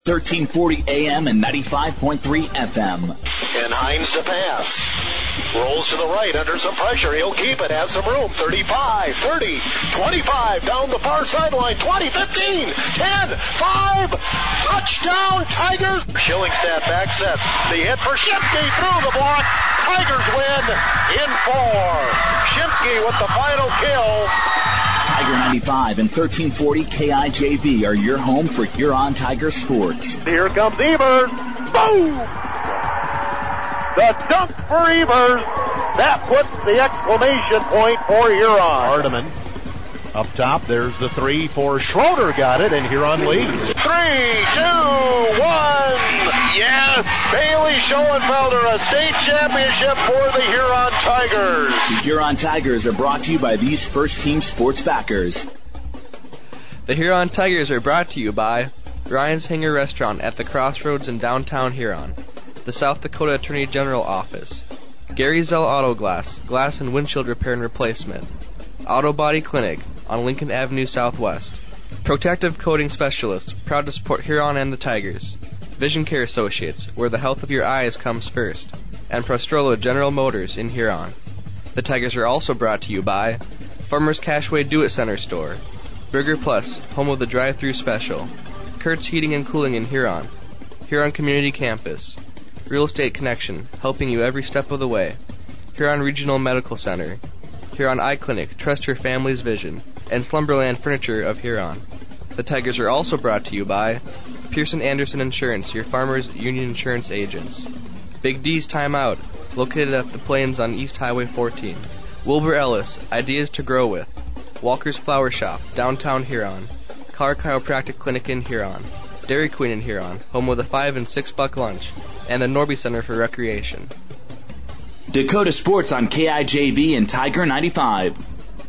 1340 AM and 95.3 FM. And Hines to pass. Rolls to the right under some pressure. He'll keep it. Has some room. 35, 30, 25. Down the far sideline. 20, 15, 10, 5. Touchdown, Tigers. Schillingstad back sets. The hit for Shipke through the block. Tigers win in 4. Shipke with the final kill. Tiger 95 and 1340 KIJV are your home for Huron Tiger sports. Here comes Evers. Boom! The dunk for Evers. That puts the exclamation point for Huron. Hardiman up top. There's the three for Schroeder. Got it, and Huron leads. 3, 2, 1. Yes! Bailey Schoenfelder, a state championship for the Huron Tigers. The Huron Tigers are brought to you by these first-team sports backers. The Huron Tigers are brought to you by Ryan's Hangar Restaurant at the Crossroads in downtown Huron, the South Dakota Attorney General Office, Gary Zell Auto Glass, glass and windshield repair and replacement, Auto Body Clinic on Lincoln Avenue Southwest, Protective Coating Specialists, proud to support Huron and the Tigers, Vision Care Associates, where the health of your eyes comes first, and Prostrollo General Motors in Huron. The Tigers are also brought to you by Farmers Cashway Do-It-Center Store, Burger Plus, home of the drive-thru special, Kurt's Heating and Cooling in Huron, Huron Community Campus, Real Estate Connection, helping you every step of the way, Huron Regional Medical Center, Huron Eye Clinic, trust your family's vision, and Slumberland Furniture of Huron. The Tigers are also brought to you by Pearson Anderson Insurance, your farmers' union insurance agents, Big D's Time Out, located at the Plains on East Highway 14, Wilbur Ellis, ideas to grow with, Walker's Flower Shop, downtown Huron, Car Chiropractic Clinic in Huron, Dairy Queen in Huron, home with a $5 and $6 lunch, and the Norby Center for Recreation. Dakota Sports on KIJV and Tiger 95.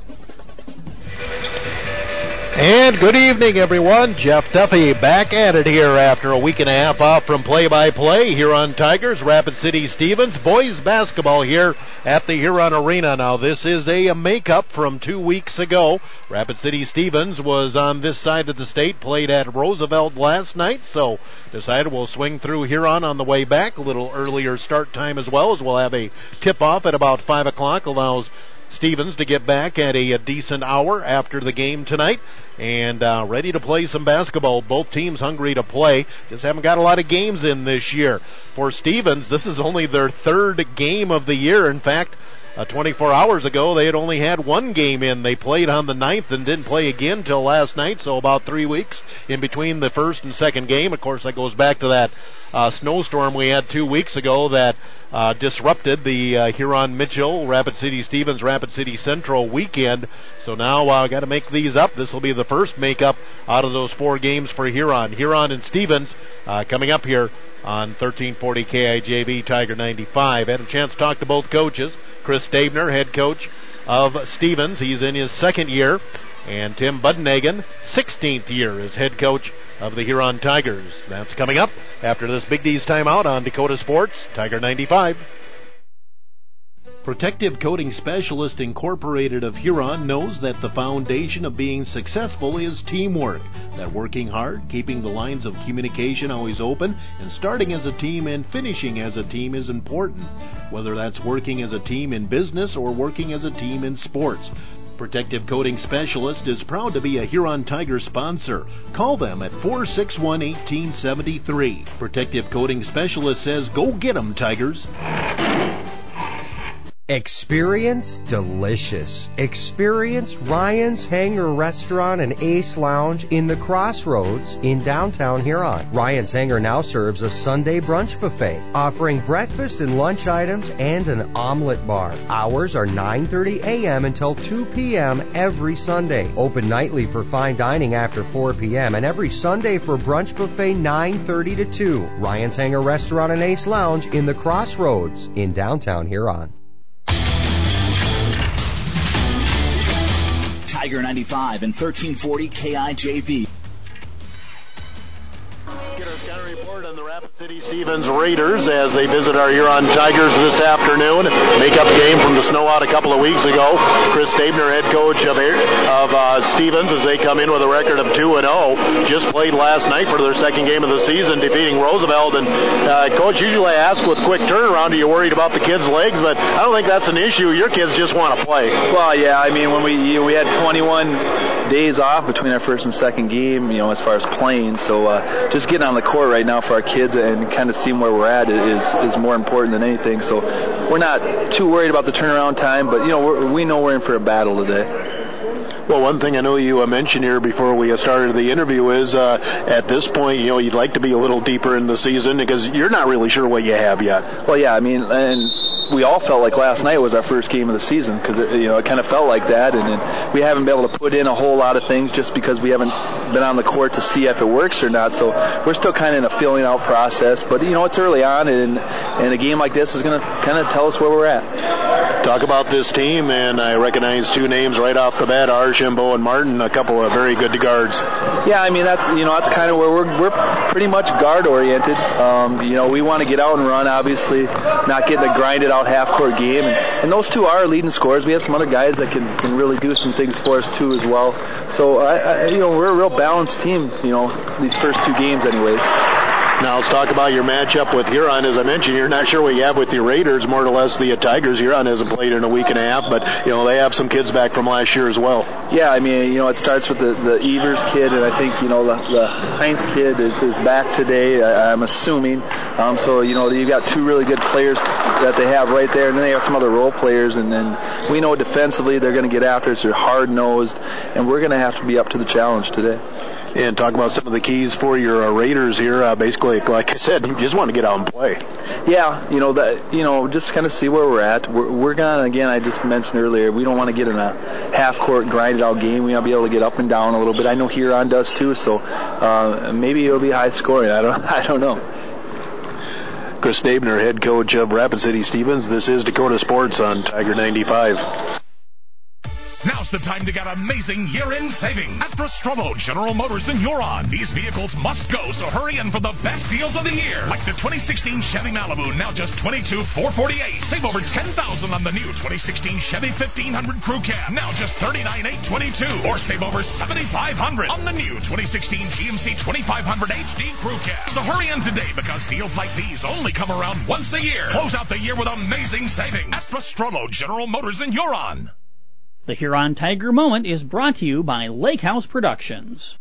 And good evening, everyone. Jeff Duffy back at it here after a week and a half off from play-by-play here on Tigers, Rapid City Stevens. Boys basketball here at the Huron Arena. Now, this is a makeup from 2 weeks ago. Rapid City Stevens was on this side of the state, played at Roosevelt last night, so decided we'll swing through Huron on the way back. A little earlier start time as well, as we'll have a tip-off at about 5 o'clock. Allows Stevens to get back at a decent hour after the game tonight. And ready to play some basketball. Both teams hungry to play. Just haven't got a lot of games in this year. For Stevens, this is only their third game of the year. In fact, 24 hours ago, they had only had one game in. They played on the 9th and didn't play again till last night, so about 3 weeks in between the first and second game. Of course, that goes back to that snowstorm we had 2 weeks ago that disrupted the Huron-Mitchell, Rapid City Stevens, Rapid City Central weekend. So now got to make these up. This will be the first make-up out of those 4 games for Huron. Huron and Stevens coming up here on 1340 KIJV Tiger 95. Had a chance to talk to both coaches. Chris Stabner, head coach of Stevens. He's in his second year. And Tim Budenhagen, 16th year as head coach of the Huron Tigers. That's coming up after this Big D's timeout on Dakota Sports, Tiger 95. Protective Coating Specialist Incorporated of Huron knows that the foundation of being successful is teamwork. That working hard, keeping the lines of communication always open, and starting as a team and finishing as a team is important. Whether that's working as a team in business or working as a team in sports. Protective Coating Specialist is proud to be a Huron Tiger sponsor. Call them at 461-1873. Protective Coating Specialist says, go get 'em, Tigers. Experience delicious. Experience Ryan's Hangar Restaurant and Ace Lounge in the Crossroads in downtown Huron. Ryan's Hangar now serves a Sunday brunch buffet, offering breakfast and lunch items and an omelet bar. Hours are 9:30 a.m. until 2 p.m. every Sunday. Open nightly for fine dining after 4 p.m. and every Sunday for brunch buffet 9:30 to 2. Ryan's Hangar Restaurant and Ace Lounge in the Crossroads in downtown Huron. Tiger 95 and 1340 KIJV. Get Chris Conner report on the Rapid City Stevens Raiders as they visit our Huron Tigers this afternoon. Make-up game from the snow out a couple of weeks ago. Chris Stabner, head coach of Stevens, as they come in with a record of 2-0. Just played last night for their second game of the season, defeating Roosevelt. And Coach, usually I ask with quick turnaround, are you worried about the kids' legs? But I don't think that's an issue. Your kids just want to play. Well, yeah. I mean, when we had 21 days off between our first and second game, as far as playing. So just getting on the court right now for our kids and kind of seeing where we're at is more important than anything. So we're not too worried about the turnaround time, but we know we're in for a battle today. Well, one thing I know you mentioned here before we started the interview is at this point, you'd like to be a little deeper in the season because you're not really sure what you have yet. Well, yeah, I mean, and we all felt like last night was our first game of the season because it kind of felt like that, and we haven't been able to put in a whole lot of things just because we haven't been on the court to see if it works or not. So we're still kind of in a filling out process, but it's early on, and a game like this is going to kind of tell us where we're at. Talk about this team, and I recognize two names right off the bat: Archambault and Martin, a couple of very good guards. Yeah, I mean that's kind of where we're pretty much guard oriented. We want to get out and run, obviously, not getting a grinded out half court game, and those two are leading scorers. We have some other guys that can really do some things for us too as well. So we're a real balanced team. These first two games, anyways. Now let's talk about your matchup with Huron. As I mentioned, you're not sure what you have with the Raiders, more or less the Tigers. Huron hasn't played in a week and a half, but they have some kids back from last year as well. Yeah, I mean, it starts with the Evers kid, and I think the Heinz kid is back today. I'm assuming. So you've got two really good players that they have right there, and then they have some other role players, and then we know defensively they're going to get after us. They're hard nosed, and we're going to have to be up to the challenge today. And talk about some of the keys for your Raiders here. Basically, like I said, you just want to get out and play. Yeah, just kind of see where we're at. We're gonna, again, I just mentioned earlier, we don't want to get in a half-court grinded out game. We want to be able to get up and down a little bit. I know Huron does too, so maybe it'll be high scoring. I don't know. Chris Stabner, head coach of Rapid City Stevens. This is Dakota Sports on Tiger 95. Now's the time to get amazing year-end savings at Prostrollo General Motors in Huron. These vehicles must go, so hurry in for the best deals of the year. Like the 2016 Chevy Malibu, now just $22,448. Save over $10,000 on the new 2016 Chevy 1500 Crew Cab, now just $39,822. Or save over $7,500 on the new 2016 GMC 2500 HD Crew Cab. So hurry in today because deals like these only come around once a year. Close out the year with amazing savings at Prostrollo General Motors in Huron. The Huron Tiger Moment is brought to you by Lake House Productions.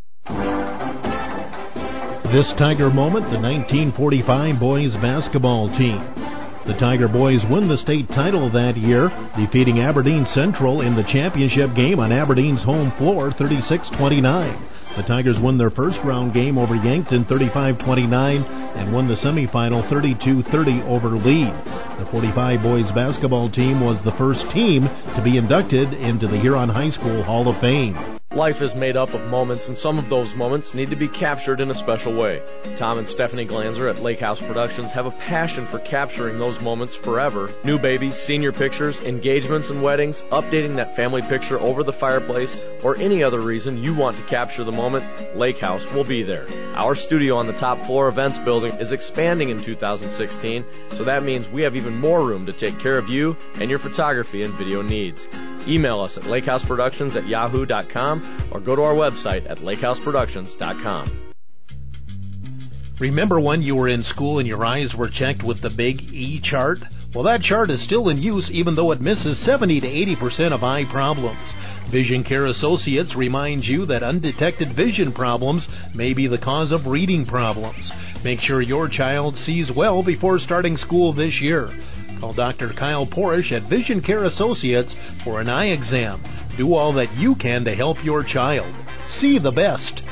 This Tiger Moment, the 1945 boys basketball team. The Tiger boys win the state title that year, defeating Aberdeen Central in the championship game on Aberdeen's home floor, 36-29. The Tigers won their first round game over Yankton 35-29 and won the semifinal 32-30 over Lead. The 45 boys basketball team was the first team to be inducted into the Huron High School Hall of Fame. Life is made up of moments, and some of those moments need to be captured in a special way. Tom and Stephanie Glanzer at Lake House Productions have a passion for capturing those moments forever. New babies, senior pictures, engagements and weddings, updating that family picture over the fireplace, or any other reason you want to capture the moment, Lake House will be there. Our studio on the top floor events building is expanding in 2016, so that means we have even more room to take care of you and your photography and video needs. Email us at lakehouseproductions@yahoo.com or go to our website at lakehouseproductions.com. Remember when you were in school and your eyes were checked with the big E chart? Well, that chart is still in use even though it misses 70 to 80% of eye problems. Vision Care Associates reminds you that undetected vision problems may be the cause of reading problems. Make sure your child sees well before starting school this year. Call Dr. Kyle Porish at Vision Care Associates for an eye exam. Do all that you can to help your child. See the best.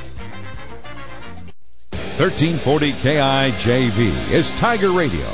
1340 KIJV is Tiger Radio.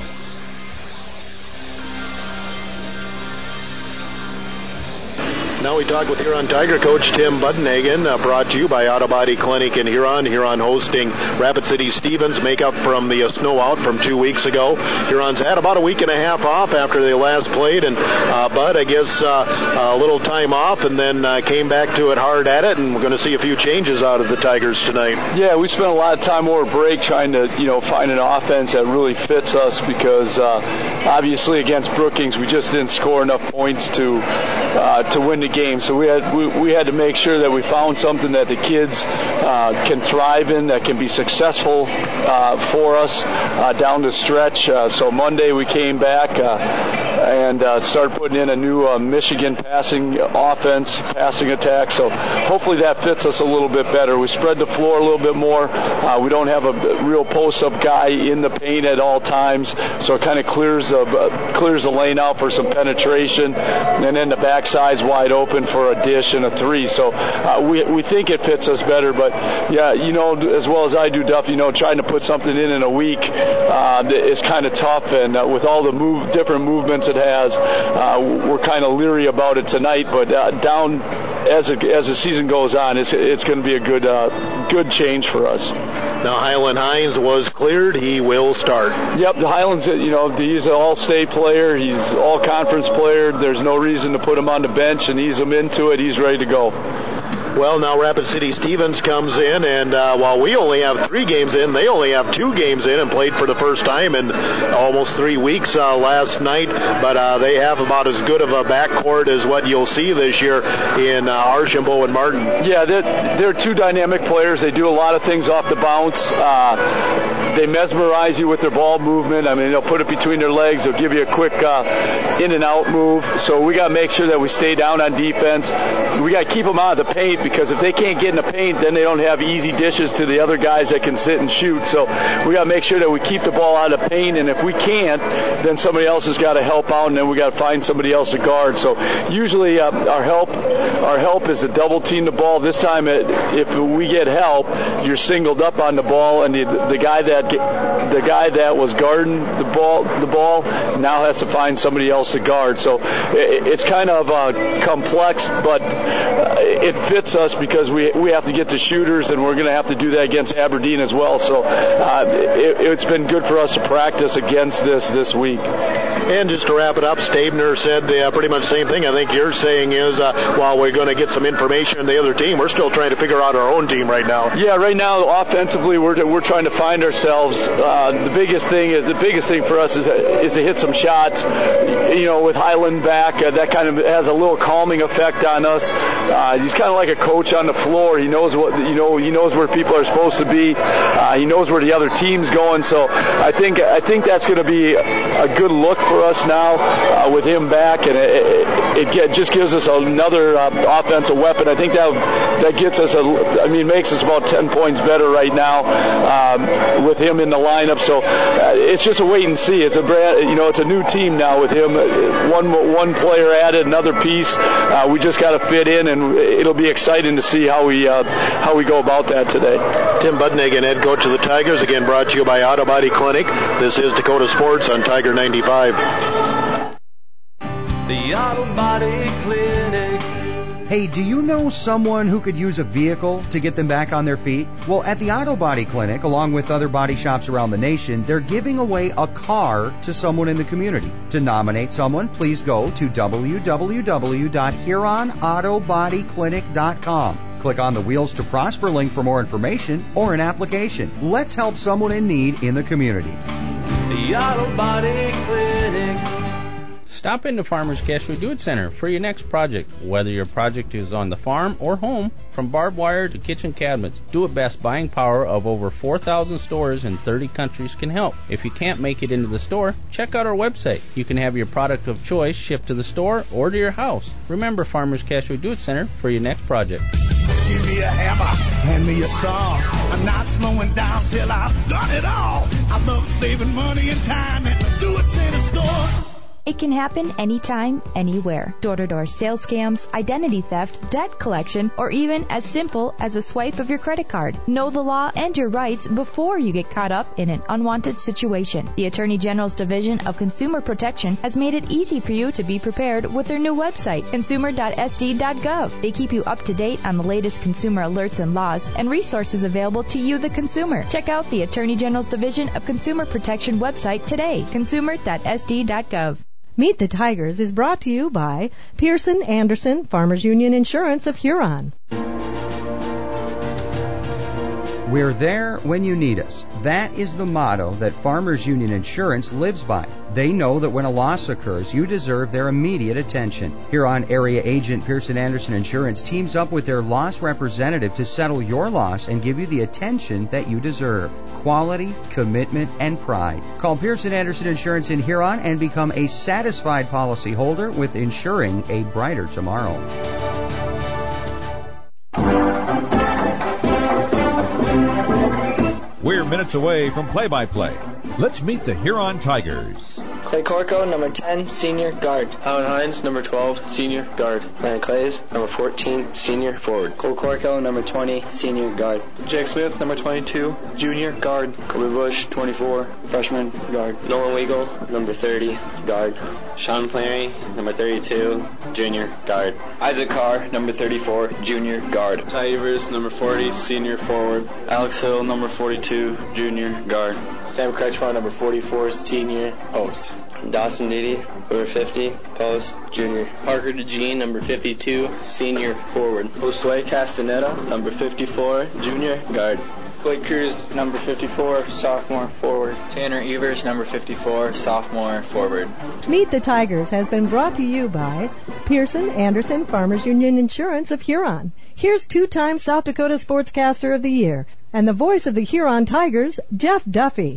Now we talk with Huron Tiger coach Tim Budenhagen, brought to you by Auto Body Clinic in Huron. Huron hosting Rapid City Stevens, make up from the snow out from 2 weeks ago. Huron's had about a week and a half off after they last played, and Bud, I guess, a little time off, and then came back to it hard at it, and we're going to see a few changes out of the Tigers tonight. Yeah, we spent a lot of time over break trying to, find an offense that really fits us, because obviously against Brookings we just didn't score enough points to win the game. So we had to make sure that we found something that the kids can thrive in, that can be successful for us down the stretch. So Monday we came back and started putting in a new Michigan passing attack. So hopefully that fits us a little bit better. We spread the floor a little bit more. We don't have a real post-up guy in the paint at all times, so it kind of clears the lane out for some penetration, and then the backside's wide open for a dish and a three. So we think it fits us better, but yeah, as well as I do, Duff, trying to put something in a week is kind of tough, and with all the different movements it has, we're kind of leery about it tonight, but down as the season goes on, it's going to be a good change for us. Now Highland Hines was cleared. He will start. Yep, Highland's, he's an all-state player. He's all-conference player. There's no reason to put him on the bench and ease him into it. He's ready to go. Well, now Rapid City Stevens comes in, and while we only have 3 games in, they only have 2 games in and played for the first time in almost 3 weeks last night. But they have about as good of a backcourt as what you'll see this year in Archambault and Martin. Yeah, they're 2 dynamic players. They do a lot of things off the bounce. They mesmerize you with their ball movement. I mean, they'll put it between their legs. They'll give you a quick in and out move. So we got to make sure that we stay down on defense. We got to keep them out of the paint, because if they can't get in the paint, then they don't have easy dishes to the other guys that can sit and shoot. So we got to make sure that we keep the ball out of the paint, and if we can't, then somebody else has got to help out, and then we got to find somebody else to guard. So usually our help is to double team the ball. This time, if we get help, you're singled up on the ball, and the guy that was guarding the ball now has to find somebody else to guard. So it's kind of complex, but it fits us because we have to get the shooters, and we're going to have to do that against Aberdeen as well. So it's been good for us to practice against this week. And just to wrap it up, Stabner said pretty much the same thing I think you're saying is while we're going to get some information on the other team, we're still trying to figure out our own team right now. Yeah, right now offensively we're trying to find ourselves. The biggest thing for us is to hit some shots. With Highland back, that kind of has a little calming effect on us. He's kind of like a coach on the floor. He knows he knows where people are supposed to be. He knows where the other team's going. So I think that's going to be a good look for us now with him back, and it just gives us another offensive weapon. I think that gets us makes us about 10 points better right now with him in the lineup. So it's just a wait and see. It's a new team now with him. One player added, another piece. We just got to fit in, and it'll be exciting to see how we go about that today. Tim Budenhagen, head coach of the Tigers, again brought to you by Auto Body Clinic. This is Dakota Sports on Tiger 95. The Auto Body Clinic. Hey, do you know someone who could use a vehicle to get them back on their feet? Well, at the Auto Body Clinic, along with other body shops around the nation, they're giving away a car to someone in the community. To nominate someone, please go to www.huronautobodyclinic.com. Click on the Wheels to Prosper link for more information or an application. Let's help someone in need in the community. The Auto Body Clinic. Stop into Farmers Cashway Do It Center for your next project. Whether your project is on the farm or home, from barbed wire to kitchen cabinets, Do It Best buying power of over 4,000 stores in 30 countries can help. If you can't make it into the store, check out our website. You can have your product of choice shipped to the store or to your house. Remember Farmers Cashway Do It Center for your next project. Give me a hammer, hand me a saw. I'm not slowing down till I've done it all. I love saving money and time at the Do It Center store. It can happen anytime, anywhere. Door-to-door sales scams, identity theft, debt collection, or even as simple as a swipe of your credit card. Know the law and your rights before you get caught up in an unwanted situation. The Attorney General's Division of Consumer Protection has made it easy for you to be prepared with their new website, consumer.sd.gov. They keep you up to date on the latest consumer alerts and laws and resources available to you, the consumer. Check out the Attorney General's Division of Consumer Protection website today, consumer.sd.gov. Meet the Tigers is brought to you by Pearson Anderson Farmers Union Insurance of Huron. We're there when you need us. That is the motto that Farmers Union Insurance lives by. They know that when a loss occurs, you deserve their immediate attention. Huron area agent Pearson Anderson Insurance teams up with their loss representative to settle your loss and give you the attention that you deserve. Quality, commitment, and pride. Call Pearson Anderson Insurance in Huron and become a satisfied policyholder with insuring a brighter tomorrow. We're minutes away from play-by-play. Let's meet the Huron Tigers. Clay Corco, number 10, senior guard. Howard Hines, number 12, senior guard. Ryan Clays, number 14, senior forward. Cole Corco, number 20, senior guard. Jake Smith, number 22, junior guard. Kobe Bush, 24, freshman guard. Nolan Weagle, number 30, guard. Sean Flannery, number 32, junior guard. Isaac Carr, number 34, junior guard. Ty Evers, number 40, senior forward. Alex Hill, number 42, junior guard. Sam Kretschmann, number 44, senior post. Dawson Didi, number 50, post, junior. Parker DeJean, number 52, senior forward. Josue Castaneda, number 54, junior guard. Blake Cruz, number 54, sophomore forward. Tanner Evers, number 54, sophomore forward. Meet the Tigers has been brought to you by Pearson Anderson Farmers Union Insurance of Huron. Here's two-time South Dakota Sportscaster of the Year and the voice of the Huron Tigers, Jeff Duffy.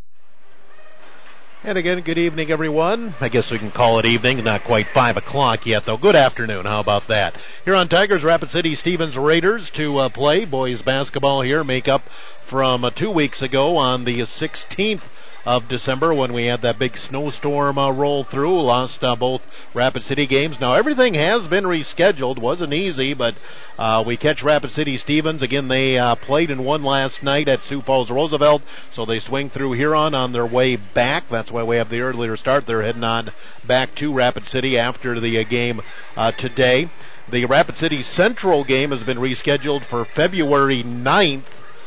And again, good evening, everyone. I guess we can call it evening, not quite 5 o'clock yet, though. Good afternoon. How about that? Huron Tigers, Rapid City Stevens Raiders to play boys basketball here. Make up from 2 weeks ago on the 16th of December when we had that big snowstorm roll through. Lost both Rapid City games. Now, everything has been rescheduled. Wasn't easy, but we catch Rapid City Stevens. Again, they played and won last night at Sioux Falls Roosevelt, so they swing through Huron on their way back. That's why we have the earlier start. They're heading on back to Rapid City after the game today. The Rapid City Central game has been rescheduled for February 9th,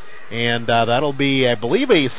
and that'll be, I believe, a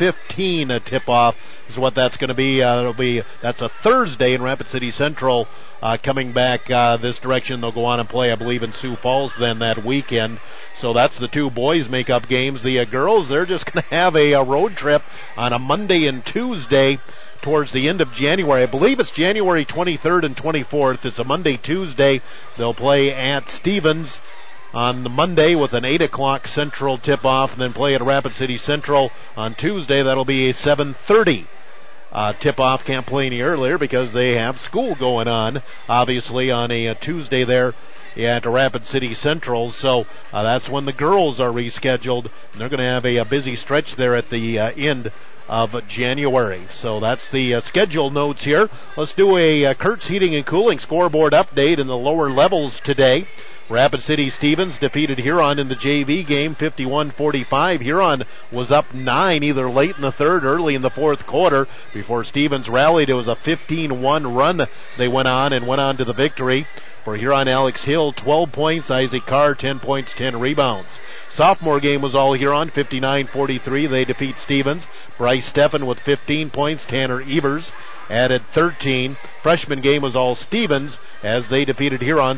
6:15 tip-off is what that's going to be. That's a Thursday in Rapid City Central. Coming back this direction, they'll go on and play, I believe, in Sioux Falls then that weekend. So that's the two boys make-up games. The girls, they're just going to have a road trip on a Monday and Tuesday towards the end of January. I believe it's January 23rd and 24th. It's a Monday, Tuesday. They'll play at Stevens on the Monday with an 8 o'clock Central tip-off, and then play at Rapid City Central on Tuesday. That'll be a 7:30 tip-off. Can't play any earlier because they have school going on, obviously, on a Tuesday there at Rapid City Central. So that's when the girls are rescheduled, and they're going to have a busy stretch there at the end of January. So that's the schedule notes here. Let's do a Kurtz Heating and Cooling scoreboard update in the lower levels today. Rapid City Stevens defeated Huron in the JV game 51-45. Huron was up 9 either late in the third, early in the fourth quarter before Stevens rallied. It was a 15-1 run they went on to the victory. For Huron, Alex Hill, 12 points. Isaac Carr, 10 points, 10 rebounds. Sophomore game was all Huron, 59-43. They defeat Stevens. Bryce Steffen with 15 points. Tanner Evers added 13. Freshman game was all Stevens as they defeated Huron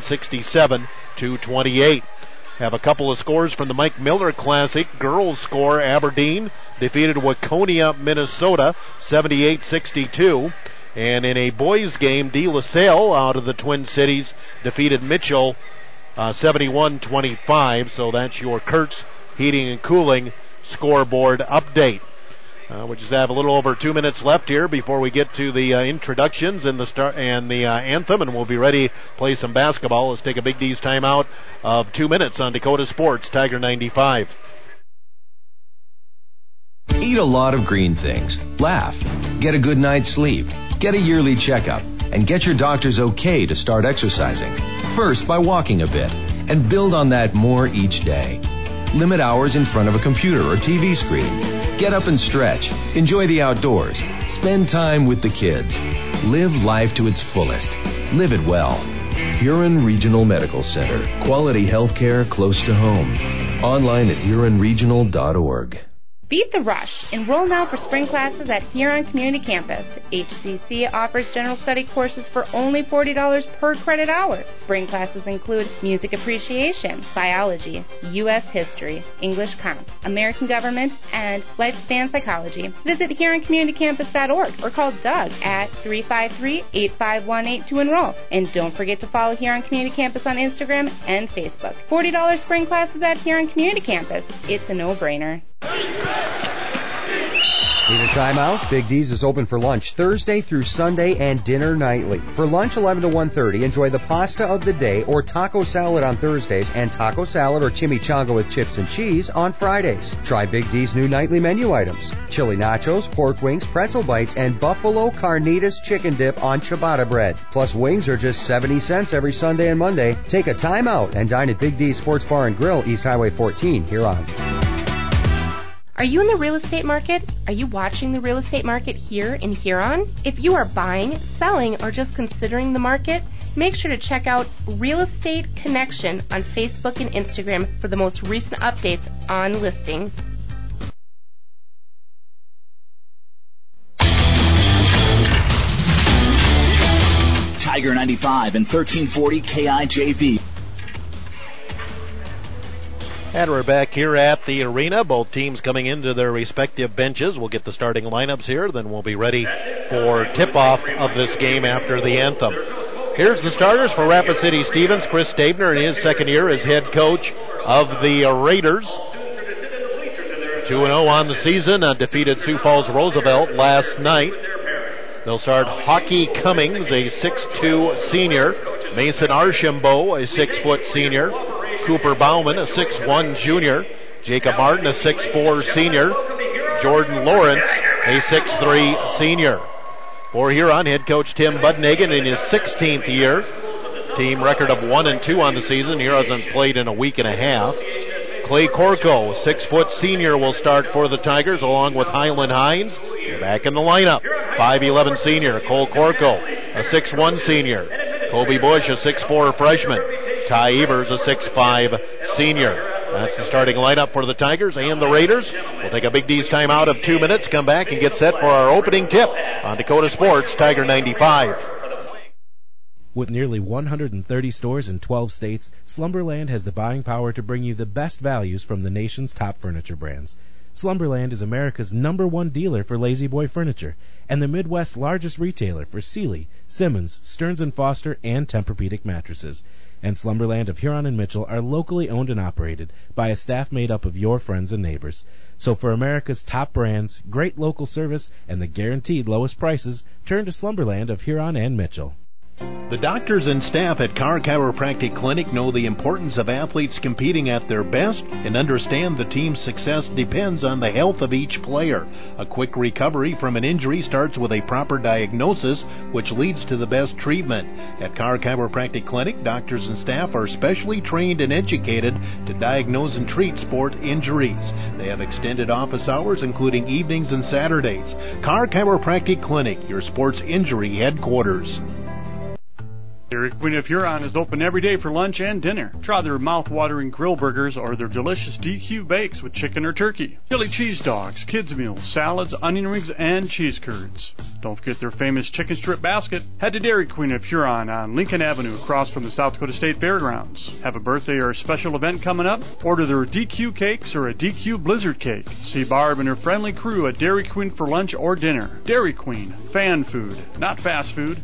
67-28. Have a couple of scores from the Mike Miller Classic. Girls score, Aberdeen defeated Waconia, Minnesota, 78-62. And in a boys game, De La Salle out of the Twin Cities defeated Mitchell 71-25. So that's your Kurtz Heating and Cooling scoreboard update. We just have a little over 2 minutes left here before we get to the introductions and the anthem, and we'll be ready to play some basketball. Let's take a Big D's timeout of 2 minutes on Dakota Sports, Tiger 95. Eat a lot of green things. Laugh. Get a good night's sleep. Get a yearly checkup and get your doctor's okay to start exercising. First by walking a bit and build on that more each day. Limit hours in front of a computer or TV screen. Get up and stretch. Enjoy the outdoors. Spend time with the kids. Live life to its fullest. Live it well. Huron Regional Medical Center. Quality health care close to home. Online at huronregional.org. Beat the rush. Enroll now for spring classes at Huron Community Campus. HCC offers general study courses for only $40 per credit hour. Spring classes include music appreciation, biology, U.S. history, English comp, American government, and lifespan psychology. Visit HuronCommunityCampus.org or call Doug at 353-8518 to enroll. And don't forget to follow Huron Community Campus on Instagram and Facebook. $40 spring classes at Huron Community Campus. It's a no-brainer. Need a timeout? Big D's is open for lunch Thursday through Sunday and dinner nightly. For lunch 11 to 1:30, enjoy the pasta of the day or taco salad on Thursdays and taco salad or chimichanga with chips and cheese on Fridays. Try Big D's new nightly menu items: chili nachos, pork wings, pretzel bites, and buffalo carnitas chicken dip on ciabatta bread. Plus wings are just 70 cents every Sunday and Monday. Take a timeout and dine at Big D's Sports Bar and Grill, East Highway 14, Huron. Are you in the real estate market? Are you watching the real estate market here in Huron? If you are buying, selling, or just considering the market, make sure to check out Real Estate Connection on Facebook and Instagram for the most recent updates on listings. Tiger 95 and 1340 KIJV. And we're back here at the arena. Both teams coming into their respective benches. We'll get the starting lineups here, then we'll be ready for tip-off of this game after the anthem. Here's the starters for Rapid City Stevens. Chris Stabner in his second year as head coach of the Raiders. 2-0 on the season, defeated Sioux Falls Roosevelt last night. They'll start Hockey Cummings, a 6'2 senior. Mason Archambault, a 6' senior. Cooper Bauman, a 6'1 junior. Jacob Martin, a 6'4 senior. Jordan Lawrence, a 6'3 senior. For Huron, head coach Tim Budnagan in his 16th year. Team record of 1-2 on the season. Huron hasn't played in a week and a half. Clay Corco, 6' senior, will start for the Tigers along with Highland Hines. Back in the lineup, 5'11 senior. Cole Corco, a 6'1 senior. Kobe Bush, a 6'4 freshman. Ty Evers, a 6'5 senior. That's the starting lineup for the Tigers and the Raiders. We'll take a Big D's timeout of 2 minutes, come back and get set for our opening tip on Dakota Sports, Tiger 95. With nearly 130 stores in 12 states, Slumberland has the buying power to bring you the best values from the nation's top furniture brands. Slumberland is America's #1 dealer for Lazy Boy furniture and the Midwest's largest retailer for Sealy, Simmons, Stearns & Foster, and Tempur-Pedic mattresses. And Slumberland of Huron and Mitchell are locally owned and operated by a staff made up of your friends and neighbors. So for America's top brands, great local service, and the guaranteed lowest prices, turn to Slumberland of Huron and Mitchell. The doctors and staff at Carr Chiropractic Clinic know the importance of athletes competing at their best and understand the team's success depends on the health of each player. A quick recovery from an injury starts with a proper diagnosis, which leads to the best treatment. At Carr Chiropractic Clinic, doctors and staff are specially trained and educated to diagnose and treat sport injuries. They have extended office hours, including evenings and Saturdays. Carr Chiropractic Clinic, your sports injury headquarters. Dairy Queen of Huron is open every day for lunch and dinner. Try their mouth-watering grill burgers or their delicious DQ bakes with chicken or turkey, chili cheese dogs, kids meals, salads, onion rings, and cheese curds. Don't forget their famous chicken strip basket. Head to Dairy Queen of Huron on Lincoln Avenue across from the South Dakota State Fairgrounds. Have a birthday or a special event coming up? Order their DQ cakes or a DQ blizzard cake. See Barb and her friendly crew at Dairy Queen for lunch or dinner. Dairy Queen, fan food, not fast food.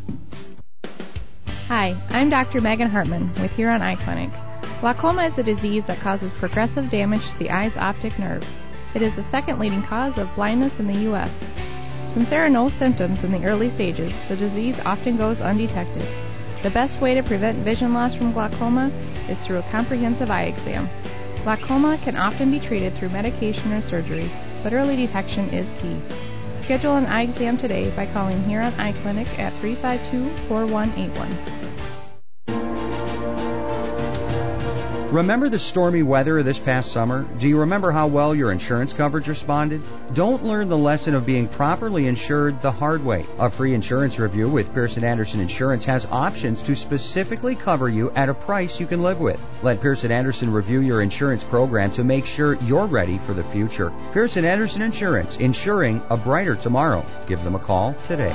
Hi, I'm Dr. Megan Hartman with Huron Eye Clinic. Glaucoma is a disease that causes progressive damage to the eye's optic nerve. It is the second leading cause of blindness in the U.S. Since there are no symptoms in the early stages, the disease often goes undetected. The best way to prevent vision loss from glaucoma is through a comprehensive eye exam. Glaucoma can often be treated through medication or surgery, but early detection is key. Schedule an eye exam today by calling Huron Eye Clinic at 352-4181. Remember the stormy weather this past summer? Do you remember how well your insurance coverage responded? Don't learn the lesson of being properly insured the hard way. A free insurance review with Pearson Anderson Insurance has options to specifically cover you at a price you can live with. Let Pearson Anderson review your insurance program to make sure you're ready for the future. Pearson Anderson Insurance, insuring a brighter tomorrow. Give them a call today.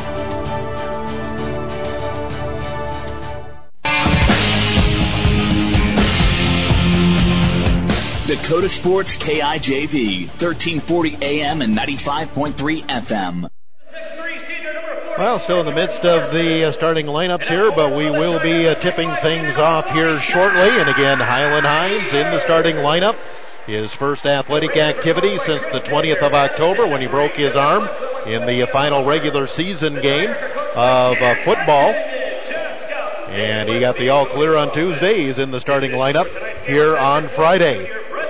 Dakota Sports KIJV, 1340 AM and 95.3 FM. Well, still in the midst of the starting lineups here, but we will be tipping things off here shortly. And again, Highland Hines in the starting lineup. His first athletic activity since the 20th of October when he broke his arm in the final regular season game of football. And he got the all clear on Tuesday. He's in the starting lineup here on Friday.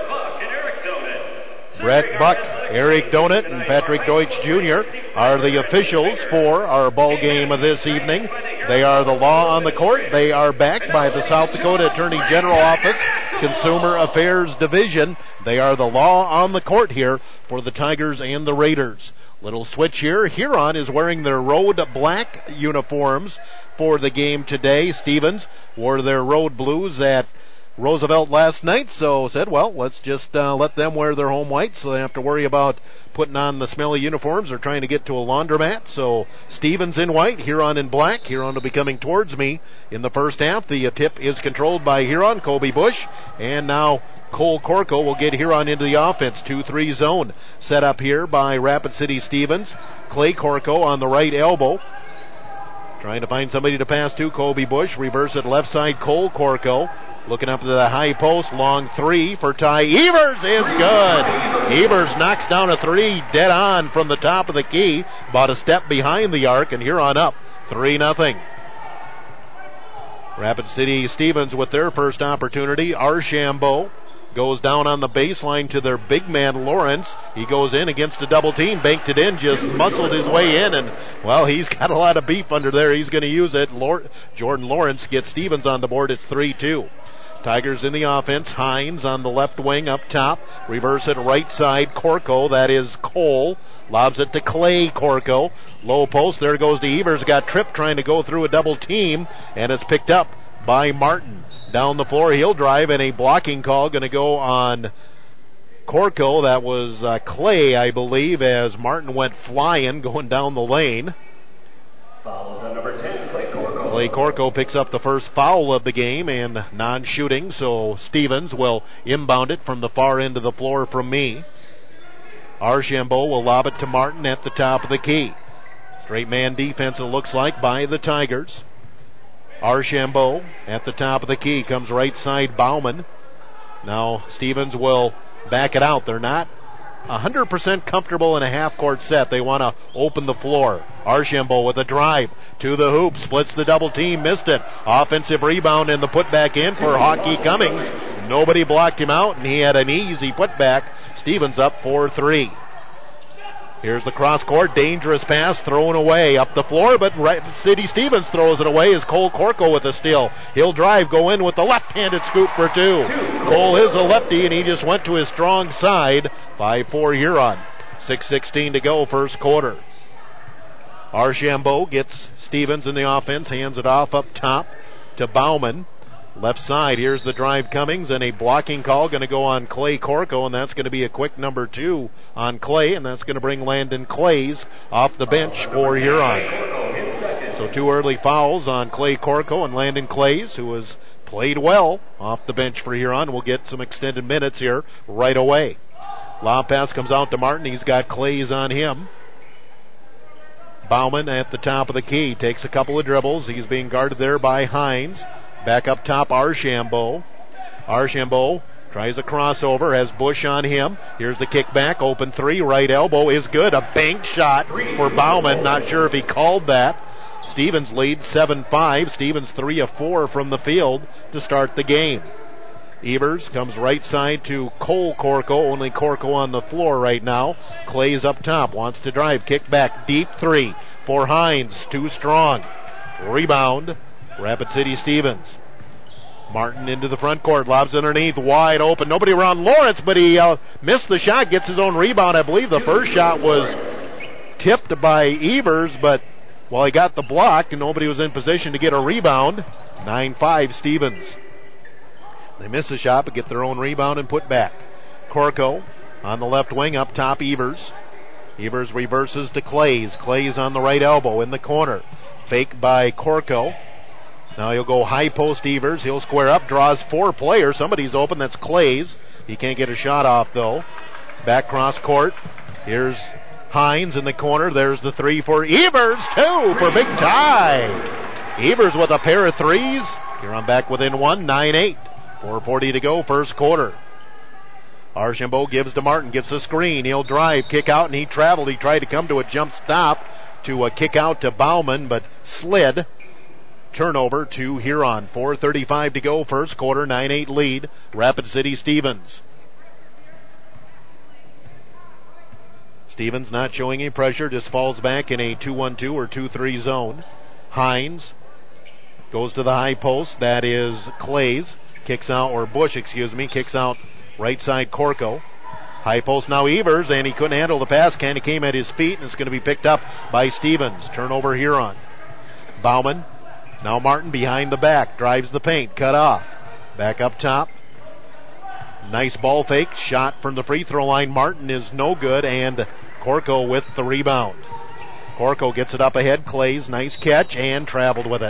Brett Buck, Eric Donut, and Patrick Deutsch Jr. are the officials for our ball game this evening. They are the law on the court. They are backed by the South Dakota Attorney General Office, Consumer Affairs Division. They are the law on the court here for the Tigers and the Raiders. Little switch here. Huron is wearing their road black uniforms for the game today. Stevens wore their road blues at Roosevelt last night, so said, well, let's just let them wear their home white so they don't have to worry about putting on the smelly uniforms or trying to get to a laundromat. So Stevens in white, Huron in black. Huron will be coming towards me in the first half. The tip is controlled by Huron, Kobe Bush, and now Cole Corco will get Huron into the offense. 2-3 zone set up here by Rapid City Stevens. Clay Corco on the right elbow, trying to find somebody to pass to. Kobe Bush, reverse it left side, Cole Corco. Looking up to the high post, long three for Ty Evers is good. Evers knocks down a three dead on from the top of the key, about a step behind the arc, and Huron up 3-0. Rapid City Stevens with their first opportunity. Archambault goes down on the baseline to their big man Lawrence. He goes in against a double team, banked it in, just muscled his way in, and well, he's got a lot of beef under there. He's going to use it. Jordan Lawrence gets Stevens on the board. It's 3-2. Tigers in the offense. Hines on the left wing up top. Reverse it right side. Corco, that is Cole. Lobs it to Clay Corco. Low post. There goes to Evers. Got tripped trying to go through a double team, and it's picked up by Martin. Down the floor, he'll drive, and a blocking call going to go on Corco. That was Clay, I believe, as Martin went flying going down the lane. Fouls on number 10, Clay Corco. Clay Corco picks up the first foul of the game and non-shooting, so Stevens will inbound it from the far end of the floor from me. Archambault will lob it to Martin at the top of the key. Straight man defense, it looks like, by the Tigers. Archambault at the top of the key, comes right side Bauman. Now Stevens will back it out. They're not 100% comfortable in a half-court set. They want to open the floor. Archambault with a drive to the hoop, splits the double team, missed it. Offensive rebound and the putback in for Hawkeye Cummings. Nobody blocked him out, and he had an easy putback. Stevens up 4-3. Here's the cross court, dangerous pass thrown away up the floor, but City Stevens throws it away as Cole Corco with a steal. He'll drive, go in with the left-handed scoop for two. Cole is a lefty, and he just went to his strong side. 5-4 Huron. 6:16 to go, first quarter. Archambault gets Stevens in the offense, hands it off up top to Bauman. Left side, here's the drive Cummings, and a blocking call going to go on Clay Corco, and that's going to be a quick number 2 on Clay, and that's going to bring Landon Clays off the bench for Huron. So 2 early fouls on Clay Corco and Landon Clays, who has played well off the bench for Huron. We'll get some extended minutes here right away. Lob pass comes out to Martin. He's got Clays on him. Bauman at the top of the key takes a couple of dribbles. He's being guarded there by Hines. Back up top, Archambault. Archambault tries a crossover, has Bush on him. Here's the kickback, open three, right elbow is good. A bank shot for Bauman. Not sure if he called that. Stevens leads 7-5. Stevens 3 of 4 from the field to start the game. Evers comes right side to Cole Corco. Only Corco on the floor right now. Clay's up top. Wants to drive. Kick back. Deep three for Hines. Too strong. Rebound. Rapid City Stevens. Martin into the front court. Lobs underneath. Wide open. Nobody around Lawrence, but he missed the shot. Gets his own rebound. I believe the first shot was tipped by Evers, but he got the block and nobody was in position to get a rebound. 9-5 Stevens. They miss a shot but get their own rebound and put back. Corco on the left wing, up top Evers. Evers reverses to Clays. Clays on the right elbow in the corner. Fake by Corco. Now he'll go high post Evers. He'll square up, draws 4 players. Somebody's open, that's Clays. He can't get a shot off though. Back cross court. Here's Hines in the corner. There's the three for Evers. 2 for Big Ty. Evers with a pair of threes. Here on back within 1, 9-8. 4:40 to go, first quarter. Archambault gives to Martin, gets a screen. He'll drive, kick out, and he traveled. He tried to come to a jump stop to a kick out to Bauman, but slid. Turnover to Huron. 4:35 to go, first quarter, 9-8 lead. Rapid City Stevens. Stevens not showing any pressure, just falls back in a 2-1-2 or 2-3 zone. Hines goes to the high post. That is Clays. Kicks out, or Bush, kicks out right side Corco. High post now Evers, and he couldn't handle the pass. Kind of came at his feet, and it's going to be picked up by Stevens. Turnover Huron. Bauman. Now Martin behind the back. Drives the paint. Cut off. Back up top. Nice ball fake. Shot from the free throw line. Martin is no good, and Corco with the rebound. Corco gets it up ahead. Clays, nice catch, and traveled with it.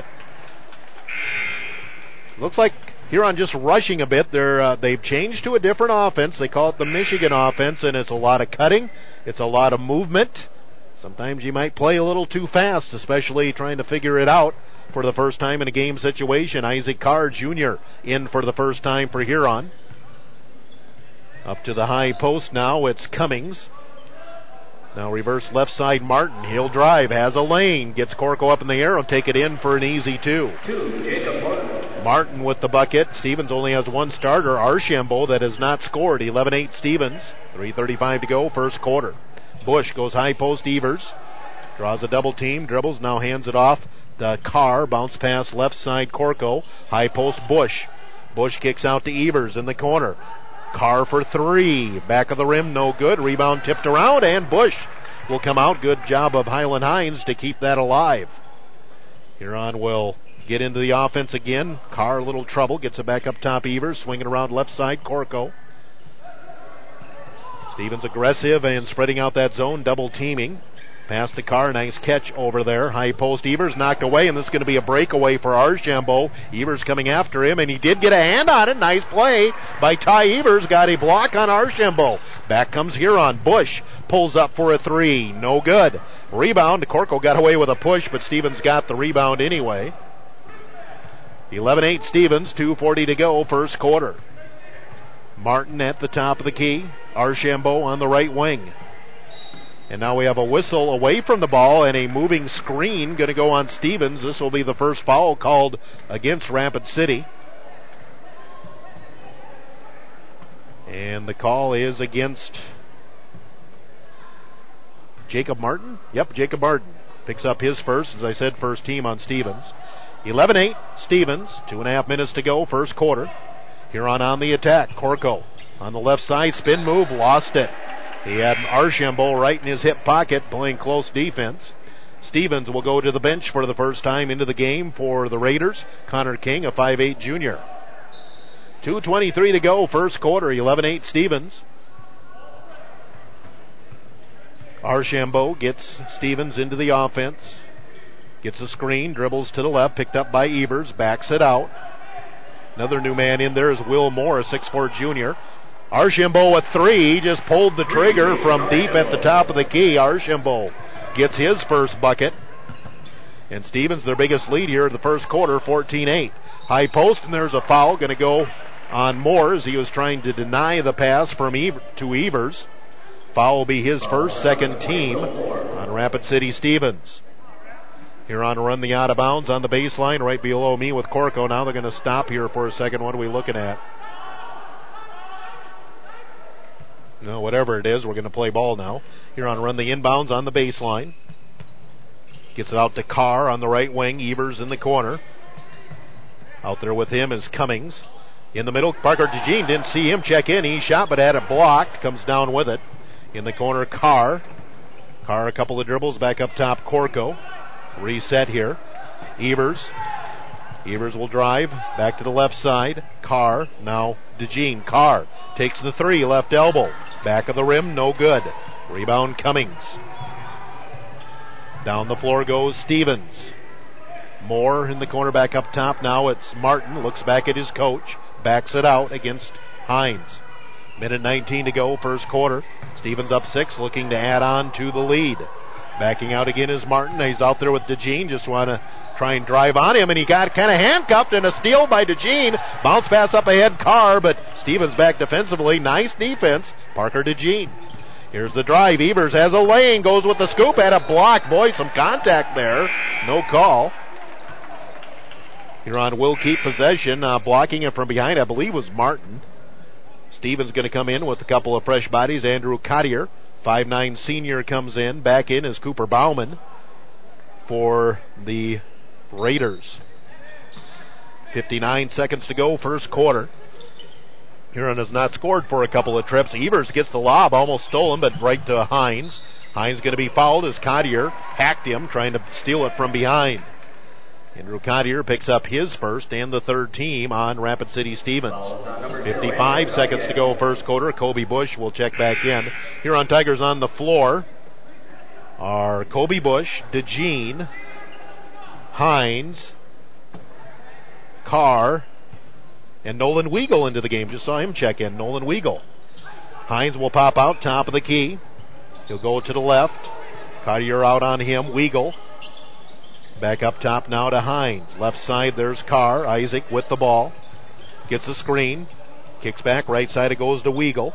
Looks like Huron just rushing a bit. They've changed to a different offense. They call it the Michigan offense, and it's a lot of cutting. It's a lot of movement. Sometimes you might play a little too fast, especially trying to figure it out for the first time in a game situation. Isaac Carr Jr. in for the first time for Huron. Up to the high post now, it's Cummings. Now reverse left side Martin. He'll drive, has a lane, gets Corco up in the air, and take it in for an easy 2. Jacob Martin. Martin with the bucket. Stevens only has one starter, Archambault, that has not scored. 11-8 Stevens. 3:35 to go, first quarter. Bush goes high post Evers. Draws a double team, dribbles, now hands it off. The Carr, bounce pass left side Corco. High post Bush. Bush kicks out to Evers in the corner. Carr for 3. Back of the rim, no good. Rebound tipped around, and Bush will come out. Good job of Highland Hines to keep that alive. Huron will get into the offense again. Carr, a little trouble. Gets it back up top. Evers swinging around left side. Corco. Stevens aggressive and spreading out that zone. Double teaming. Pass to Carr. Nice catch over there. High post Evers knocked away, and this is going to be a breakaway for Archambault. Evers coming after him, and he did get a hand on it. Nice play by Ty Evers. Got a block on Archambault. Back comes Huron. Bush pulls up for a 3. No good. Rebound. Corco got away with a push, but Stevens got the rebound anyway. 11-8 Stevens, 2:40 to go, first quarter. Martin at the top of the key. Archambault on the right wing. And now we have a whistle away from the ball and a moving screen going to go on Stevens. This will be the first foul called against Rapid City. And the call is against Jacob Martin. Yep, Jacob Martin picks up his first. As I said, first team on Stevens. 11-8 Stevens. 2.5 minutes to go, first quarter. Huron on the attack. Corco on the left side. Spin move, lost it. He had Archambault right in his hip pocket playing close defense. Stevens will go to the bench for the first time into the game for the Raiders. Connor King, a 5'8 junior. 2:23 to go, first quarter. 11-8 Stevens. Archambault gets Stevens into the offense. Gets a screen, dribbles to the left, picked up by Evers, backs it out. Another new man in there is Will Moore, a 6'4 junior. Archambault with 3. He just pulled the trigger from deep at the top of the key. Archambault gets his first bucket. And Stevens, their biggest lead here in the first quarter, 14-8. High post, and there's a foul going to go on Moore as he was trying to deny the pass from to Evers. Foul will be his first, second team on Rapid City Stevens. Huron run the out of bounds on the baseline right below me with Corco. Now they're going to stop here for a second. What are we looking at? No, whatever it is, we're going to play ball now. Huron run the inbounds on the baseline. Gets it out to Carr on the right wing. Evers in the corner. Out there with him is Cummings. In the middle, Parker DeJean didn't see him check in. He shot but had it blocked. Comes down with it. In the corner, Carr. Carr a couple of dribbles. Back up top, Corco. Reset here. Evers. Evers will drive. Back to the left side. Carr. Now DeJean. Carr takes the three. Left elbow. Back of the rim. No good. Rebound Cummings. Down the floor goes Stevens. Moore in the corner back up top. Now it's Martin. Looks back at his coach. Backs it out against Hines. Minute 19 to go, first quarter. Stevens up 6, looking to add on to the lead. Backing out again is Martin. He's out there with DeJean. Just want to try and drive on him, and he got kind of handcuffed, and a steal by DeJean. Bounce pass up ahead, Carr, but Stevens back defensively. Nice defense, Parker DeJean. Here's the drive. Evers has a lane, goes with the scoop, had a block. Boy, some contact there. No call. Huron will keep possession. Blocking it from behind, I believe, was Martin. Stevens going to come in with a couple of fresh bodies. Andrew Cottier, 5'9" senior, comes in. Back in is Cooper Bauman for the Raiders. 59 seconds to go, first quarter. Huron has not scored for a couple of trips. Evers gets the lob, almost stolen, but right to Hines. Hines going to be fouled as Cottier hacked him, trying to steal it from behind. Andrew Cottier picks up his first and the third team on Rapid City Stevens. 55 seconds to go, first quarter. Kobe Bush will check back in. Huron Tigers on the floor are Kobe Bush, DeJean, Hines, Carr, and Nolan Weigel into the game. Just saw him check in, Nolan Weigel. Hines will pop out, top of the key. He'll go to the left. Cottier out on him, Weigel. Back up top now to Hines. Left side, there's Carr. Isaac with the ball. Gets the screen. Kicks back. Right side, it goes to Weigel.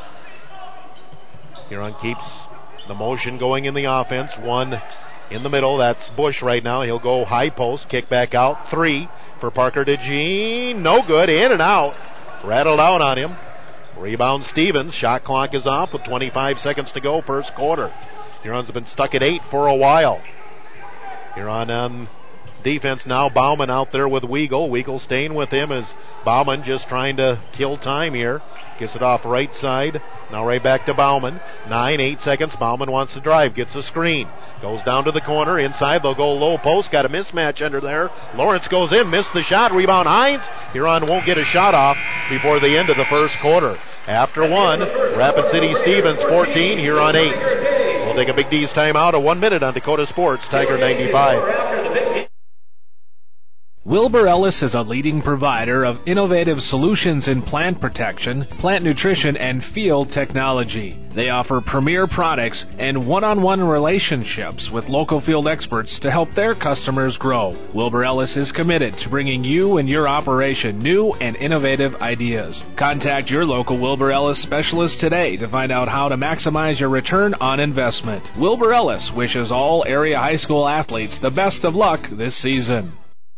Huron keeps the motion going in the offense. One in the middle. That's Bush right now. He'll go high post. Kick back out. 3 for Parker DeJean. No good. In and out. Rattled out on him. Rebound Stevens. Shot clock is off with 25 seconds to go, first quarter. Huron's been stuck at 8 for a while. Huron on defense now. Bauman out there with Weigel. Weigel staying with him as Bauman just trying to kill time here. Gets it off right side. Now right back to Bauman. 8 seconds. Bauman wants to drive. Gets a screen. Goes down to the corner. Inside they'll go low post. Got a mismatch under there. Lawrence goes in. Missed the shot. Rebound Hines. Huron won't get a shot off before the end of the first quarter. After 1, Rapid City Stevens 14. Huron 8. We'll take a Big D's timeout of 1 minute on Dakota Sports, Tiger 95. Wilbur Ellis is a leading provider of innovative solutions in plant protection, plant nutrition, and field technology. They offer premier products and one-on-one relationships with local field experts to help their customers grow. Wilbur Ellis is committed to bringing you and your operation new and innovative ideas. Contact your local Wilbur Ellis specialist today to find out how to maximize your return on investment. Wilbur Ellis wishes all area high school athletes the best of luck this season.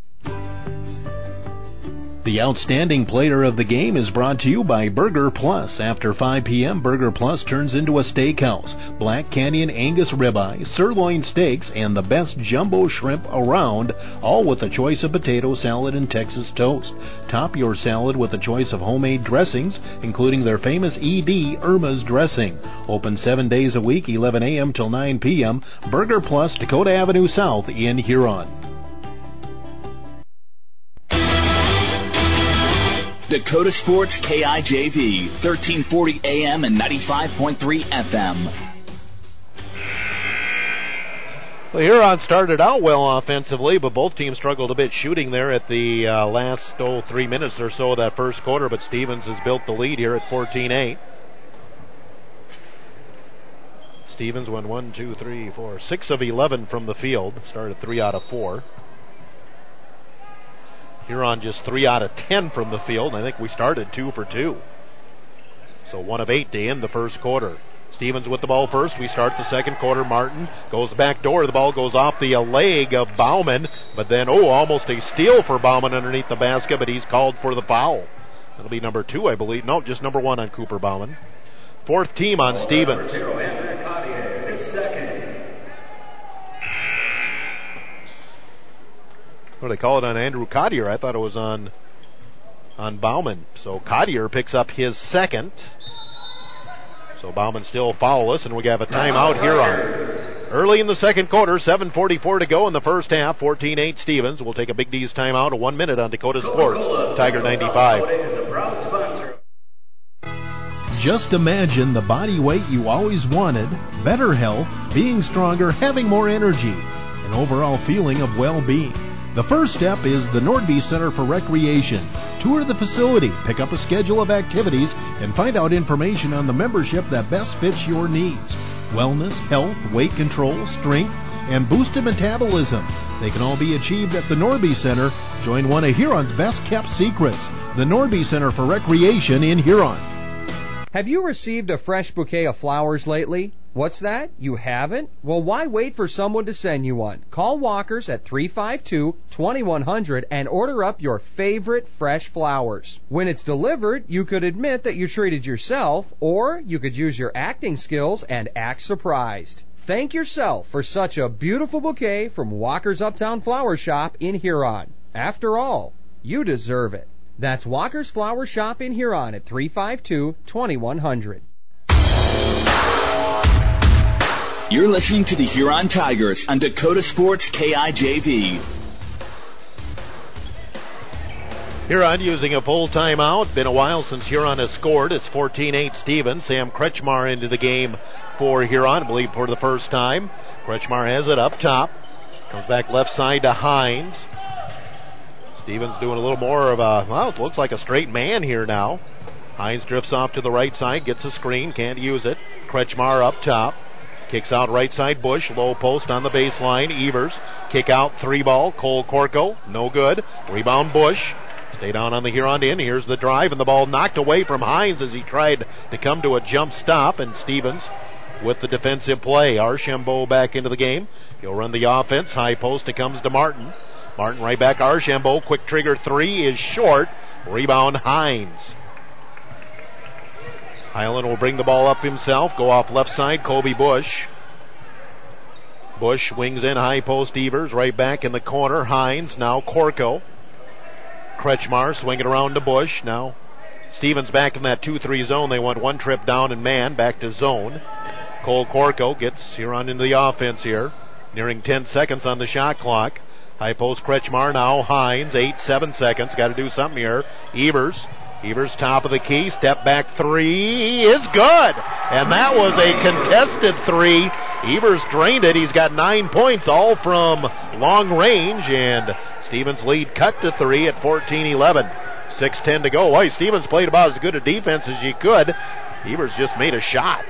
The outstanding player of the game is brought to you by Burger Plus. After 5 p.m., Burger Plus turns into a steakhouse. Black Canyon Angus ribeye, sirloin steaks, and the best jumbo shrimp around, all with a choice of potato salad and Texas toast. Top your salad with a choice of homemade dressings, including their famous ED Irma's dressing. Open 7 days a week, 11 a.m. till 9 p.m. Burger Plus, Dakota Avenue South in Huron. Dakota Sports KIJV, 1340 AM and 95.3 FM. Well, Huron started out well offensively, but both teams struggled a bit shooting there at the last 3 minutes or so of that first quarter, but Stevens has built the lead here at 14-8. Stevens went 6 of 11 from the field, started 3 out of 4. Huron just 3 out of 10 from the field. I think we started 2 for 2. So 1 of 8 to end the first quarter. Stevens with the ball first. We start the second quarter. Martin goes back door. The ball goes off the leg of Bauman. But then, almost a steal for Bauman underneath the basket, but he's called for the foul. That'll be number 2, I believe. No, just number 1 on Cooper Bauman. Fourth team on Stevens. What do they call it on Andrew Cottier? I thought it was on Bauman. So Cottier picks up his second. So Bauman still foulless, and we have a timeout here on early in the second quarter. 7:44 to go in the first half. 14-8 Stevens. We'll take a Big D's timeout. 1 minute on Dakota Sports. Tiger 95. Just imagine the body weight you always wanted, better health, being stronger, having more energy, an overall feeling of well-being. The first step is the Nordby Center for Recreation. Tour the facility, pick up a schedule of activities, and find out information on the membership that best fits your needs. Wellness, health, weight control, strength, and boosted metabolism. They can all be achieved at the Nordby Center. Join one of Huron's best-kept secrets, the Nordby Center for Recreation in Huron. Have you received a fresh bouquet of flowers lately? What's that? You haven't? Well, why wait for someone to send you one? Call Walker's at 352-2100 and order up your favorite fresh flowers. When it's delivered, you could admit that you treated yourself, or you could use your acting skills and act surprised. Thank yourself for such a beautiful bouquet from Walker's Uptown Flower Shop in Huron. After all, you deserve it. That's Walker's Flower Shop in Huron at 352-2100. You're listening to the Huron Tigers on Dakota Sports KIJV. Huron using a full timeout. Been a while since Huron has scored. It's 14-8 Stevens. Sam Kretschmar into the game for Huron, I believe for the first time. Kretschmar has it up top. Comes back left side to Hines. Stevens doing a little more of a, well, it looks like a straight man here now. Hines drifts off to the right side, gets a screen, can't use it. Kretschmar up top. Kicks out right side, Bush, low post on the baseline. Evers, kick out, 3-ball. Cole Corco, no good. Rebound, Bush. Stay down on the Huron end. Here's the drive, and the ball knocked away from Hines as he tried to come to a jump stop, and Stevens with the defensive play. Archambault back into the game. He'll run the offense. High post, it comes to Martin. Martin right back, Archambault. Quick trigger three is short. Rebound, Hines. Highland will bring the ball up himself. Go off left side, Kobe Bush. Bush wings in, high post, Evers. Right back in the corner, Hines. Now Corco. Kretschmar swinging around to Bush. Now Stevens back in that 2-3 zone. They want one trip down and man. Back to zone. Cole Corco gets Huron into the offense here. Nearing 10 seconds on the shot clock. High post, Kretschmar. Now Hines. 8-7 seconds. Got to do something here. Evers top of the key, step back three is good. And that was a contested three. Evers drained it. He's got 9 points, all from long range. And Stevens lead cut to 3 at 14-11. 6:10 to go. Boy, Stevens played about as good a defense as you could. Evers just made a shot.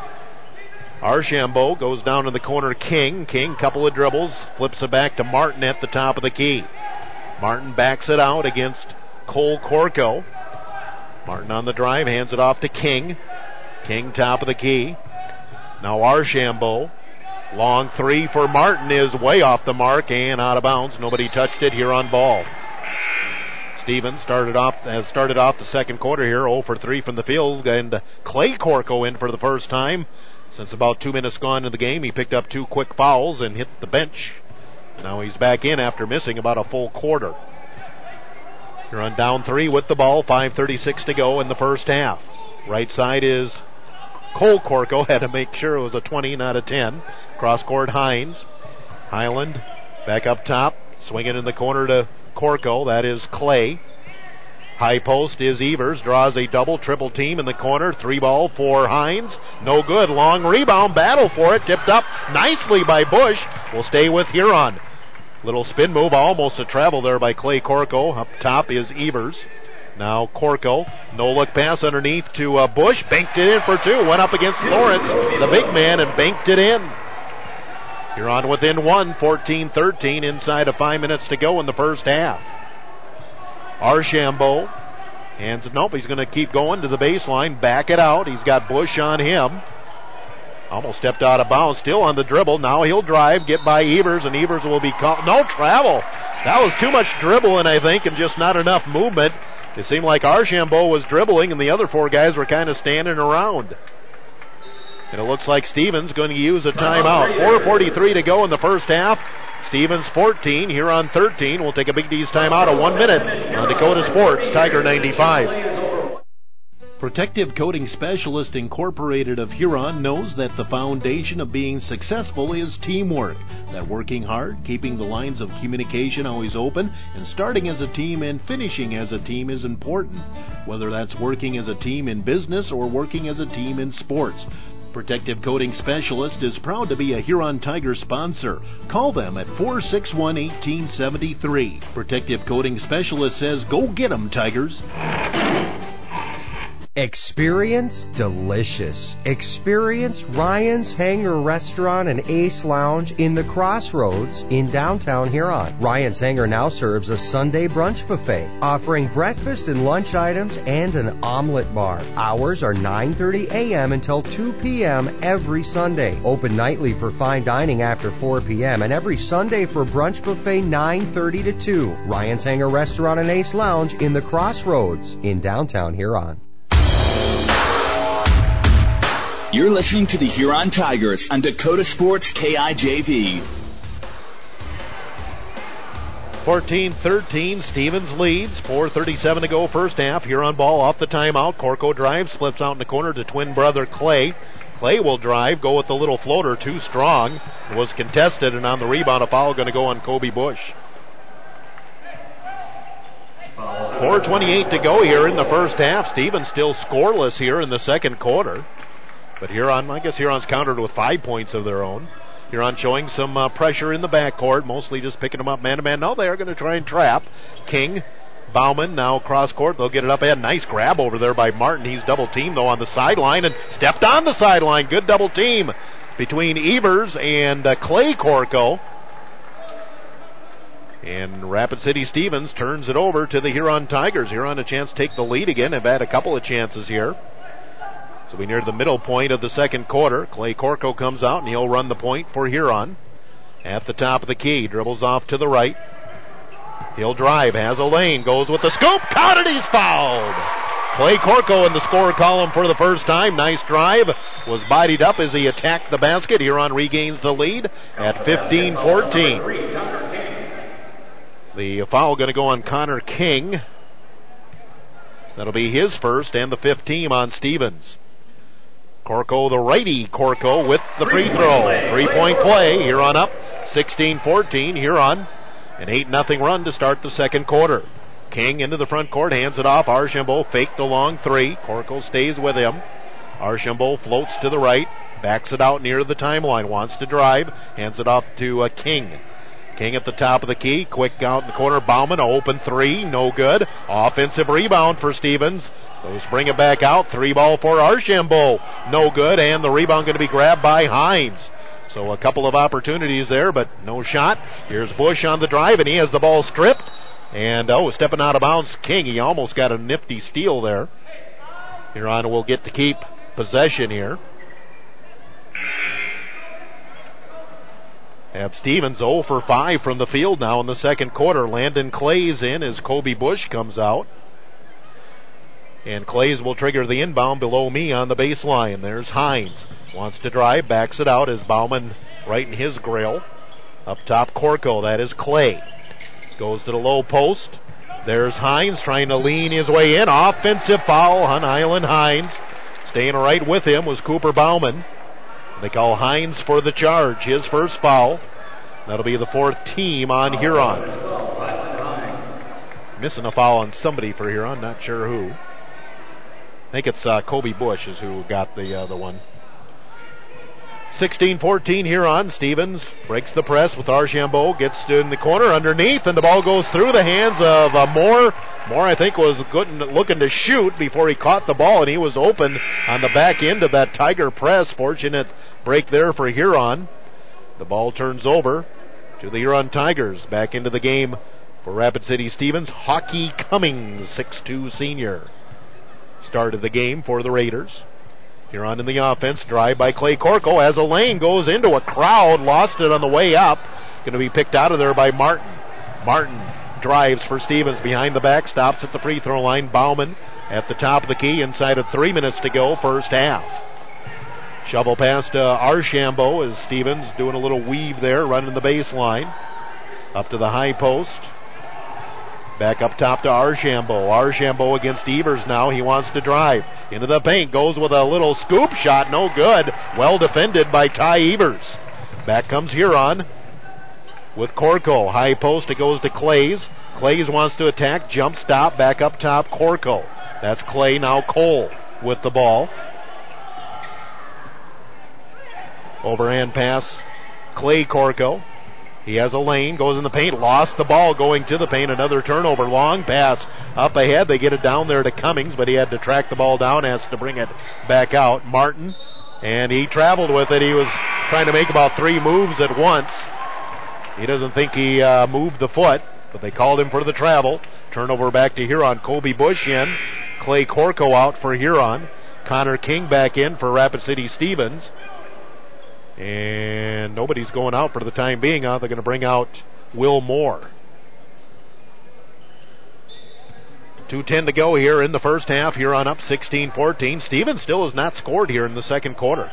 Archambault goes down in the corner. King, couple of dribbles, flips it back to Martin at the top of the key. Martin backs it out against Cole Corco. Martin on the drive, hands it off to King. King top of the key. Now Archambault. Long three for Martin is way off the mark and out of bounds. Nobody touched it here on ball. Stevens has started off the second quarter here, 0 for 3 from the field, and Clay Corco in for the first time since about 2 minutes gone in the game. He picked up 2 quick fouls and hit the bench. Now he's back in after missing about a full quarter. You're on down 3 with the ball, 5:36 to go in the first half. Right side is Cole Corco, had to make sure it was a 20, not a 10. Cross court, Hines. Highland back up top, swinging in the corner to Corco, that is Clay. High post is Evers, draws a double, triple team in the corner, 3-ball for Hines. No good, long rebound, battle for it, tipped up nicely by Bush. Will stay with Huron. Little spin move, almost a travel there by Clay Corco. Up top is Evers. Now Corco, no look pass underneath to Bush. Banked it in for 2. Went up against Lawrence, the big man, and banked it in. Huron within 1, 14-13, inside of 5 minutes to go in the first half. Archambault, nope, he's going to keep going to the baseline, back it out. He's got Bush on him. Almost stepped out of bounds, still on the dribble. Now he'll drive, get by Evers, and Evers will be caught. No travel. That was too much dribbling, I think, and just not enough movement. It seemed like Archambault was dribbling, and the other 4 guys were kind of standing around. And it looks like Stevens going to use a timeout. 4:43 to go in the first half. Stevens 14, Huron 13. We'll take a Big D's timeout of 1 minute on Dakota Sports, Tiger 95. Protective Coating Specialist Incorporated of Huron knows that the foundation of being successful is teamwork. That working hard, keeping the lines of communication always open, and starting as a team and finishing as a team is important. Whether that's working as a team in business or working as a team in sports. Protective Coating Specialist is proud to be a Huron Tiger sponsor. Call them at 461-1873. Protective Coating Specialist says, go get 'em, Tigers. Experience delicious. Experience Ryan's Hangar Restaurant and Ace Lounge in the Crossroads in downtown Huron. Ryan's Hangar now serves a Sunday brunch buffet, offering breakfast and lunch items and an omelet bar. Hours are 9:30 a.m. until 2 p.m. every Sunday. Open nightly for fine dining after 4 p.m. and every Sunday for brunch buffet 9:30 to 2. Ryan's Hangar Restaurant and Ace Lounge in the Crossroads in downtown Huron. You're listening to the Huron Tigers on Dakota Sports KIJV. 14-13, Stevens leads. 4:37 to go first half. Huron ball off the timeout. Corco drives, flips out in the corner to twin brother Clay. Clay will drive, go with the little floater, too strong. It was contested, and on the rebound, a foul going to go on Kobe Bush. 4:28 to go here in the first half. Stevens still scoreless here in the second quarter. But Huron's countered with 5 points of their own. Huron showing some pressure in the backcourt, mostly just picking them up man-to-man. Now they are going to try and trap King. Bauman now cross court. They'll get it up ahead. Nice grab over there by Martin. He's double teamed though on the sideline and stepped on the sideline. Good double team between Evers and Clay Corco. And Rapid City Stevens turns it over to the Huron Tigers. Huron a chance to take the lead again. Have had a couple of chances here. So we near the middle point of the second quarter. Clay Corco comes out and he'll run the point for Huron. At the top of the key, dribbles off to the right. He'll drive, has a lane, goes with the scoop, caught it, he's fouled. Clay Corco in the score column for the first time. Nice drive, was bodied up as he attacked the basket. Huron regains the lead at 15-14. The foul going to go on Connor King. That'll be his first and the fifth team on Stevens. Corco, the righty Corco with the free throw. 3-point play. Huron up 16-14. Huron an 8-0 run to start the second quarter. King into the front court, hands it off. Archambault faked a long three. Corco stays with him. Archambault floats to the right, backs it out near the timeline, wants to drive, hands it off to King. King at the top of the key, quick out in the corner. Bauman, open three, no good. Offensive rebound for Stevens. Those bring it back out. 3-ball for Archambault, no good, and the rebound going to be grabbed by Hines. So a couple of opportunities there, but no shot. Here's Bush on the drive, and he has the ball stripped. And, stepping out of bounds, King. He almost got a nifty steal there. Huron will get to keep possession here. Have Stevens 0 for 5 from the field now in the second quarter. Landon Clays in as Kobe Bush comes out. And Clays will trigger the inbound below me on the baseline. There's Hines. Wants to drive, backs it out as Bauman right in his grill. Up top, Corco. That is Clay. Goes to the low post. There's Hines trying to lean his way in. Offensive foul on Island Hines. Staying right with him was Cooper Bauman. They call Hines for the charge. His first foul. That'll be the fourth team on Huron. Missing a foul on somebody for Huron. Not sure who. I think it's Kobe Bush is who got the one. 16-14 Huron. Stevens breaks the press with Archambault. Gets in the corner underneath, and the ball goes through the hands of Moore. Moore, I think, was looking to shoot before he caught the ball, and he was open on the back end of that Tiger press. Fortunate break there for Huron. The ball turns over to the Huron Tigers. Back into the game for Rapid City Stevens. Hockey Cummings, 6'2 senior. Started the game for the Raiders. Huron in the offense. Drive by Clay Corco as a lane goes into a crowd. Lost it on the way up. Going to be picked out of there by Martin. Martin drives for Stevens behind the back. Stops at the free throw line. Bauman at the top of the key inside of 3 minutes to go first half. Shovel pass to Archambault as Stevens doing a little weave there, running the baseline. Up to the high post. Back up top to Archambault. Archambault against Evers now. He wants to drive into the paint. Goes with a little scoop shot. No good. Well defended by Ty Evers. Back comes Huron with Corco. High post. It goes to Clays. Clays wants to attack. Jump stop. Back up top. Corco. That's Clay. Now Cole with the ball. Overhand pass. Clay Corco. He has a lane, goes in the paint, lost the ball going to the paint. Another turnover, long pass up ahead. They get it down there to Cummings, but he had to track the ball down, has to bring it back out. Martin, and he traveled with it. He was trying to make about 3 moves at once. He doesn't think he moved the foot, but they called him for the travel. Turnover back to Huron. Colby Bush in. Clay Corco out for Huron. Connor King back in for Rapid City Stevens. And nobody's going out for the time being. They're going to bring out Will Moore. 2:10 to go here in the first half. Huron up 16-14. Stevens still has not scored here in the second quarter.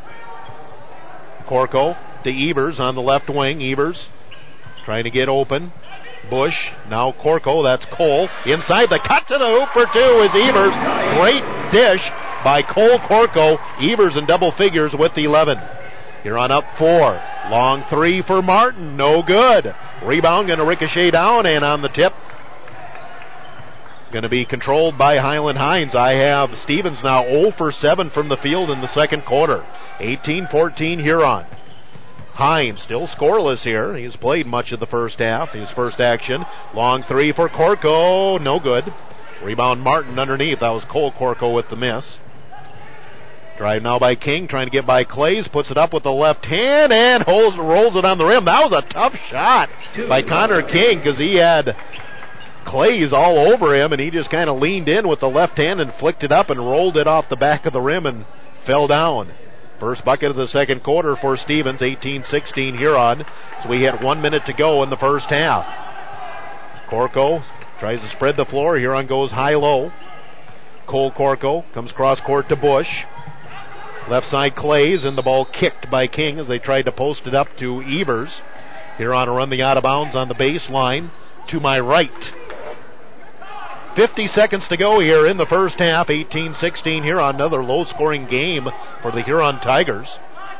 Corco to Evers on the left wing. Evers trying to get open. Bush, now Corco, that's Cole. Inside the cut to the hoop for 2 is Evers. Great dish by Cole Corco. Evers in double figures with 11. Huron up 4. Long 3 for Martin. No good. Rebound going to ricochet down and on the tip. Going to be controlled by Highland Hines. I have Stevens now 0 for 7 from the field in the second quarter. 18-14 Huron. Hines still scoreless here. He's played much of the first half. His first action. Long 3 for Corco. No good. Rebound Martin underneath. That was Cole Corco with the miss. Drive now by King, trying to get by Clays, puts it up with the left hand and rolls it on the rim. That was a tough shot by Connor King because he had Clays all over him and he just kind of leaned in with the left hand and flicked it up and rolled it off the back of the rim and fell down. First bucket of the second quarter for Stevens, 18-16 Huron. So we had 1 minute to go in the first half. Corco tries to spread the floor. Huron goes high-low. Cole Corco comes cross court to Bush. Left side Clays, and the ball kicked by King as they tried to post it up to Evers. Huron run the out of bounds on the baseline to my right. 50 seconds to go here in the first half. 18-16 Huron. Another low-scoring game for the Huron Tigers.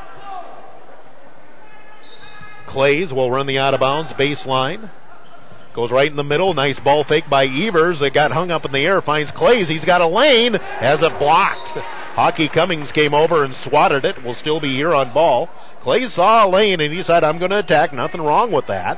Clays will run the out of bounds baseline. Goes right in the middle. Nice ball fake by Evers. It got hung up in the air. Finds Clays. He's got a lane. Has it blocked. Hockey Cummings came over and swatted it. Will still be here on ball. Clay saw a lane and he said, I'm going to attack. Nothing wrong with that.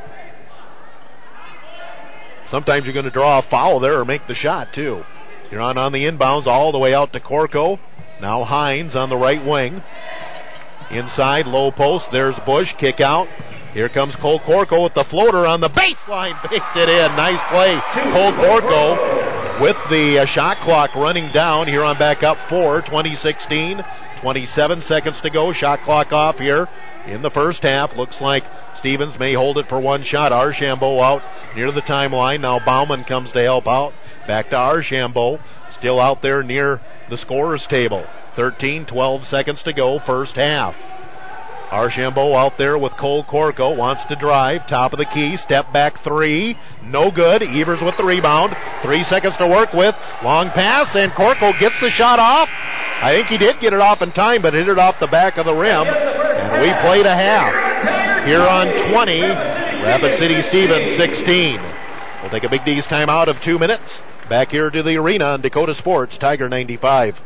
Sometimes you're going to draw a foul there or make the shot too. You're on the inbounds all the way out to Corco. Now Hines on the right wing. Inside, low post. There's Bush. Kick out. Here comes Cole Corco with the floater on the baseline. Picked it in. Nice play. Cole Corco with the shot clock running down. Huron back up 4, 20-16. 27 seconds to go. Shot clock off here in the first half. Looks like Stevens may hold it for one shot. Archambault out near the timeline. Now Bauman comes to help out. Back to Archambault. Still out there near the scorer's table. 12 seconds to go. First half. Archambault out there with Cole Corco. Wants to drive. Top of the key. Step back 3. No good. Evers with the rebound. 3 seconds to work with. Long pass, and Corco gets the shot off. I think he did get it off in time, but hit it off the back of the rim. And we played a half. Huron 20. Rapid City Stevens 16. We'll take a Big D's timeout of 2 minutes. Back here to the arena on Dakota Sports, Tiger 95.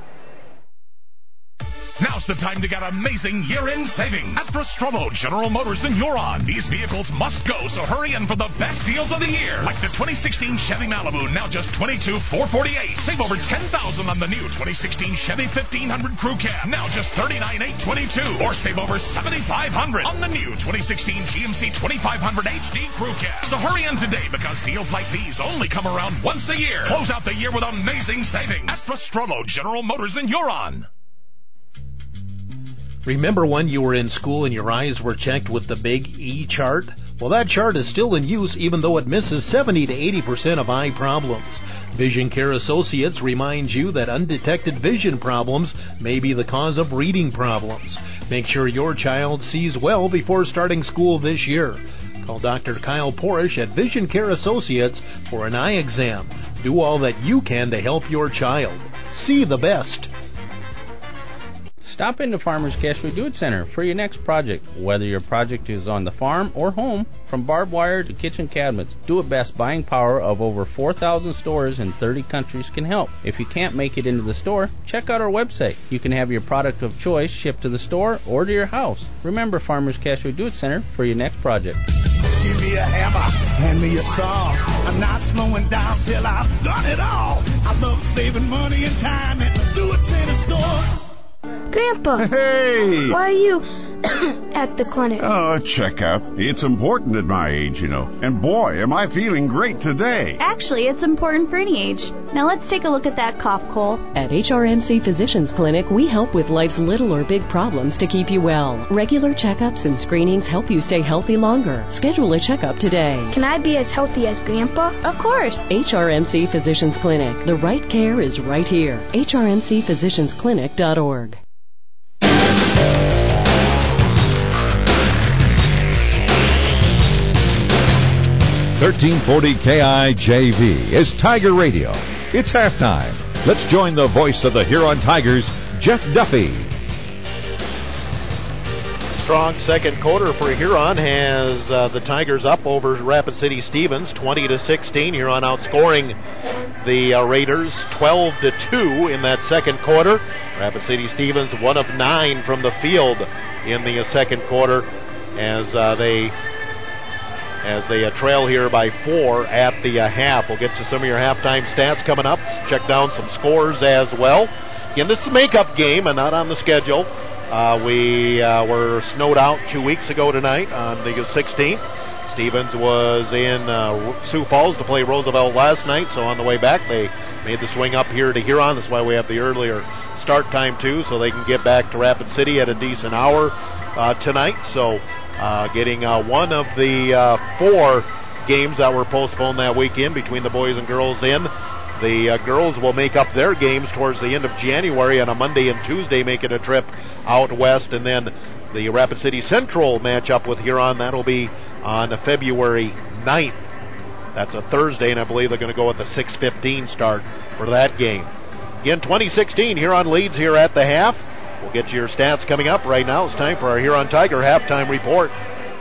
Now's the time to get amazing year-end savings at Prostrollo General Motors in Huron. These vehicles must go, so hurry in for the best deals of the year. Like the 2016 Chevy Malibu, now just $22,448. Save over $10,000 on the new 2016 Chevy 1500 Crew Cab, now just $39,822. Or save over $7,500 on the new 2016 GMC 2500 HD Crew Cab. So hurry in today because deals like these only come around once a year. Close out the year with amazing savings at Prostrollo General Motors in Huron. Remember when you were in school and your eyes were checked with the big E chart? Well, that chart is still in use even though it misses 70 to 80% of eye problems. Vision Care Associates reminds you that undetected vision problems may be the cause of reading problems. Make sure your child sees well before starting school this year. Call Dr. Kyle Porish at Vision Care Associates for an eye exam. Do all that you can to help your child. See the best. Stop into Farmers Cashway Do It Center for your next project. Whether your project is on the farm or home, from barbed wire to kitchen cabinets, Do It Best buying power of over 4,000 stores in 30 countries can help. If you can't make it into the store, check out our website. You can have your product of choice shipped to the store or to your house. Remember Farmers Cashway Do It Center for your next project. Give me a hammer, hand me a saw. I'm not slowing down till I've done it all. I love saving money and time at the Do It Center store. Grandpa! Hey! Why are you at the clinic? Oh, a checkup. It's important at my age, you know. And boy, am I feeling great today. Actually, it's important for any age. Now let's take a look at that cough, Cole. At HRMC Physicians Clinic, we help with life's little or big problems to keep you well. Regular checkups and screenings help you stay healthy longer. Schedule a checkup today. Can I be as healthy as Grandpa? Of course. HRMC Physicians Clinic. The right care is right here. HRMCphysiciansclinic.org. 1340 KIJV is Tiger Radio. It's halftime. Let's join the voice of the Huron Tigers, Jeff Duffy. Strong second quarter for Huron has the Tigers up over Rapid City Stevens 20-16. Huron outscoring the Raiders 12-2 in that second quarter. Rapid City Stevens 1 of 9 from the field in the second quarter as they trail here by 4 at the half. We'll get to some of your halftime stats coming up. Check down some scores as well. Again, this is a makeup game and not on the schedule. We were snowed out 2 weeks ago tonight on the 16th. Stevens was in Sioux Falls to play Roosevelt last night, so on the way back they made the swing up here to Huron. That's why we have the earlier start time too, so they can get back to Rapid City at a decent hour tonight. So getting one of the 4 games that were postponed that weekend between the boys and girls in. The girls will make up their games towards the end of January on a Monday and Tuesday, making a trip out west, and then the Rapid City Central matchup with Huron, that'll be on February 9th. That's a Thursday, and I believe they're going to go with the 6:15 start for that game. Again, 2016, Huron leads here at the half. We'll get to your stats coming up. Right now it's time for our Huron Tiger halftime report.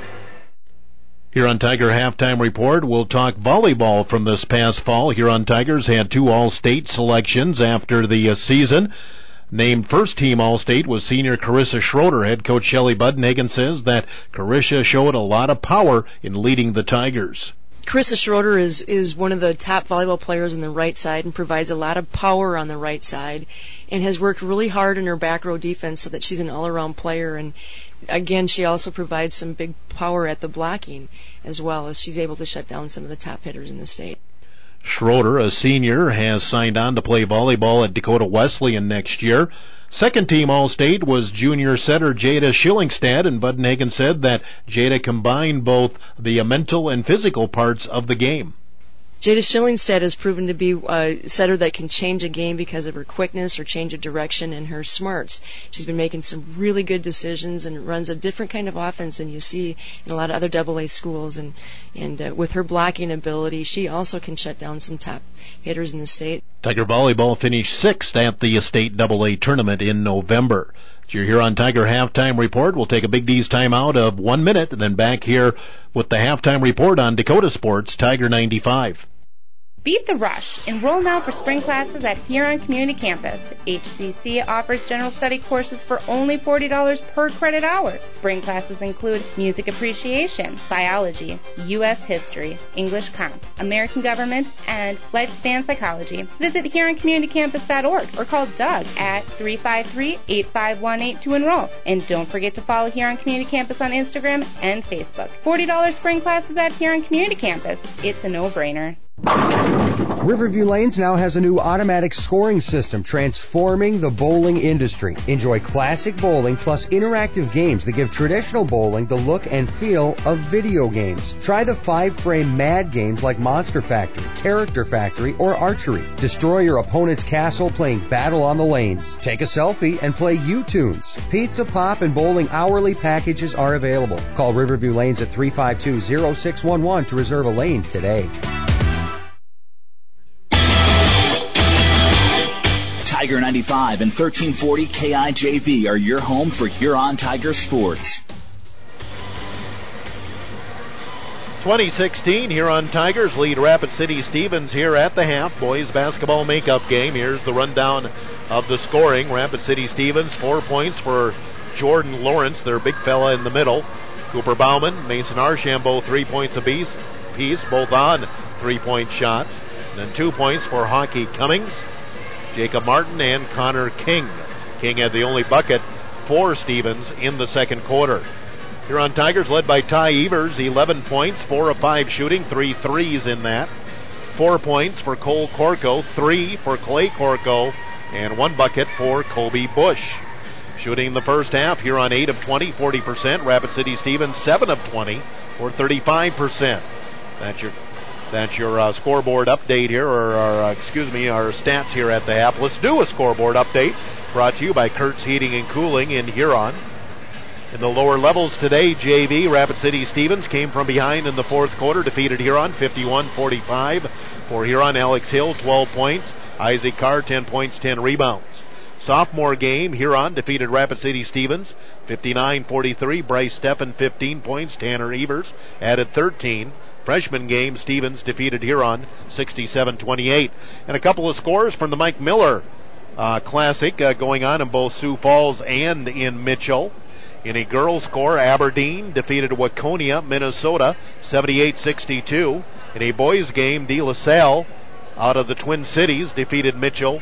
Huron Tiger halftime report. We'll talk volleyball from this past fall. Huron Tigers had 2 All-State selections after the season. Named first-team All-State was senior Carissa Schroeder. Head coach Shelly Buddenhagen says that Carissa showed a lot of power in leading the Tigers. Carissa Schroeder is one of the top volleyball players on the right side and provides a lot of power on the right side and has worked really hard in her back row defense so that she's an all-around player. And again, she also provides some big power at the blocking as well, as she's able to shut down some of the top hitters in the state. Schroeder, a senior, has signed on to play volleyball at Dakota Wesleyan next year. Second-team All-State was junior setter Jada Schillingstad, and Buddenhagen said that Jada combined both the mental and physical parts of the game. Jada Schillingstad has proven to be a setter that can change a game because of her quickness, her change of direction, and her smarts. She's been making some really good decisions and runs a different kind of offense than you see in a lot of other AA schools. And with her blocking ability, she also can shut down some top hitters in the state. Tiger volleyball finished 6th at the state AA tournament in November. You're here on Tiger Halftime Report. We'll take a Big D's timeout of 1 minute and then back here with the Halftime Report on Dakota Sports, Tiger 95. Beat the rush. Enroll now for spring classes at Huron Community Campus. HCC offers general study courses for only $40 per credit hour. Spring classes include music appreciation, biology, U.S. history, English comp, American government, and lifespan psychology. Visit HuronCommunityCampus.org or call Doug at 353-8518 to enroll. And don't forget to follow Huron Community Campus on Instagram and Facebook. $40 spring classes at Huron Community Campus. It's a no-brainer. Riverview Lanes now has a new automatic scoring system transforming the bowling industry. Enjoy classic bowling plus interactive games that give traditional bowling the look and feel of video games. Try the 5-frame mad games like Monster Factory, Character Factory, or Archery. Destroy your opponent's castle playing Battle on the Lanes. Take a selfie and play U-Tunes. Pizza, pop, and bowling hourly packages are available. Call Riverview Lanes at 352-0611 to reserve a lane today. Tiger 95 and 1340 KIJV are your home for Huron Tiger sports. 2016 Huron Tigers lead Rapid City Stevens here at the half. Boys basketball makeup game. Here's the rundown of the scoring. Rapid City Stevens, 4 points for Jordan Lawrence, their big fella in the middle. Cooper Bauman, Mason Archambault, 3 points apiece, both on 3-point shots. And then 2 points for Hockey Cummings, Jacob Martin, and Connor King. King had the only bucket for Stevens in the second quarter. Huron Tigers led by Ty Evers, 11 points, 4 of 5 shooting, 3 threes in that. 4 points for Cole Corco, 3 for Clay Corco, and 1 bucket for Kobe Bush. Shooting in the first half, Huron 8 of 20, 40%. Rapid City Stevens 7 of 20, or 35%. That's your scoreboard update here, or our stats here at the half. Let's do a scoreboard update brought to you by Kurtz Heating and Cooling in Huron. In the lower levels today, JV, Rapid City Stevens came from behind in the fourth quarter, defeated Huron 51-45. For Huron, Alex Hill, 12 points. Isaac Carr, 10 points, 10 rebounds. Sophomore game, Huron defeated Rapid City Stevens 59-43. Bryce Steffen, 15 points. Tanner Evers added 13. Freshman game, Stevens defeated Huron 67-28. And a couple of scores from the Mike Miller Classic going on in both Sioux Falls and in Mitchell. In a girls' score, Aberdeen defeated Waconia, Minnesota 78-62. In a boys' game, De La Salle out of the Twin Cities defeated Mitchell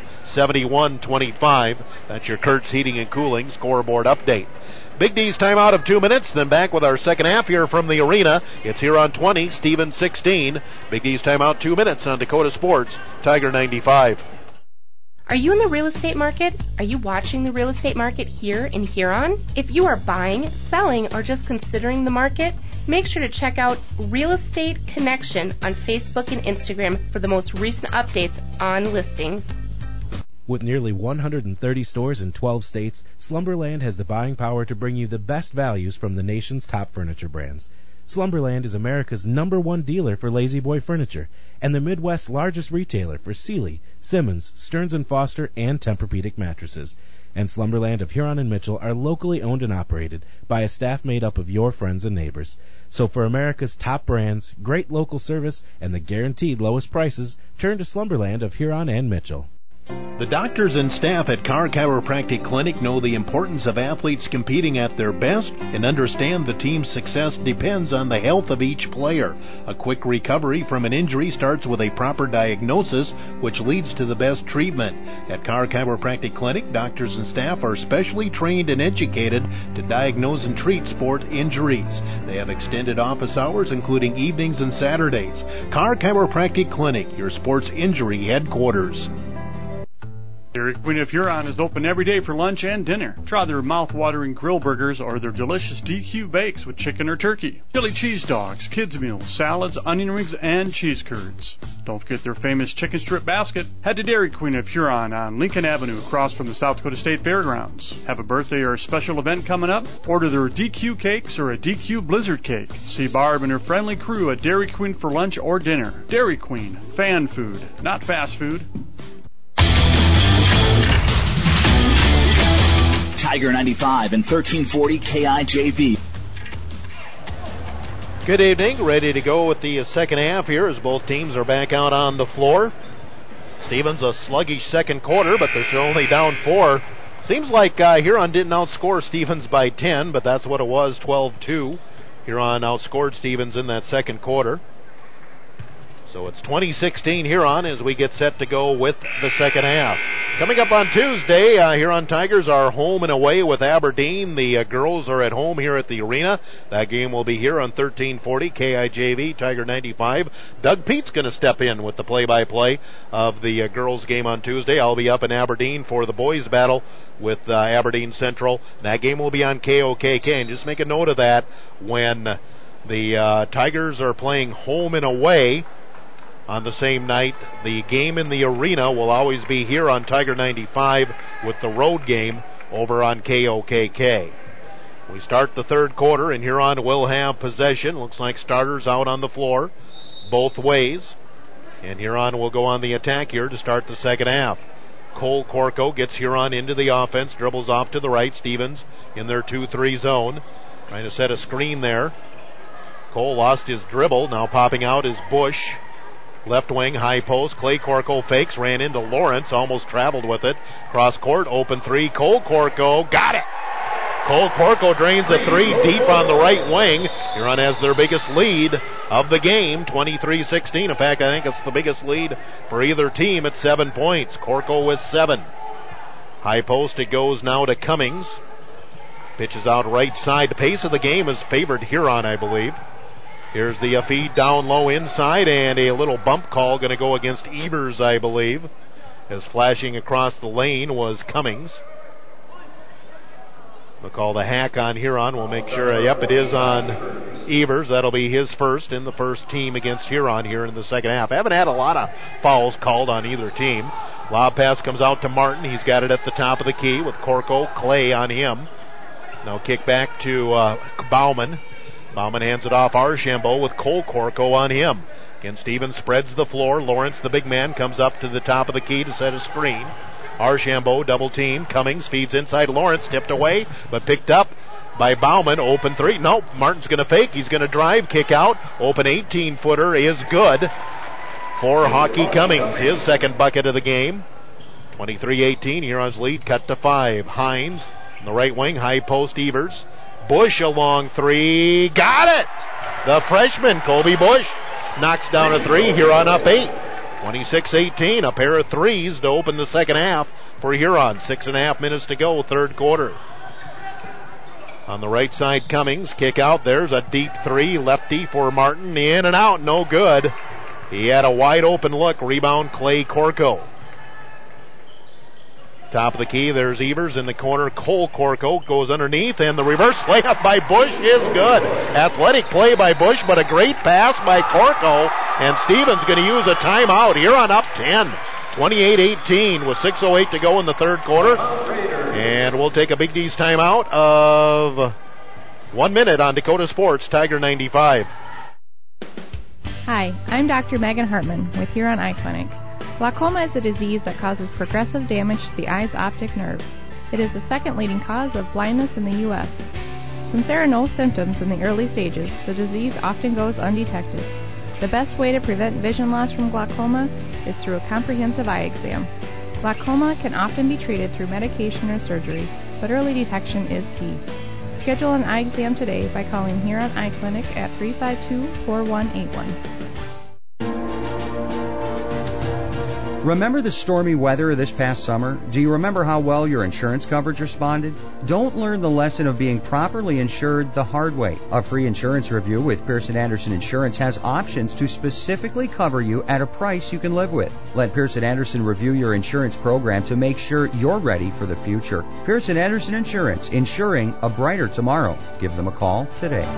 71-25. That's your Kurtz Heating and Cooling scoreboard update. Big D's timeout of 2 minutes, then back with our second half here from the arena. It's Huron 20, Stevens 16. Big D's timeout 2 minutes on Dakota Sports, Tiger 95. Are you in the real estate market? Are you watching the real estate market here in Huron? If you are buying, selling, or just considering the market, make sure to check out Real Estate Connection on Facebook and Instagram for the most recent updates on listings. With nearly 130 stores in 12 states, Slumberland has the buying power to bring you the best values from the nation's top furniture brands. Slumberland is America's #1 dealer for Lazy Boy furniture and the Midwest's largest retailer for Sealy, Simmons, Stearns & Foster, and Tempur-Pedic mattresses. And Slumberland of Huron and Mitchell are locally owned and operated by a staff made up of your friends and neighbors. So for America's top brands, great local service, and the guaranteed lowest prices, turn to Slumberland of Huron and Mitchell. The doctors and staff at Carr Chiropractic Clinic know the importance of athletes competing at their best and understand the team's success depends on the health of each player. A quick recovery from an injury starts with a proper diagnosis, which leads to the best treatment. At Carr Chiropractic Clinic, doctors and staff are specially trained and educated to diagnose and treat sport injuries. They have extended office hours, including evenings and Saturdays. Carr Chiropractic Clinic, your sports injury headquarters. Dairy Queen of Huron is open every day for lunch and dinner. Try their mouth-watering grill burgers or their delicious DQ bakes with chicken or turkey. Chili cheese dogs, kids meals, salads, onion rings, and cheese curds. Don't forget their famous chicken strip basket. Head to Dairy Queen of Huron on Lincoln Avenue across from the South Dakota State Fairgrounds. Have a birthday or a special event coming up? Order their DQ cakes or a DQ blizzard cake. See Barb and her friendly crew at Dairy Queen for lunch or dinner. Dairy Queen, fan food, not fast food. Tiger 95 and 1340 KIJV. Good evening. Ready to go with the second half here as both teams are back out on the floor. Stevens a sluggish second quarter, but they're still only down 4. Seems like Huron didn't outscore Stevens by 10, but that's what it was, 12-2. Huron outscored Stevens in that second quarter. So it's 2016 Huron as we get set to go with the second half. Coming up on Tuesday, Huron Tigers are home and away with Aberdeen. The girls are at home here at the arena. That game will be here on 1340 KIJV, Tiger 95. Doug Pete's going to step in with the play-by-play of the girls game on Tuesday. I'll be up in Aberdeen for the boys battle with Aberdeen Central. That game will be on KOKK. And just make a note of that when the Tigers are playing home and away on the same night. The game in the arena will always be here on Tiger 95 with the road game over on KOKK. We start the third quarter, and Huron will have possession. Looks like starters out on the floor both ways. And Huron will go on the attack here to start the second half. Cole Corco gets Huron into the offense, dribbles off to the right. Stevens in their 2-3 zone, trying to set a screen there. Cole lost his dribble. Now popping out is Bush. Left wing, high post. Clay Corco fakes, ran into Lawrence, almost traveled with it. Cross court, open three. Cole Corco got it. Cole Corco drains a three deep on the right wing. Huron has their biggest lead of the game, 23-16. In fact, I think it's the biggest lead for either team at 7 points. Corco with 7. High post, it goes now to Cummings. Pitches out right side. The pace of the game is favored Huron, I believe. Here's the feed down low inside, and a little bump call going to go against Evers, I believe, as flashing across the lane was Cummings. We'll call the hack on Huron. We'll make sure, yep, it is on Evers. That'll be his first in the first team against Huron here in the second half. Haven't had a lot of fouls called on either team. Lob pass comes out to Martin. He's got it at the top of the key with Corco, Clay on him. Now kick back to Bauman. Bauman hands it off Archambault with Cole Corco on him. Again, Stevens spreads the floor. Lawrence, the big man, comes up to the top of the key to set a screen. Archambault double team. Cummings feeds inside. Lawrence tipped away, but picked up by Bauman. Open three. Nope. Martin's going to fake. He's going to drive. Kick out. Open 18-footer is good for Hockey Cummings. His second bucket of the game. 23-18. Huron's lead cut to 5. Hines in the right wing. High post Evers. Bush a long three. Got it! The freshman, Colby Bush, knocks down a three. Huron up 8. 26-18. A pair of threes to open the second half for Huron. 6.5 minutes to go, third quarter. On the right side, Cummings. Kick out. There's a deep three. Lefty for Martin. In and out. No good. He had a wide open look. Rebound, Clay Corco. Top of the key, there's Evers in the corner. Cole Corco goes underneath, and the reverse layup by Bush is good. Athletic play by Bush, but a great pass by Corco, and Stevens going to use a timeout. Huron up 10, 28-18 with 6:08 to go in the third quarter. And we'll take a Big D's timeout of 1 minute on Dakota Sports, Tiger 95. Hi, I'm Dr. Megan Hartman with Huron Eye Clinic. Glaucoma is a disease that causes progressive damage to the eye's optic nerve. It is the second leading cause of blindness in the U.S. Since there are no symptoms in the early stages, the disease often goes undetected. The best way to prevent vision loss from glaucoma is through a comprehensive eye exam. Glaucoma can often be treated through medication or surgery, but early detection is key. Schedule an eye exam today by calling Huron Eye Clinic at 352-4181. Remember the stormy weather this past summer? Do you remember how well your insurance coverage responded? Don't learn the lesson of being properly insured the hard way. A free insurance review with Pearson Anderson Insurance has options to specifically cover you at a price you can live with. Let Pearson Anderson review your insurance program to make sure you're ready for the future. Pearson Anderson Insurance, insuring a brighter tomorrow. Give them a call today.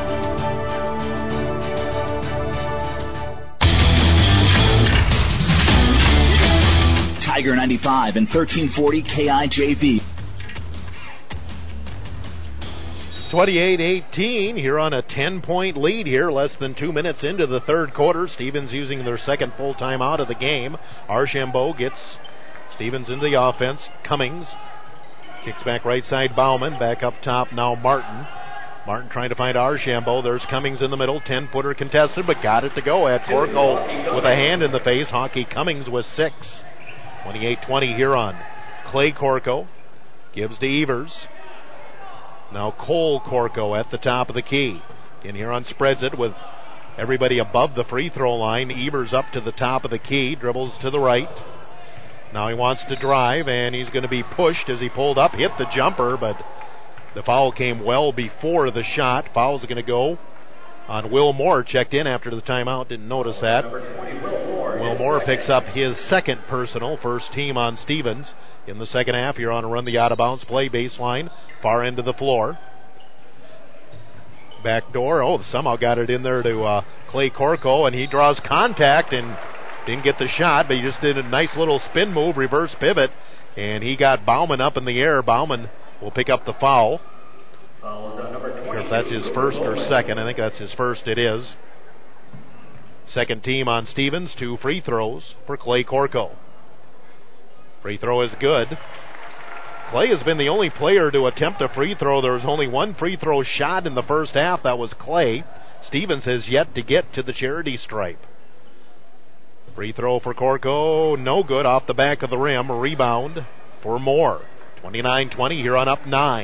Tiger 95 and 1340 KIJV. 28-18. Huron a 10-point lead here, less than 2 minutes into the third quarter. Stevens using their second full timeout of the game. Archambault gets Stevens into the offense. Cummings kicks back right side. Bauman back up top now. Martin trying to find Archambault. There's Cummings in the middle. 10-footer contested, but got it to go. At Corco with a hand in the face. Hockey Cummings with 6. 28-20 Huron. Clay Corco gives to Evers. Now Cole Corco at the top of the key. And Huron spreads it with everybody above the free throw line. Evers up to the top of the key, dribbles to the right. Now he wants to drive, and he's going to be pushed as he pulled up, hit the jumper, but the foul came well before the shot. Foul's going to go on Will Moore. Checked in after the timeout, didn't notice that. Will Moore picks up his second personal, first team on Stevens. In the second half, you're on a run the out-of-bounds play, baseline, far end of the floor. Back door, somehow got it in there to Clay Corco, and he draws contact and didn't get the shot, but he just did a nice little spin move, reverse pivot, and he got Bauman up in the air. Bauman will pick up the foul. If that's his first or second, I think that's his first, it is. Second team on Stevens, 2 free throws for Clay Corco. Free throw is good. Clay has been the only player to attempt a free throw. There was only 1 free throw shot in the first half. That was Clay. Stevens has yet to get to the charity stripe. Free throw for Corco, no good, off the back of the rim. A rebound for Moore. 29-20 here on up 9.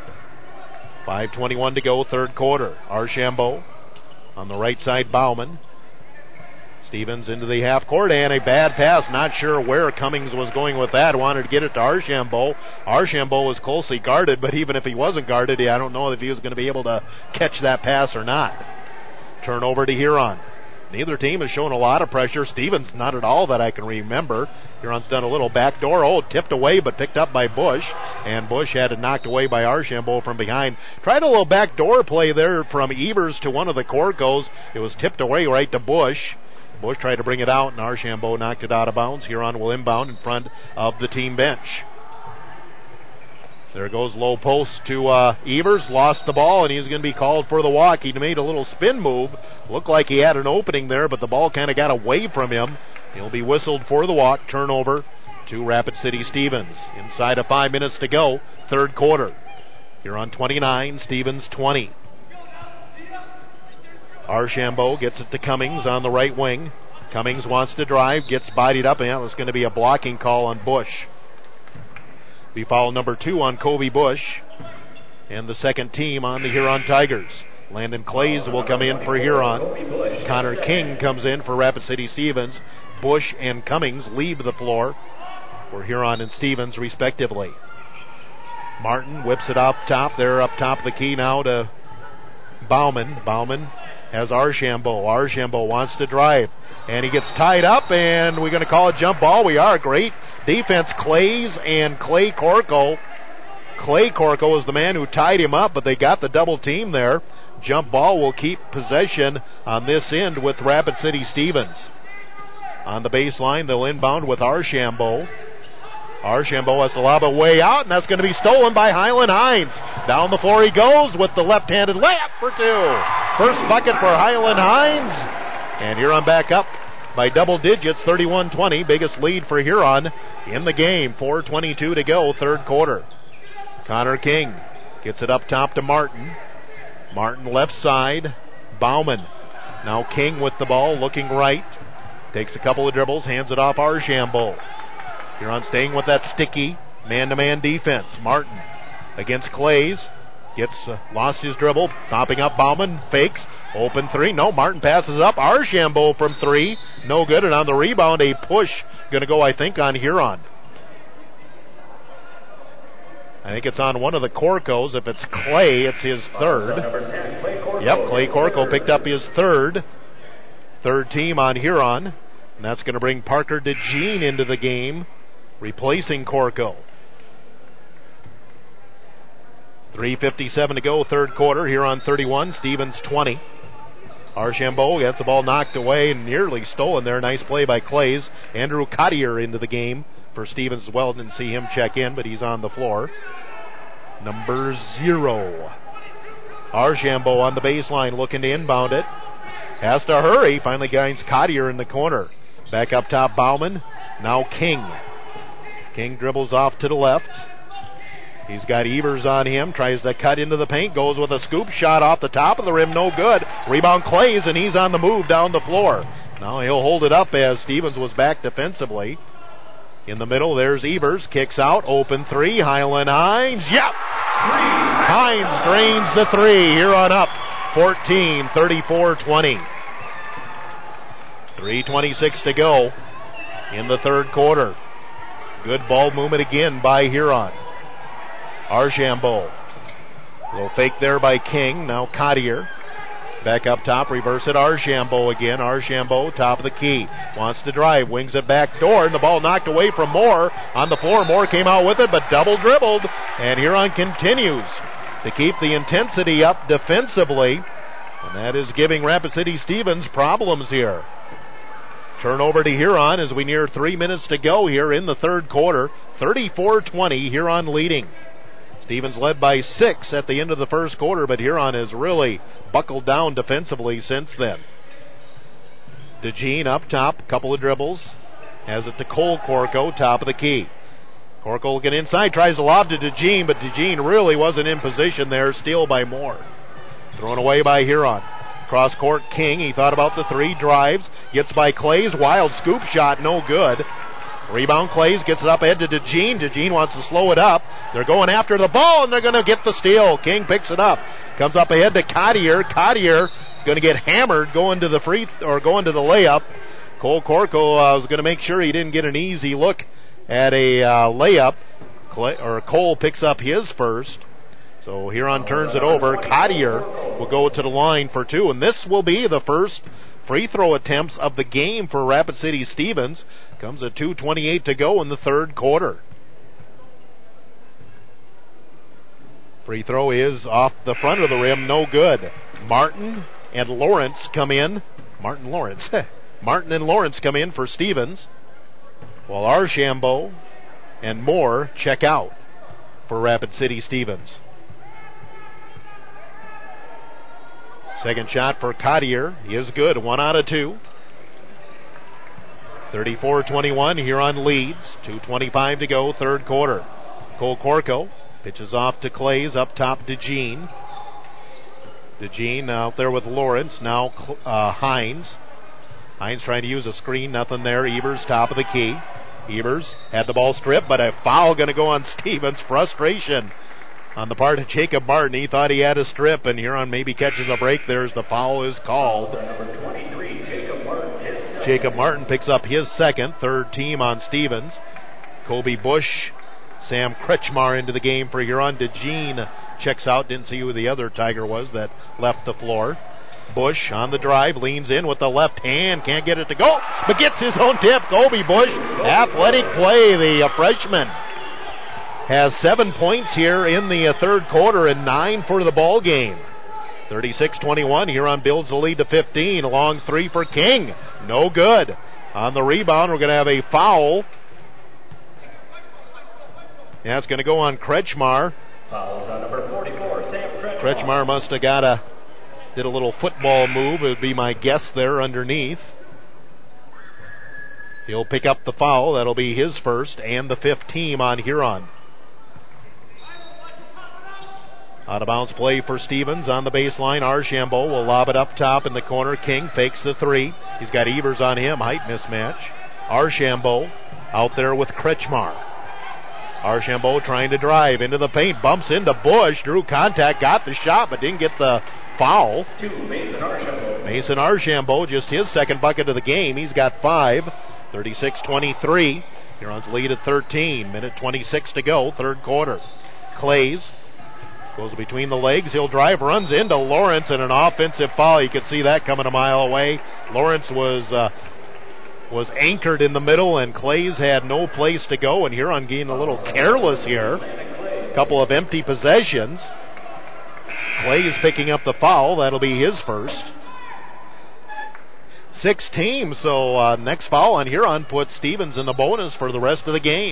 5:21 to go, third quarter. Archambault on the right side, Bauman. Stevens into the half court, and a bad pass. Not sure where Cummings was going with that. Wanted to get it to Archambault. Archambault was closely guarded, but even if he wasn't guarded, I don't know if he was going to be able to catch that pass or not. Turnover to Huron. Neither team has shown a lot of pressure. Stevens not at all that I can remember. Huron's done a little backdoor. Tipped away but picked up by Bush. And Bush had it knocked away by Archambault from behind. Tried a little backdoor play there from Evers to one of the Corcos. It was tipped away right to Bush. Bush tried to bring it out, and Archambault knocked it out of bounds. Huron will inbound in front of the team bench. There goes low post to Evers. Lost the ball, and he's going to be called for the walk. He made a little spin move. Looked like he had an opening there, but the ball kind of got away from him. He'll be whistled for the walk. Turnover to Rapid City Stevens. Inside of 5 minutes to go, third quarter. Huron 29, Stevens 20. Archambault gets it to Cummings on the right wing. Cummings wants to drive, gets bodied up, and it's going to be a blocking call on Bush. Be foul number 2 on Kobe Bush. And the second team on the Huron Tigers. Landon Clays will come in for Huron. Connor King comes in for Rapid City Stevens. Bush and Cummings leave the floor for Huron and Stevens, respectively. Martin whips it up top. They're up top of the key now to Bauman. Bauman has Archambault. Archambault wants to drive, and he gets tied up, and we're going to call a jump ball. We are. Great defense, Clays and Clay Corco. Clay Corco is the man who tied him up, but they got the double team there. Jump ball will keep possession on this end with Rapid City Stevens. On the baseline, they'll inbound with Archambault. Archambault has to lob it way out, and that's going to be stolen by Highland Hines. Down the floor he goes with the left-handed layup for 2. First bucket for Highland Hines. And Huron back up by double digits, 31-20. Biggest lead for Huron in the game. 4:22 to go, third quarter. Connor King gets it up top to Martin. Martin left side. Bauman. Now King with the ball, looking right. Takes a couple of dribbles, hands it off Archambault. Huron staying with that sticky man-to-man defense. Martin against Clays. Gets lost his dribble. Popping up Bauman. Fakes. Open 3. No, Martin passes up. Archambault from 3. No good. And on the rebound, a push. Going to go, I think, on Huron. I think it's on one of the Corcos. If it's Clay, it's his third. Yep, Clay Corco picked up his third. Third team on Huron. And that's going to bring Parker DeJean into the game, replacing Corco. 3:57 to go, third quarter. Huron 31, Stevens 20. Archambault gets the ball knocked away and nearly stolen there. Nice play by Clays. Andrew Cottier into the game for Stevens as well. Didn't see him check in, but he's on the floor. Number 0. Archambault on the baseline looking to inbound it. Has to hurry. Finally finds Cottier in the corner. Back up top, Bauman. Now King. King dribbles off to the left. He's got Evers on him. Tries to cut into the paint. Goes with a scoop shot off the top of the rim. No good. Rebound Clays, and he's on the move down the floor. Now he'll hold it up as Stevens was back defensively. In the middle, there's Evers. Kicks out. Open 3. Highland Hines. Yes! Hines drains the 3. Here on up. 14, 34-20. 3:26 to go in the third quarter. Good ball movement again by Huron. Archambault. Little fake there by King. Now Cottier. Back up top, reverse it. Archambault again. Archambault, top of the key. Wants to drive, wings it back door, and the ball knocked away from Moore on the floor. Moore came out with it, but double dribbled. And Huron continues to keep the intensity up defensively. And that is giving Rapid City Stevens problems here. Turnover to Huron as we near 3 minutes to go here in the third quarter. 34-20, Huron leading. Stevens led by 6 at the end of the first quarter, but Huron has really buckled down defensively since then. DeJean up top, couple of dribbles. Has it to Cole Corco, top of the key. Corco looking inside, tries to lob to DeJean, but DeJean really wasn't in position there. Steal by Moore. Thrown away by Huron. Cross court, King. He thought about the three, drives, gets by Clays. Wild scoop shot, no good. Rebound, Clays gets it up ahead to DeJean. DeJean wants to slow it up. They're going after the ball, and they're going to get the steal. King picks it up. Comes up ahead to Cottier. Cottier is going to get hammered going to the going to the layup. Cole Corco was going to make sure he didn't get an easy look at a layup. Cole picks up his first. So Huron turns it over. Cottier will go to the line for 2, and this will be the first free throw attempts of the game for Rapid City Stevens. Comes at 2:28 to go in the third quarter. Free throw is off the front of the rim, no good. Martin and Lawrence come in. Martin and Lawrence come in for Stevens, while Archambault and Moore check out for Rapid City Stevens. Second shot for Cottier. He is good. 1 out of 2. 34-21. Huron leads. 2:25 to go. Third quarter. Cole Corco pitches off to Clays. Up top to DeJean. DeJean out there with Lawrence. Now Hines. Hines trying to use a screen. Nothing there. Evers top of the key. Evers had the ball stripped, but a foul going to go on Stevens. Frustration on the part of Jacob Martin. He thought he had a strip, and Huron maybe catches a break there as the foul is called. Jacob Martin picks up his second, third team on Stevens. Kobe Bush, Sam Kretschmar into the game for Huron. DeJean checks out. Didn't see who the other Tiger was that left the floor. Bush on the drive, leans in with the left hand, can't get it to go, but gets his own tip. Kobe Bush, athletic play. The freshman has 7 points here in the third quarter and 9 for the ball game. 36-21. Huron builds the lead to 15. A long three for King. No good. On the rebound, we're going to have a foul. Yeah, it's going to go on Kretschmar. Fouls on number 44, Sam Kretschmar. Kretschmar must have did a little football move. It would be my guess there underneath. He'll pick up the foul. That'll be his first and the 5th team on Huron. Out of bounds play for Stevens on the baseline. Archambault will lob it up top in the corner. King fakes the three. He's got Evers on him. Height mismatch. Archambault out there with Kretschmar. Archambault trying to drive into the paint. Bumps into Bush. Drew contact. Got the shot but didn't get the foul. Mason Archambault, just his second bucket of the game. He's got 5. 36-23. Huron's lead at 13. Minute 26 to go. Third quarter. Clays goes between the legs. He'll drive, runs into Lawrence, and an offensive foul. You could see that coming a mile away. Lawrence was anchored in the middle, and Clays had no place to go, and Huron getting a little careless here. A couple of empty possessions. Clays picking up the foul. That'll be his first. 6 teams, so next foul on Huron puts Stevens in the bonus for the rest of the game.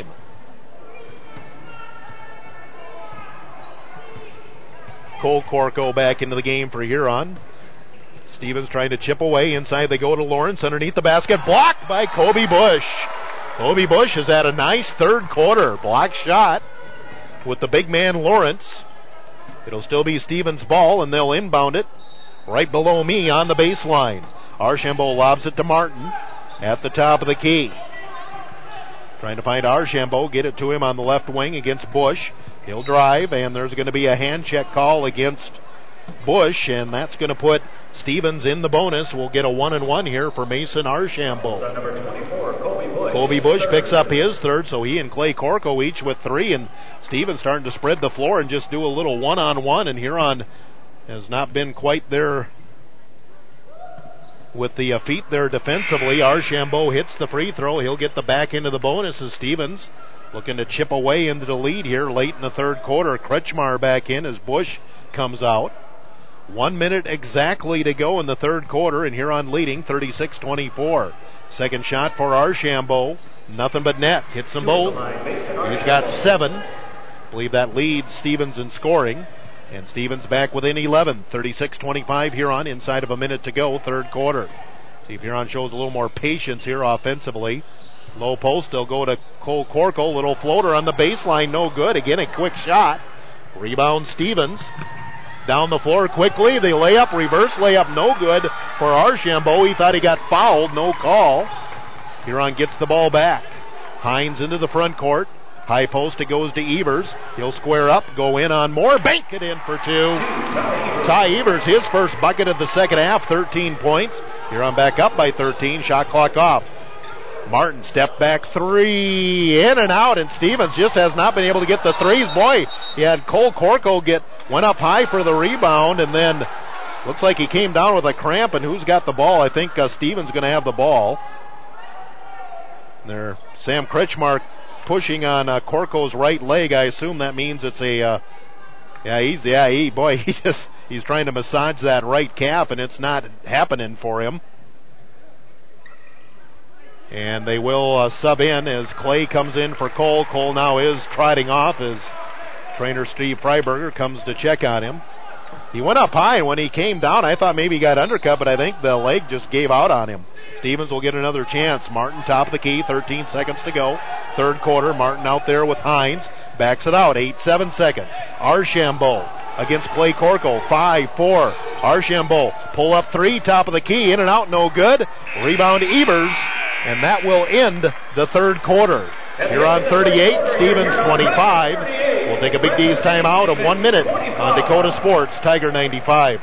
Cole Corco back into the game for Huron. Stevens trying to chip away. Inside they go to Lawrence underneath the basket. Blocked by Kobe Bush. Kobe Bush has had a nice third quarter. Block shot with the big man Lawrence. It'll still be Stevens' ball, and they'll inbound it right below me on the baseline. Archambault lobs it to Martin at the top of the key. Trying to find Archambault, get it to him on the left wing against Bush. He'll drive, and there's going to be a hand check call against Bush, and that's going to put Stevens in the bonus will get a 1-and-1 here for Mason Archambault. Number 24, Colby Bush. Colby Bush picks up his third, so he and Clay Corco each with 3, and Stevens starting to spread the floor and just do a little 1-on-1, and Huron has not been quite there with the feet there defensively. Archambault hits the free throw. He'll get the back into the bonus as Stevens looking to chip away into the lead here late in the third quarter. Kretschmar back in as Bush comes out. 1 minute exactly to go in the third quarter, and Huron leading 36-24. Second shot for Archambault. Nothing but net. Hits them both. He's got 7. I believe that leads Stevens in scoring. And Stevens back within 11. 36-25 Huron, inside of a minute to go, third quarter. See if Huron shows a little more patience here offensively. Low post, they'll go to Cole Corco. Little floater on the baseline, no good. Again, a quick shot. Rebound Stevens. Down the floor quickly. The layup, reverse layup, no good for Archambault. He thought he got fouled, no call. Huron gets the ball back. Hines into the front court. High post, it goes to Evers. He'll square up, go in on Moore, bank it in for 2. Ty Evers, his first bucket of the second half, 13 points. Huron back up by 13, shot clock off. Martin step back 3, in and out, and Stevens just has not been able to get the threes. Boy, he had Cole Corco went up high for the rebound, and then looks like he came down with a cramp, and who's got the ball? I think Stevens going to have the ball. There, Sam Kretschmar pushing on Corco's right leg. I assume that means it's he's trying to massage that right calf, and it's not happening for him. And they will sub in as Clay comes in for Cole. Cole now is trotting off as trainer Steve Freiberger comes to check on him. He went up high, and when he came down, I thought maybe he got undercut, but I think the leg just gave out on him. Stevens will get another chance. Martin top of the key, 13 seconds to go. Third quarter, Martin out there with Hines. Backs it out, 8-7 seconds. Archambault against Clay Corco, 5-4. Archambault, pull up 3, top of the key, in and out, no good. Rebound Evers, and that will end the third quarter. Huron 38, Stevens 25. We'll take a Big D's timeout of 1 minute on Dakota Sports, Tiger 95.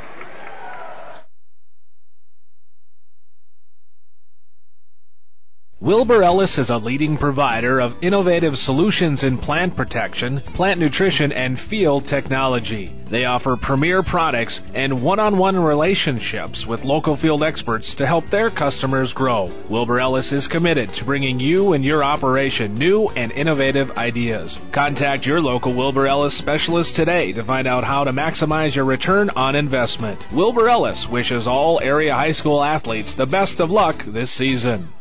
Wilbur Ellis is a leading provider of innovative solutions in plant protection, plant nutrition, and field technology. They offer premier products and one-on-one relationships with local field experts to help their customers grow. Wilbur Ellis is committed to bringing you and your operation new and innovative ideas. Contact your local Wilbur Ellis specialist today to find out how to maximize your return on investment. Wilbur Ellis wishes all area high school athletes the best of luck this season.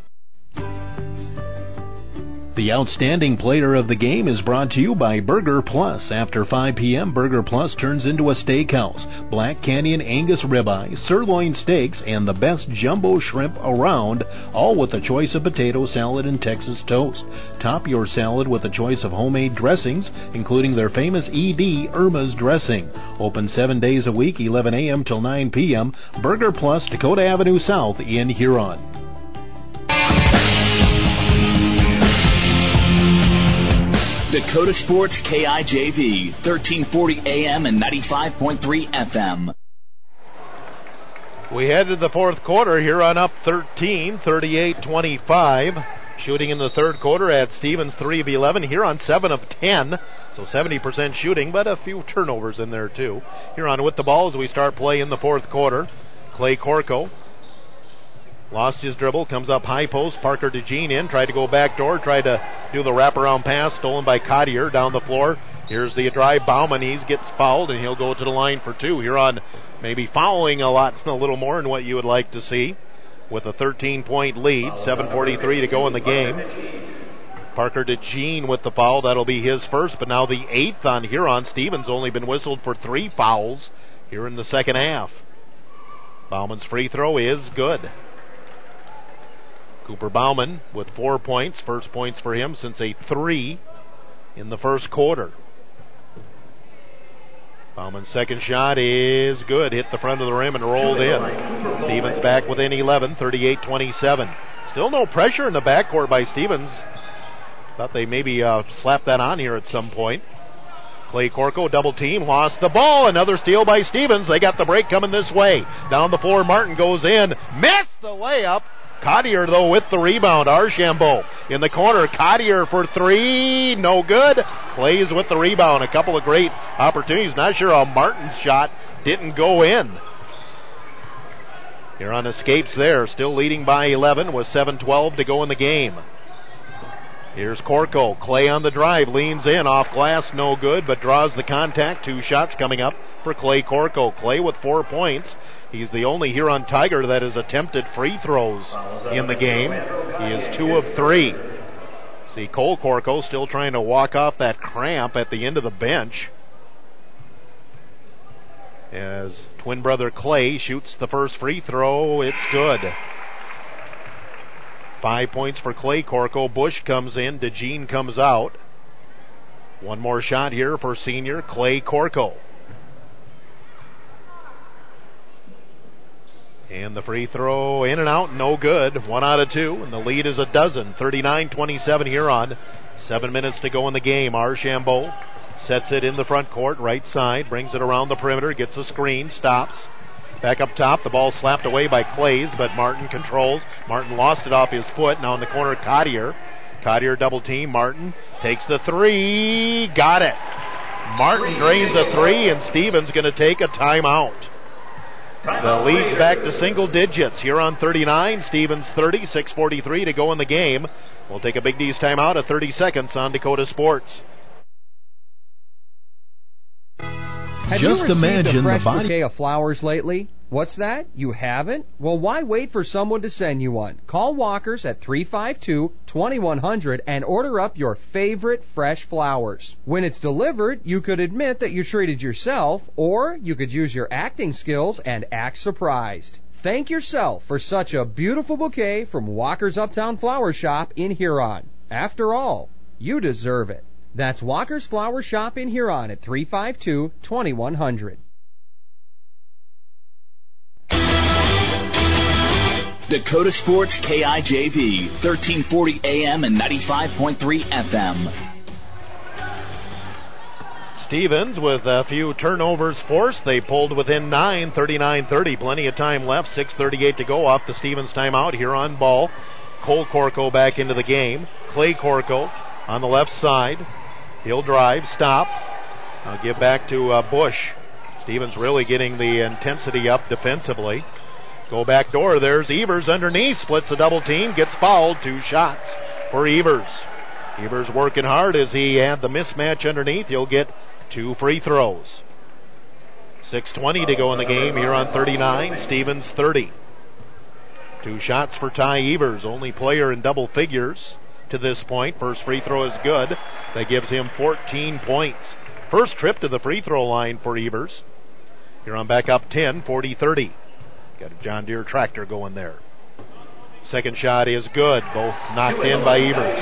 The outstanding player of the game is brought to you by Burger Plus. After 5 p.m., Burger Plus turns into a steakhouse. Black Canyon Angus ribeye, sirloin steaks, and the best jumbo shrimp around, all with a choice of potato salad and Texas toast. Top your salad with a choice of homemade dressings, including their famous ED Irma's dressing. Open 7 days a week, 11 a.m. till 9 p.m. Burger Plus, Dakota Avenue South in Huron. Dakota Sports KIJV, 1340 AM and 95.3 FM. We head to the fourth quarter. Huron up 13, 38-25. Shooting in the third quarter at Stevens, 3 of 11. Huron 7 of 10, so 70% shooting, but a few turnovers in there too. Huron with the ball as we start play in the fourth quarter. Clay Corco lost his dribble, comes up high post. Parker DeJean in, tried to go backdoor, tried to do the wraparound pass, stolen by Cottier down the floor. Here's the drive. Bauman, he gets fouled, and he'll go to the line for 2. Huron maybe fouling a little more than what you would like to see with a 13-point lead. 7:43 to go in the game. Parker DeJean with the foul. That'll be his first, but now the 8th on Huron. Stevens only been whistled for 3 fouls here in the second half. Bauman's free throw is good. Cooper Bauman with 4 points. First points for him since a 3 in the first quarter. Bauman's second shot is good. Hit the front of the rim and rolled in. Stevens back within 11, 38-27. Still no pressure in the backcourt by Stevens. Thought they maybe slapped that on here at some point. Clay Corco double team, lost the ball. Another steal by Stevens. They got the break coming this way. Down the floor, Martin goes in. Missed the layup. Cottier, though, with the rebound. Archambault in the corner. Cottier for three. No good. Clay's with the rebound. A couple of great opportunities. Not sure how Martin's shot didn't go in. Here on escapes there. Still leading by 11 with 7:12 to go in the game. Here's Corco. Clay on the drive. Leans in. Off glass. No good, but draws the contact. 2 shots coming up for Clay Corco. Clay with 4 points. He's the only Huron Tiger that has attempted free throws in the game. He is 2 of 3. See, Cole Corco still trying to walk off that cramp at the end of the bench. As twin brother Clay shoots the first free throw, it's good. 5 points for Clay Corco. Bush comes in. DeJean comes out. One more shot here for senior Clay Corco. And the free throw in and out, no good. 1 out of 2, and the lead is a dozen. 39-27 Huron. 7 minutes to go in the game. Archambault sets it in the front court, right side, brings it around the perimeter, gets a screen, stops. Back up top, the ball slapped away by Clays, but Martin controls. Martin lost it off his foot. Now in the corner, Cottier. Cottier double team. Martin takes the three. Got it. Martin drains a three, and Stevens going to take a timeout. The lead's back to single digits. Huron 39, Stevens 30, 6:43 to go in the game. We'll take a Big D's timeout at 30 seconds on Dakota Sports. Have you received a fresh bouquet of flowers lately? What's that? You haven't? Well, why wait for someone to send you one? Call Walker's at 352-2100 and order up your favorite fresh flowers. When it's delivered, you could admit that you treated yourself, or you could use your acting skills and act surprised. Thank yourself for such a beautiful bouquet from Walker's Uptown Flower Shop in Huron. After all, you deserve it. That's Walker's Flower Shop in Huron at 352-2100. Dakota Sports KIJV, 1340 AM and 95.3 FM. Stevens with a few turnovers forced. They pulled within 9, 39-30. Plenty of time left. 6:38 to go off the Stevens timeout. Here on ball. Cole Corco back into the game. Clay Corco on the left side. He'll drive, stop. I'll give back to Bush. Stevens really getting the intensity up defensively. Go back door. There's Evers underneath. Splits a double team. Gets fouled. 2 shots for Evers. Evers working hard as he had the mismatch underneath. He'll get 2 free throws. 6:20 to go in the game here on 39. Stevens 30. 2 shots for Ty Evers. Only player in double figures to this point. First free throw is good. That gives him 14 points. First trip to the free throw line for Evers. Here on back up 10, 40-30. Got a John Deere tractor going there. Second shot is good. Both knocked in by Evers.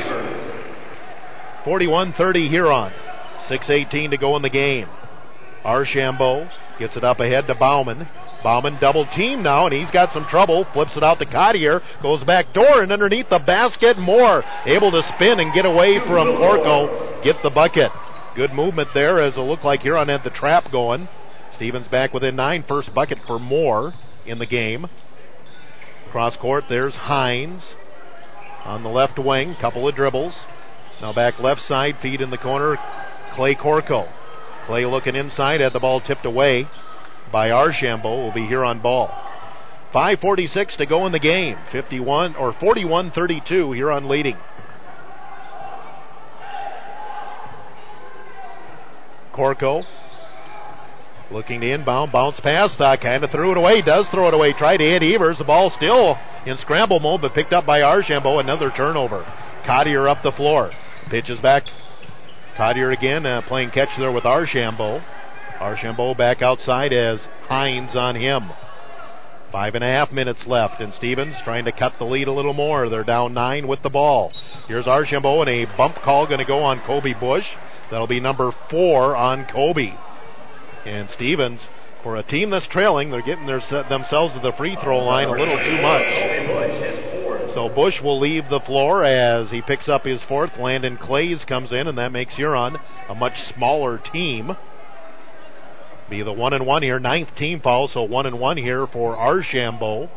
41-30 Huron. 6:18 to go in the game. Archambault gets it up ahead to Bauman. Bauman double team now, and he's got some trouble. Flips it out to Cottier. Goes back door and underneath the basket. Moore able to spin and get away from Corco. Get the bucket. Good movement there as it looked like Huron had the trap going. Stevens back within 9. First bucket for Moore in the game. Cross court, there's Hines on the left wing. Couple of dribbles. Now back left side, feed in the corner. Clay Corco. Clay looking inside, had the ball tipped away by Archambault. Will be here on ball. 5:46 to go in the game. 41-32 here on leading. Corco looking to inbound, bounce pass, kind of threw it away, does throw it away, tried to hit Evers. The ball still in scramble mode, but picked up by Archambault. Another turnover. Cottier up the floor. Pitches back. Cottier again playing catch there with Archambault. Archambault back outside as Hines on him. 5.5 minutes left, and Stevens trying to cut the lead a little more. They're down 9 with the ball. Here's Archambault, and a bump call going to go on Kobe Bush. That'll be number 4 on Kobe. And Stevens, for a team that's trailing, they're getting themselves to the free throw line a little too much. So Bush will leave the floor as he picks up his fourth. Landon Clays comes in, and that makes Huron a much smaller team. Be the 1-1 here, 9th team foul, so 1-1 here for Archambault.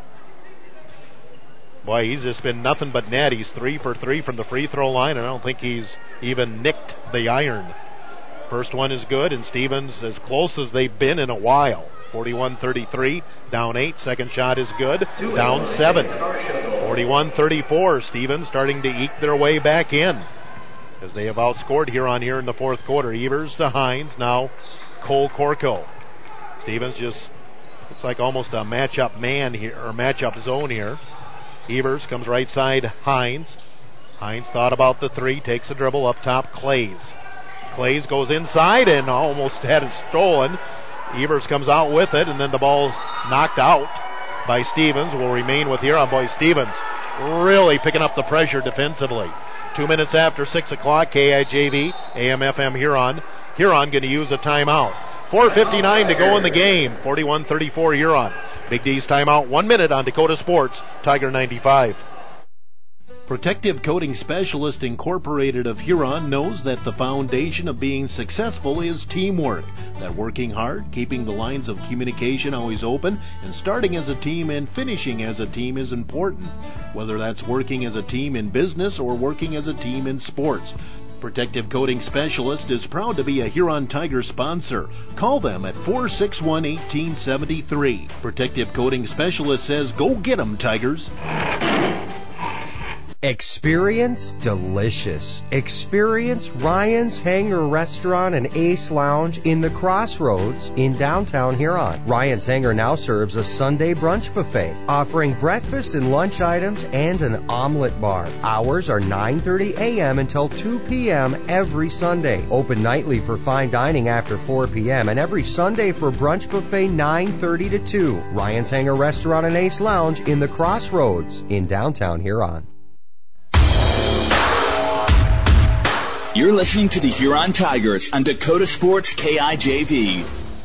Boy, he's just been nothing but net. He's 3 for 3 from the free throw line, and I don't think he's even nicked the iron. First one is good, and Stevens as close as they've been in a while. 41-33, down 8. Second shot is good, down 7. 41-34, Stevens starting to eke their way back in as they have outscored Huron here in the fourth quarter. Evers to Hines, now Cole Corco. Stevens just looks like almost a matchup man here, or matchup zone here. Evers comes right side Hines. Hines thought about the three, takes a dribble up top, Clays. Clays goes inside and almost had it stolen. Evers comes out with it, and then the ball knocked out by Stevens. Will remain with Huron. Boy, Stevens really picking up the pressure defensively. 2 minutes after 6 o'clock, KIJV, AM/FM Huron. Huron going to use a timeout. 4:59 to go in the game. 41-34 Huron. Big D's timeout. 1 minute on Dakota Sports, Tiger 95. Protective Coating Specialist Incorporated of Huron knows that the foundation of being successful is teamwork. That working hard, keeping the lines of communication always open, and starting as a team and finishing as a team is important. Whether that's working as a team in business or working as a team in sports. Protective Coating Specialist is proud to be a Huron Tiger sponsor. Call them at 461-1873. Protective Coating Specialist says, go get 'em, Tigers. Experience delicious. Experience Ryan's Hangar Restaurant and Ace Lounge in the Crossroads in downtown Huron. Ryan's Hangar now serves a Sunday brunch buffet, offering breakfast and lunch items and an omelet bar. Hours are 9:30 a.m. until 2 p.m. every Sunday. Open nightly for fine dining after 4 p.m. and every Sunday for brunch buffet 9:30 to 2. Ryan's Hangar Restaurant and Ace Lounge in the Crossroads in downtown Huron. You're listening to the Huron Tigers on Dakota Sports KIJV.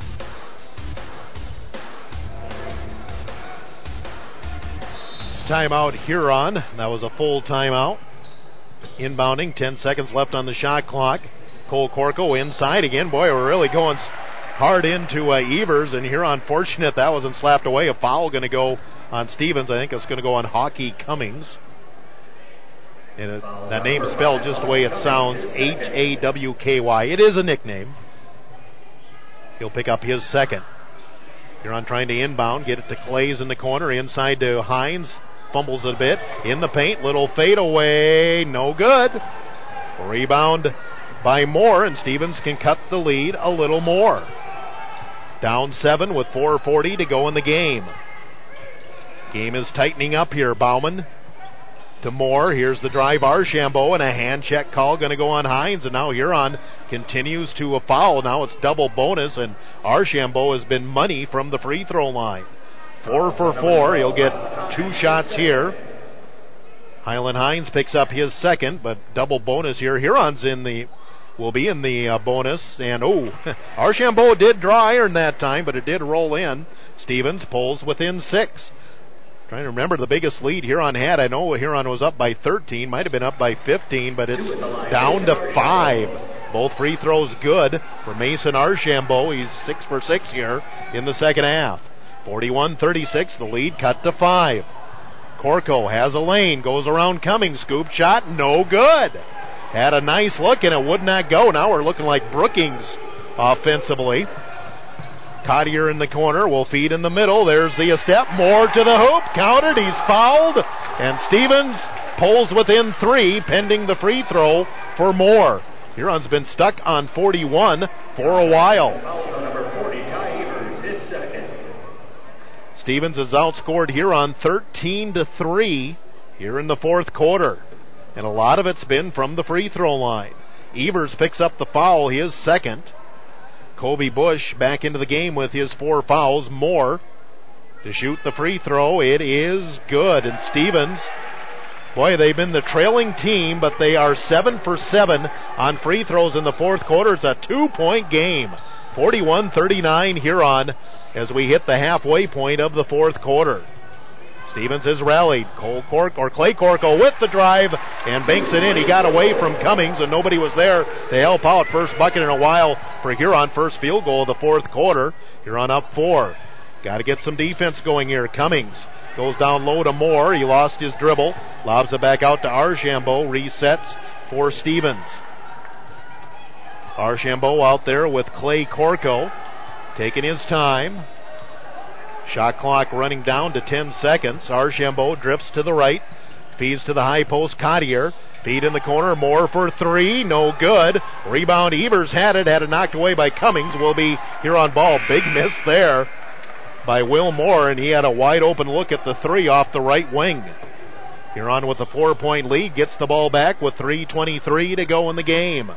Timeout Huron. That was a full timeout. Inbounding, 10 seconds left on the shot clock. Cole Corco inside again. Boy, we're really going hard into Evers, and Huron fortunate that wasn't slapped away. A foul going to go on Stevens. I think it's going to go on Hawkeye Cummings. And that name spelled just the way it sounds, Hawky. It is a nickname. He'll pick up his second. Huron trying to inbound, get it to Clays in the corner, inside to Hines. Fumbles it a bit, in the paint, little fadeaway, no good. Rebound by Moore, and Stevens can cut the lead a little more. Down 7 with 4:40 to go in the game. Game is tightening up here, Bauman. To Moore, here's the drive, Archambault, and a hand check call going to go on Hines, and now Huron continues to foul. Now it's double bonus, and Archambault has been money from the free throw line. 4 for 4, he'll get 2 shots here. Highland Hines picks up his second, but double bonus here. Huron's will be in the bonus, and Archambault did draw iron that time, but it did roll in. Stevens pulls within 6. Trying to remember the biggest lead Huron had. I know Huron was up by 13, might have been up by 15, but it's down to 5. Both free throws good for Mason Archambault. He's 6 for 6 here in the second half. 41-36, the lead cut to 5. Corco has a lane, goes around Cummings, scoop shot, no good. Had a nice look and it would not go. Now we're looking like Brookings offensively. Cottier in the corner, will feed in the middle. There's the step. Moore to the hoop. Counted. He's fouled. And Stevens pulls within 3, pending the free throw for Moore. Huron's been stuck on 41 for a while. Stevens has outscored Huron 13-3 here in the fourth quarter. And a lot of it's been from the free throw line. Evers picks up the foul, his second. Kobe Bush back into the game with his 4 fouls. Moore to shoot the free throw. It is good. And Stevens, boy, they've been the trailing team, but they are 7 for 7 on free throws in the fourth quarter. It's a 2-point game. 41-39 Huron as we hit the halfway point of the fourth quarter. Stevens has rallied. Clay Corco with the drive and banks it in. He got away from Cummings and nobody was there to help out. First bucket in a while for Huron. First field goal of the fourth quarter. Huron up 4. Got to get some defense going here. Cummings goes down low to Moore. He lost his dribble. Lobs it back out to Archambault. Resets for Stevens. Archambault out there with Clay Corco. Taking his time. Shot clock running down to 10 seconds. Archambault drifts to the right. Feeds to the high post. Cottier. Feed in the corner. Moore for 3. No good. Rebound. Evers had it knocked away by Cummings. Will be here on ball. Big miss there by Will Moore, and he had a wide open look at the 3 off the right wing. Huron with a 4-point lead. Gets the ball back with 3:23 to go in the game.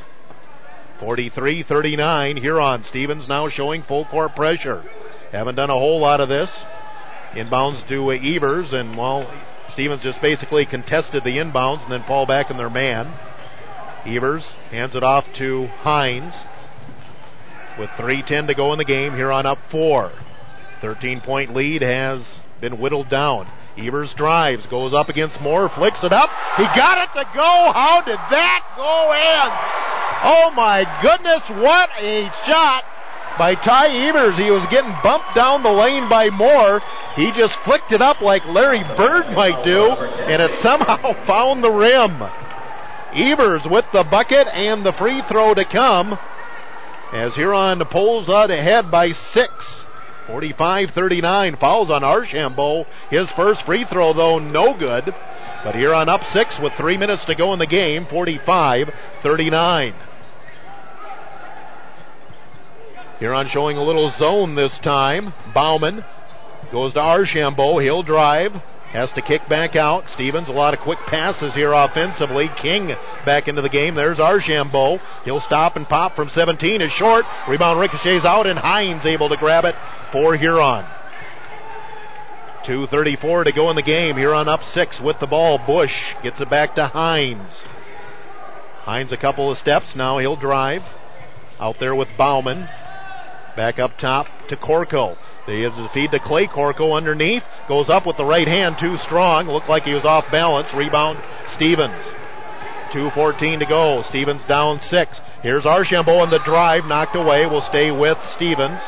43-39 Huron. Stevens now showing full court pressure. Haven't done a whole lot of this. Inbounds to Evers, and Stevens just basically contested the inbounds and then fall back in their man. Evers hands it off to Hines. With 3:10 to go in the game, Huron up 4. 13-point lead has been whittled down. Evers drives, goes up against Moore, flicks it up. He got it to go. How did that go in? Oh my goodness, what a shot by Ty Evers. He was getting bumped down the lane by Moore. He just flicked it up like Larry Bird might do, and it somehow found the rim. Evers with the bucket and the free throw to come as Huron pulls out ahead by 6. 45-39. Fouls on Archambault. His first free throw, though, no good. But Huron up 6 with 3 minutes to go in the game. 45-39. Huron showing a little zone this time. Bauman goes to Archambault. He'll drive. Has to kick back out. Stevens, a lot of quick passes here offensively. King back into the game. There's Archambault. He'll stop and pop from 17. Is short. Rebound ricochets out, and Hines able to grab it for Huron. 2:34 to go in the game. Huron up 6 with the ball. Bush gets it back to Hines. Hines a couple of steps. Now he'll drive. Out there with Bauman. Back up top to Corco. He gives the feed to Clay Corco underneath. Goes up with the right hand, too strong. Looked like he was off balance. Rebound, Stevens. 2:14 to go. Stevens down 6. Here's Archambault on the drive. Knocked away. Will stay with Stevens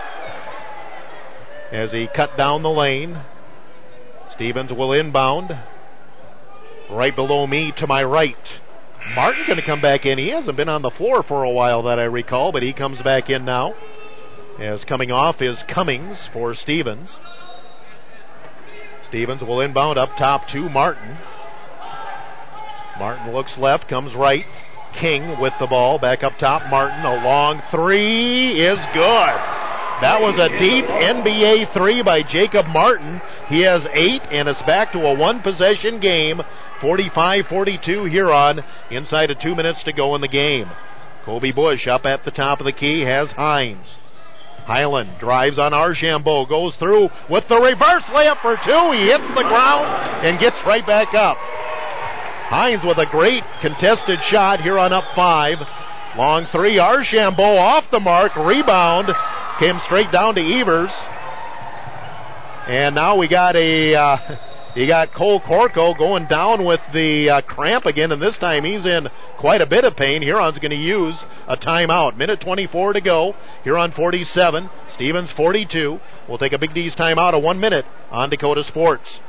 as he cut down the lane. Stevens will inbound. Right below me to my right. Martin going to come back in. He hasn't been on the floor for a while that I recall, but he comes back in now. As coming off is Cummings for Stevens. Stevens will inbound up top to Martin. Martin looks left, comes right. King with the ball. Back up top, Martin. A long 3 is good. That was a deep NBA 3 by Jacob Martin. He has 8, and it's back to a one-possession game. 45-42 Huron. Inside of 2 minutes to go in the game. Kobe Bush up at the top of the key has Hines. Highland drives on Archambault, goes through with the reverse layup for 2. He hits the ground and gets right back up. Hines with a great contested shot. Huron up 5. Long 3. Archambault off the mark. Rebound came straight down to Evers. And now we got you got Cole Corco going down with the cramp again, and this time he's in quite a bit of pain. Huron's going to use a timeout. Minute 24 to go. Huron 47, Stevens 42. We'll take a Big D's timeout of 1 minute on Dakota Sports.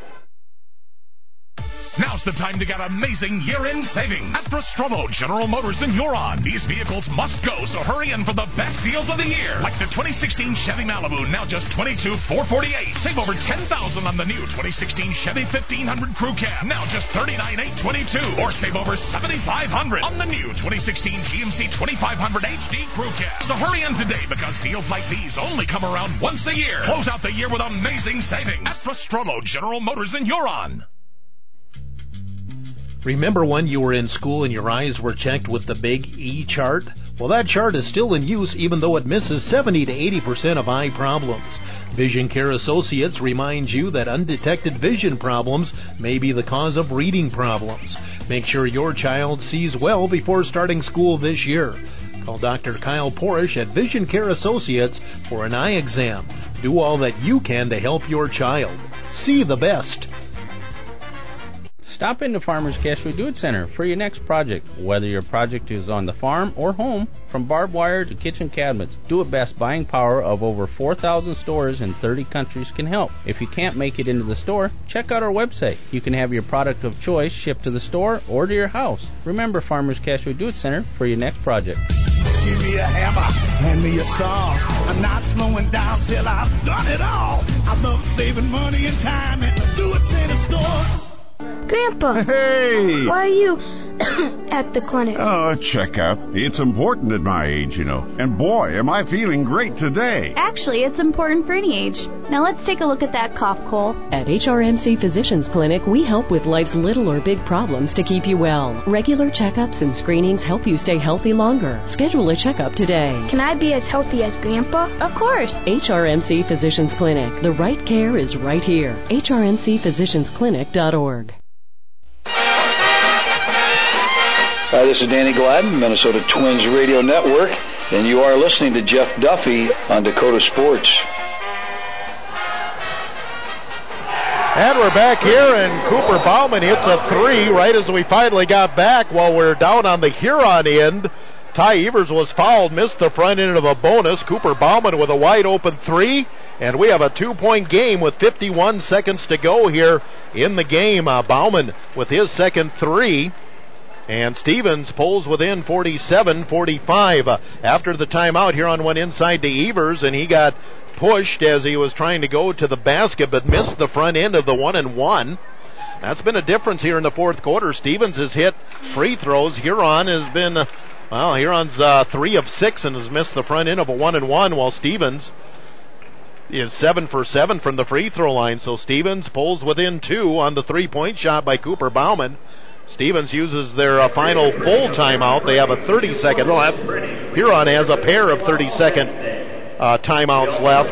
Now's the time to get amazing year-end savings at Nostromo General Motors in Huron. These vehicles must go, so hurry in for the best deals of the year. Like the 2016 Chevy Malibu, now just $22,448. Save over $10,000 on the new 2016 Chevy 1500 Crew Cab, now just $39,822. Or save over $7,500 on the new 2016 GMC 2500 HD Crew Cab. So hurry in today, because deals like these only come around once a year. Close out the year with amazing savings at Nostromo General Motors in Huron. Remember when you were in school and your eyes were checked with the big E chart? Well, that chart is still in use even though it misses 70 to 80% of eye problems. Vision Care Associates reminds you that undetected vision problems may be the cause of reading problems. Make sure your child sees well before starting school this year. Call Dr. Kyle Porish at Vision Care Associates for an eye exam. Do all that you can to help your child. See the best. Stop into Farmers Casualty Do-It Center for your next project. Whether your project is on the farm or home, from barbed wire to kitchen cabinets, Do-It Best buying power of over 4,000 stores in 30 countries can help. If you can't make it into the store, check out our website. You can have your product of choice shipped to the store or to your house. Remember Farmers Casualty Do-It Center for your next project. Give me a hammer, hand me a saw. I'm not slowing down till I've done it all. I love saving money and time at the Do-It Center store. Grandpa! Hey! Why are you at the clinic? Oh, a checkup. It's important at my age, And boy, am I feeling great today. Actually, it's important for any age. Now let's take a look at that cough, Cole. At HRMC Physicians Clinic, we help with life's little or big problems to keep you well. Regular checkups and screenings help you stay healthy longer. Schedule a checkup today. Can I be as healthy as Grandpa? Of course. HRMC Physicians Clinic. The right care is right here. HRMCphysiciansclinic.org. Hi, this is Danny Gladden, Minnesota Twins Radio Network, and you are listening to Jeff Duffy on Dakota Sports. And we're back here, and Cooper Bauman hits a three right as we finally got back while we're down on the Huron end. Ty Evers was fouled, missed the front end of a bonus. Cooper Bauman with a wide open three, and we have a 2-point game with 51 seconds to go here in the game. Bauman with his second three. And Stevens pulls within 47-45 after the timeout. here on one inside to Evers, and he got pushed as he was trying to go to the basket but missed the front end of the 1-and-1. That's been a difference here in the fourth quarter. Stevens has hit free throws. Huron has been, Huron's 3 of 6 and has missed the front end of a 1-and-1, while Stevens is 7 for 7 from the free throw line. So Stevens pulls within 2 on the 3-point shot by Cooper Bauman. Stevens uses their final full timeout. They have a 30-second left. Huron has a pair of 30-second timeouts left.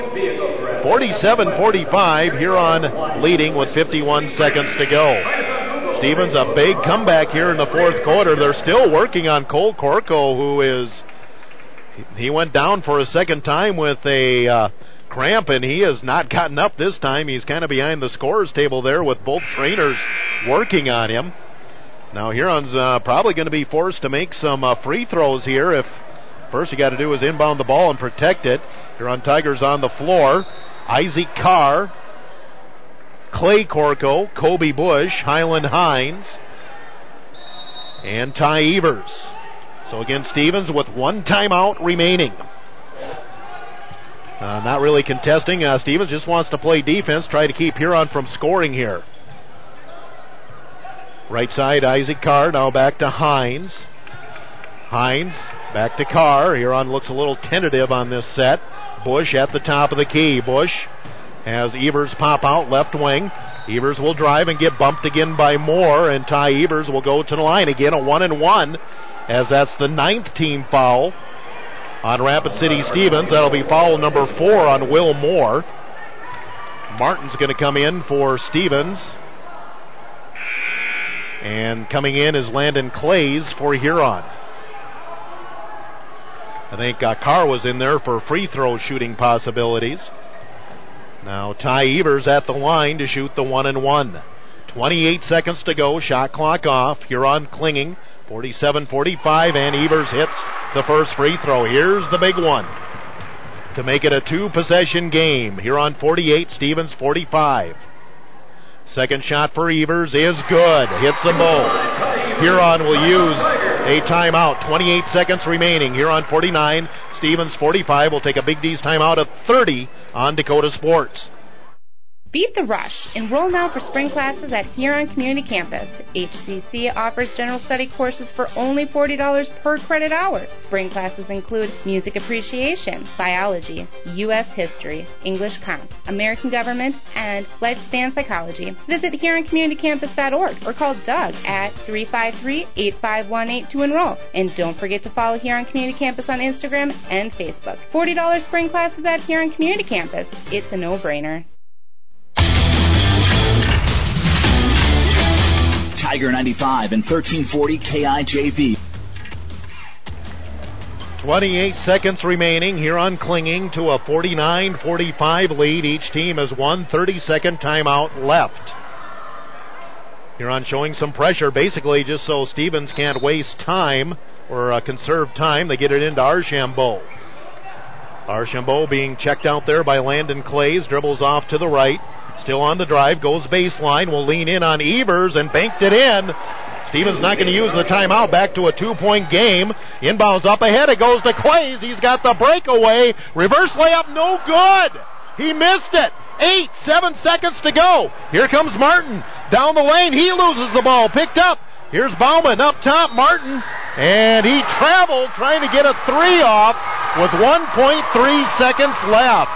47-45, Huron leading with 51 seconds to go. Stevens, a big comeback here in the fourth quarter. They're still working on Cole Corco, he went down for a second time with a cramp, and he has not gotten up this time. He's kind of behind the scorers table there with both trainers working on him. Now Huron's probably going to be forced to make some free throws here. If first you got to do is inbound the ball and protect it. Huron Tigers on the floor. Isaac Carr, Clay Corco, Kobe Bush, Highland Hines, and Ty Evers. So again, Stevens with one timeout remaining. Not really contesting. Stevens just wants to play defense, try to keep Huron from scoring here. Right side, Isaac Carr, now back to Hines. Hines, back to Carr. Huron looks a little tentative on this set. Bush at the top of the key. Bush has Evers pop out left wing. Evers will drive and get bumped again by Moore, and Ty Evers will go to the line again, a 1-and-1, as that's the 9th team foul on Rapid City Stevens. That'll be foul number 4 on Will Moore. Martin's going to come in for Stevens. And coming in is Landon Clays for Huron. I think Carr was in there for free throw shooting possibilities. Now Ty Evers at the line to shoot the 1-and-1. 28 seconds to go, shot clock off. Huron clinging, 47-45, and Evers hits the first free throw. Here's the big one to make it a 2-possession game. Huron 48, Stevens 45. Second shot for Evers is good. Hits the bowl. Huron will use a timeout. 28 seconds remaining. Huron 49, Stevens 45. Will take a Big D's timeout at 30 on Dakota Sports. Beat the rush. Enroll now for spring classes at Huron Community Campus. HCC offers general study courses for only $40 per credit hour. Spring classes include music appreciation, biology, U.S. history, English comp, American government, and lifespan psychology. Visit HuronCommunityCampus.org or call Doug at 353-8518 to enroll. And don't forget to follow Huron Community Campus on Instagram and Facebook. $40 spring classes at Huron Community Campus. It's a no-brainer. Tiger 95 and 1340 KIJV. 28 seconds remaining. Huron clinging to a 49-45 lead. Each team has one 30-second timeout left. Huron showing some pressure, basically just so Stevens can't waste time or conserve time. They get it into Archambault. Archambault being checked out there by Landon Clays, dribbles off to the right. Still on the drive, goes baseline, will lean in on Evers and banked it in. Stevens not going to use the timeout. Back to a 2-point game. Inbounds up ahead. It goes to Clays. He's got the breakaway. Reverse layup, no good. He missed it. 7 seconds to go. Here comes Martin down the lane. He loses the ball. Picked up. Here's Bauman up top. Martin. And he traveled trying to get a 3 off with 1.3 seconds left.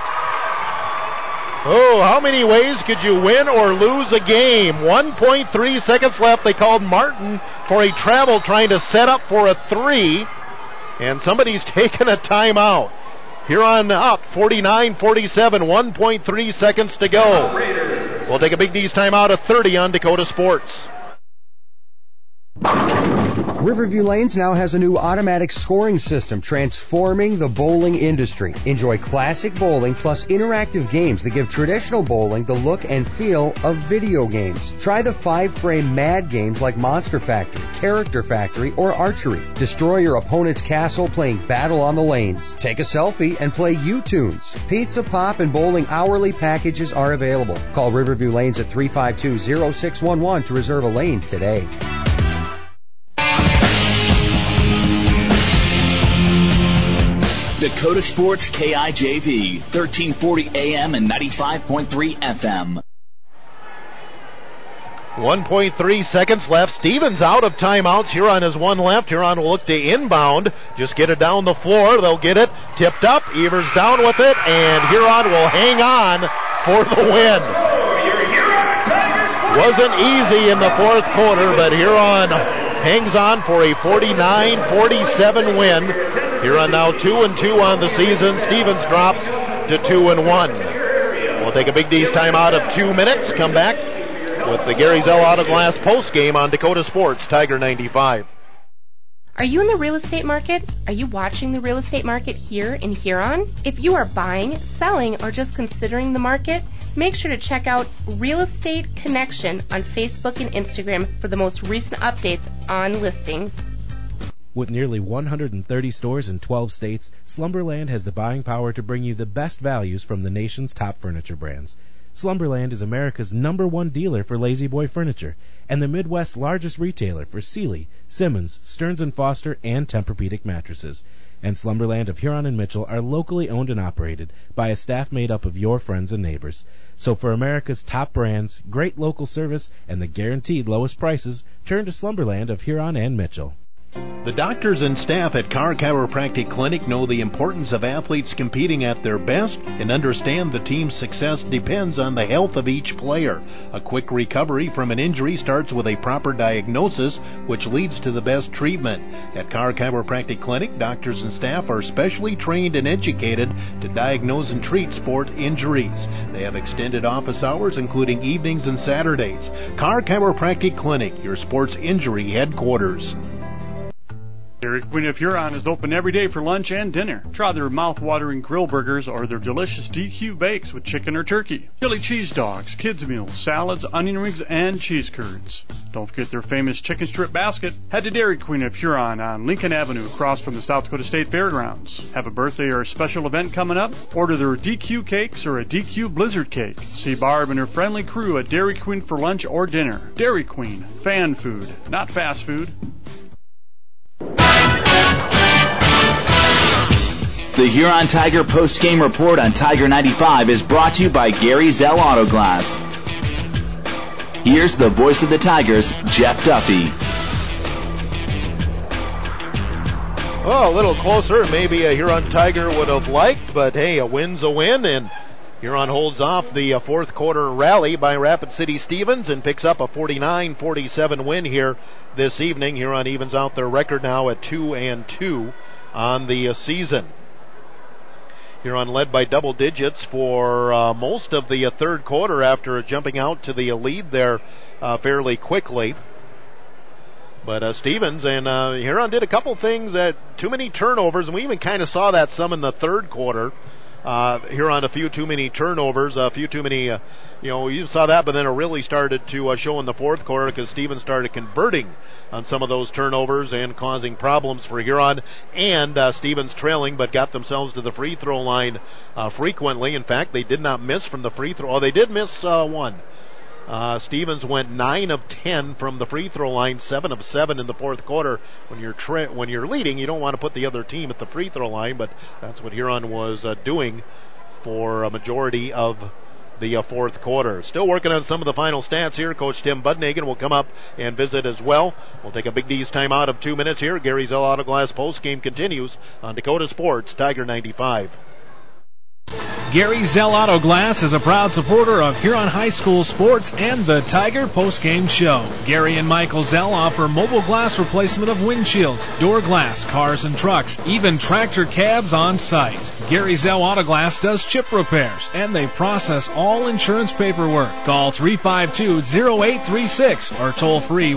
Oh, how many ways could you win or lose a game? 1.3 seconds left. They called Martin for a travel trying to set up for a 3. And somebody's taken a timeout. Huron up 49-47, 1.3 seconds to go. We'll take a Big D's timeout of 30 on Dakota Sports. Riverview Lanes now has a new automatic scoring system transforming the bowling industry. Enjoy classic bowling plus interactive games that give traditional bowling the look and feel of video games. Try the 5-frame MAD games like Monster Factory, Character Factory, or Archery. Destroy your opponent's castle playing Battle on the Lanes. Take a selfie and play U-Tunes. Pizza, pop, and bowling hourly packages are available. Call Riverview Lanes at 352-0611 to reserve a lane today. Dakota Sports KIJV, 1340 AM and 95.3 FM. 1.3 seconds left. Stevens out of timeouts. Huron has one left. Huron will look to inbound. Just get it down the floor. They'll get it tipped up. Evers down with it, and Huron will hang on for the win. Wasn't easy in the fourth quarter, but Huron hangs on for a 49-47 win. Huron now 2-2 on the season. Stevens drops to 2-1. We'll take a Big D's timeout of 2 minutes. Come back with the Gary Zell Auto Glass post game on Dakota Sports Tiger 95. Are you in the real estate market? Are you watching the real estate market here in Huron? If you are buying, selling, or just considering the market, make sure to check out Real Estate Connection on Facebook and Instagram for the most recent updates on listings. With nearly 130 stores in 12 states, Slumberland has the buying power to bring you the best values from the nation's top furniture brands. Slumberland is America's #1 dealer for Lazy Boy furniture and the Midwest's largest retailer for Sealy, Simmons, Stearns & Foster, and Tempur-Pedic mattresses. And Slumberland of Huron and Mitchell are locally owned and operated by a staff made up of your friends and neighbors. So for America's top brands, great local service, and the guaranteed lowest prices, turn to Slumberland of Huron and Mitchell. The doctors and staff at Carr Chiropractic Clinic know the importance of athletes competing at their best and understand the team's success depends on the health of each player. A quick recovery from an injury starts with a proper diagnosis, which leads to the best treatment. At Carr Chiropractic Clinic, doctors and staff are specially trained and educated to diagnose and treat sport injuries. They have extended office hours, including evenings and Saturdays. Carr Chiropractic Clinic, your sports injury headquarters. Dairy Queen of Huron is open every day for lunch and dinner. Try their mouth-watering grill burgers or their delicious DQ bakes with chicken or turkey. Chili cheese dogs, kids meals, salads, onion rings, and cheese curds. Don't forget their famous chicken strip basket. Head to Dairy Queen of Huron on Lincoln Avenue across from the South Dakota State Fairgrounds. Have a birthday or a special event coming up? Order their DQ cakes or a DQ blizzard cake. See Barb and her friendly crew at Dairy Queen for lunch or dinner. Dairy Queen, fan food, not fast food. The Huron Tiger post-game report on Tiger 95 is brought to you by Gary Zell Auto Glass. Here's the voice of the Tigers, Jeff Duffy. Well, a little closer. Maybe a Huron Tiger would have liked, but hey, a win's a win, and Huron holds off the fourth quarter rally by Rapid City Stevens and picks up a 49-47 win here this evening. Huron evens out their record now at 2-2 on the season. Huron led by double digits for most of the third quarter after jumping out to the lead there fairly quickly. But Stevens and Huron did a couple things that too many turnovers, and we even kind of saw that some in the third quarter. Huron a few too many turnovers, a few too many you saw that, but then it really started to show in the fourth quarter because Stevens started converting on some of those turnovers and causing problems for Huron. And Stevens trailing, but got themselves to the free throw line frequently. In fact, they did not miss from the free throw. Oh, they did miss one. Stevens went 9 of 10 from the free throw line, 7 of 7 in the fourth quarter. When you're leading, you don't want to put the other team at the free throw line, but that's what Huron was doing for a majority of the fourth quarter. Still working on some of the final stats here. Coach Tim Budnagan will come up and visit as well. We'll take a Big D's timeout of 2 minutes here. Gary Zell Auto Glass post game continues on Dakota Sports, Tiger 95. Gary Zell Auto Glass is a proud supporter of Huron High School sports and the Tiger postgame show. Gary and Michael Zell offer mobile glass replacement of windshields, door glass, cars and trucks, even tractor cabs on site. Gary Zell Auto Glass does chip repairs, and they process all insurance paperwork. Call 352-0836 or toll free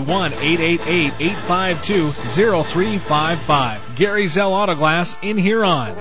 1-888-852-0355. Gary Zell Auto Glass in Huron.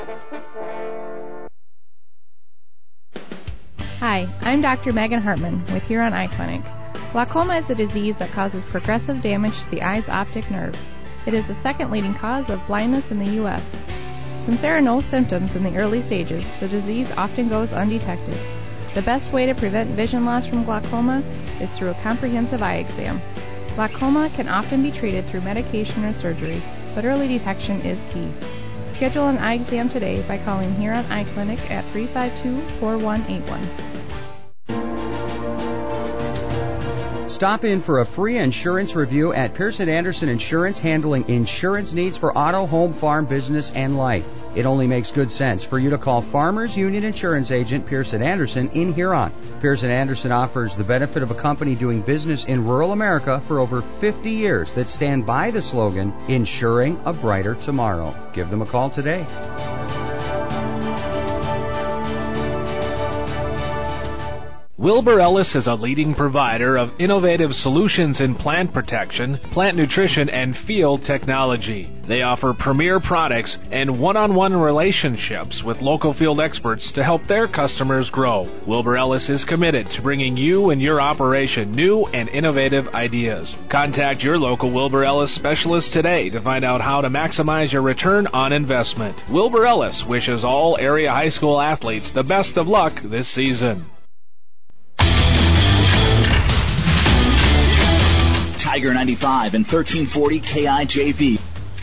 Hi, I'm Dr. Megan Hartman with Huron Eye Clinic. Glaucoma is a disease that causes progressive damage to the eye's optic nerve. It is the second leading cause of blindness in the U.S. Since there are no symptoms in the early stages, the disease often goes undetected. The best way to prevent vision loss from glaucoma is through a comprehensive eye exam. Glaucoma can often be treated through medication or surgery, but early detection is key. Schedule an eye exam today by calling Huron Eye Clinic at 352-4181. Stop in for a free insurance review at Pearson Anderson Insurance, handling insurance needs for auto, home, farm, business, and life. It only makes good sense for you to call Farmers Union Insurance Agent Pearson Anderson in Huron. Pearson Anderson offers the benefit of a company doing business in rural America for over 50 years that stand by the slogan, Insuring a Brighter Tomorrow. Give them a call today. Wilbur Ellis is a leading provider of innovative solutions in plant protection, plant nutrition, and field technology. They offer premier products and one-on-one relationships with local field experts to help their customers grow. Wilbur Ellis is committed to bringing you and your operation new and innovative ideas. Contact your local Wilbur Ellis specialist today to find out how to maximize your return on investment. Wilbur Ellis wishes all area high school athletes the best of luck this season. Tiger 95 and 1340 KIJV.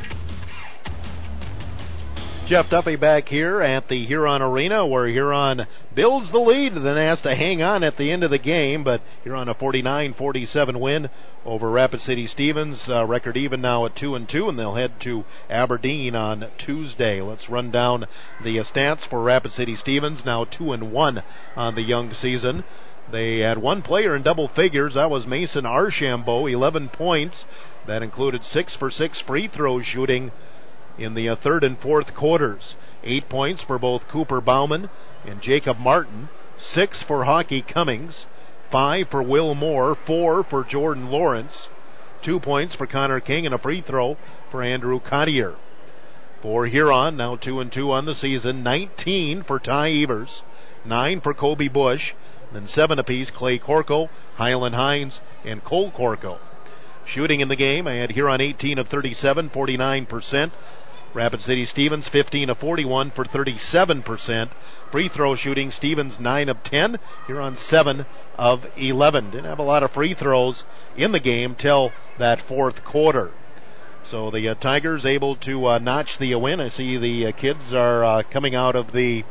Jeff Duffy back here at the Huron Arena, where Huron builds the lead and then has to hang on at the end of the game, but Huron a 49-47 win over Rapid City Stevens. Record even now at 2-2, and they'll head to Aberdeen on Tuesday. Let's run down the stats for Rapid City Stevens, now 2-1 on the young season. They had one player in double figures. That was Mason Archambault, 11 points. That included 6 for 6 free throw shooting in the third and fourth quarters. 8 points for both Cooper Bauman and Jacob Martin. 6 for Hockey Cummings. 5 for Will Moore. 4 for Jordan Lawrence. 2 points for Connor King and a free throw for Andrew Cottier. For Huron, now 2-2 on the season. 19 for Ty Evers. 9 for Kobe Bush. Then 7 apiece, Clay Corco, Highland Hines, and Cole Corco. Shooting in the game, I had Huron 18 of 37, 49%. Rapid City Stevens 15 of 41 for 37%. Free throw shooting, Stevens 9 of 10, Huron 7 of 11. Didn't have a lot of free throws in the game till that fourth quarter. So the Tigers able to notch the win. I see the kids are coming out of the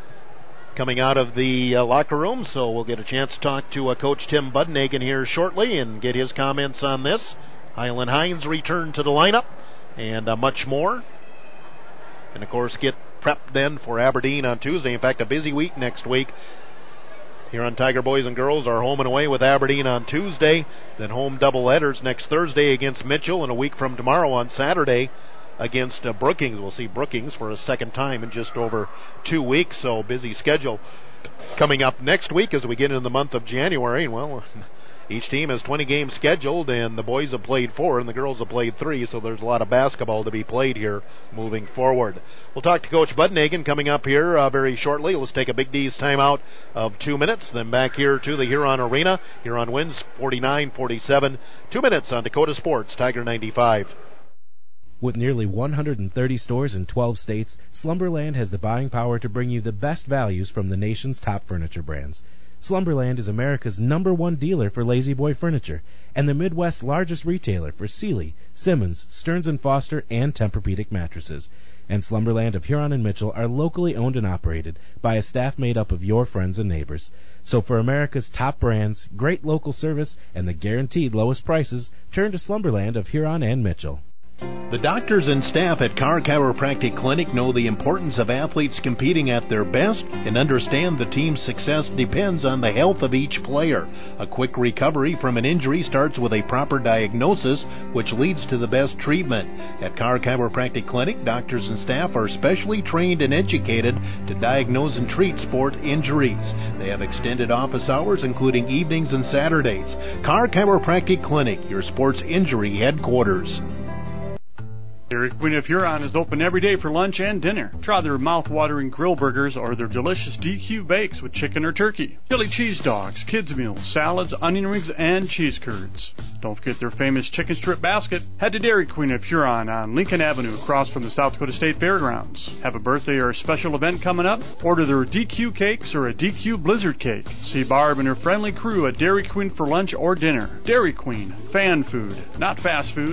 locker room, so we'll get a chance to talk to Coach Tim Budnagan here shortly and get his comments on this. Highland Hines return to the lineup and much more. And, of course, get prepped then for Aberdeen on Tuesday. In fact, a busy week next week. Huron Tiger boys and girls are home and away with Aberdeen on Tuesday, then home doubleheaders next Thursday against Mitchell, and a week from tomorrow on Saturday against Brookings. We'll see Brookings for a second time in just over 2 weeks, so busy schedule coming up next week as we get into the month of January. And, well, Each team has 20 games scheduled, and the boys have played 4 and the girls have played 3, so there's a lot of basketball to be played here moving forward. We'll talk to Coach Budnagan coming up here very shortly. Let's take a Big D's timeout of 2 minutes, then back here to the Huron Arena. Huron wins 49-47. 2 minutes on Dakota Sports, Tiger 95. With nearly 130 stores in 12 states, Slumberland has the buying power to bring you the best values from the nation's top furniture brands. Slumberland is America's #1 dealer for Lazy Boy furniture and the Midwest's largest retailer for Sealy, Simmons, Stearns & Foster, and Tempur-Pedic mattresses. And Slumberland of Huron and Mitchell are locally owned and operated by a staff made up of your friends and neighbors. So for America's top brands, great local service, and the guaranteed lowest prices, turn to Slumberland of Huron and Mitchell. The doctors and staff at Carr Chiropractic Clinic know the importance of athletes competing at their best and understand the team's success depends on the health of each player. A quick recovery from an injury starts with a proper diagnosis, which leads to the best treatment. At Carr Chiropractic Clinic, doctors and staff are specially trained and educated to diagnose and treat sport injuries. They have extended office hours, including evenings and Saturdays. Carr Chiropractic Clinic, your sports injury headquarters. Dairy Queen of Huron is open every day for lunch and dinner. Try their mouth-watering grill burgers or their delicious DQ bakes with chicken or turkey. Chili cheese dogs, kids meals, salads, onion rings, and cheese curds. Don't forget their famous chicken strip basket. Head to Dairy Queen of Huron on Lincoln Avenue across from the South Dakota State Fairgrounds. Have a birthday or a special event coming up? Order their DQ cakes or a DQ blizzard cake. See Barb and her friendly crew at Dairy Queen for lunch or dinner. Dairy Queen, fan food, not fast food.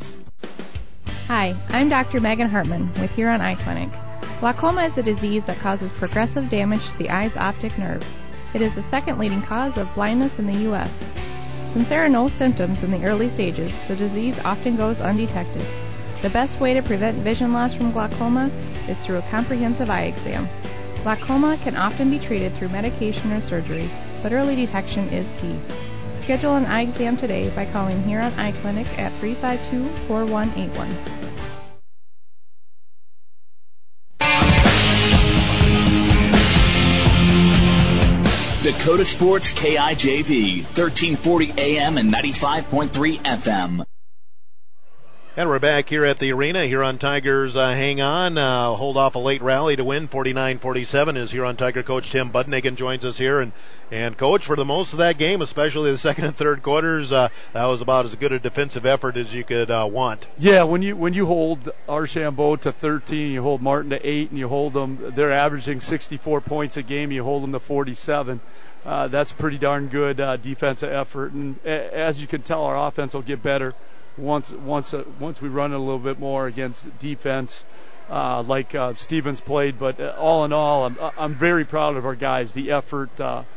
Hi, I'm Dr. Megan Hartman with Huron Eye Clinic. Glaucoma is a disease that causes progressive damage to the eye's optic nerve. It is the second leading cause of blindness in the U.S. Since there are no symptoms in the early stages, the disease often goes undetected. The best way to prevent vision loss from glaucoma is through a comprehensive eye exam. Glaucoma can often be treated through medication or surgery, but early detection is key. Schedule an eye exam today by calling Huron Eye Clinic at 352-4181. Dakota Sports KIJV, 1340 AM and 95.3 FM. And we're back here at the arena. Huron Tigers hang on, hold off a late rally to win 49-47 as Huron Tiger coach Tim Budnagan joins us here. And coach, for the most of that game, especially the second and third quarters, that was about as good a defensive effort as you could want. Yeah, when you hold Archambault to 13, you hold Martin to 8, and you hold them, they're averaging 64 points a game, you hold them to 47. That's a pretty darn good defensive effort. And as you can tell, our offense will get better once we run it a little bit more against defense, like Stevens played. But all in all, I'm very proud of our guys. The effort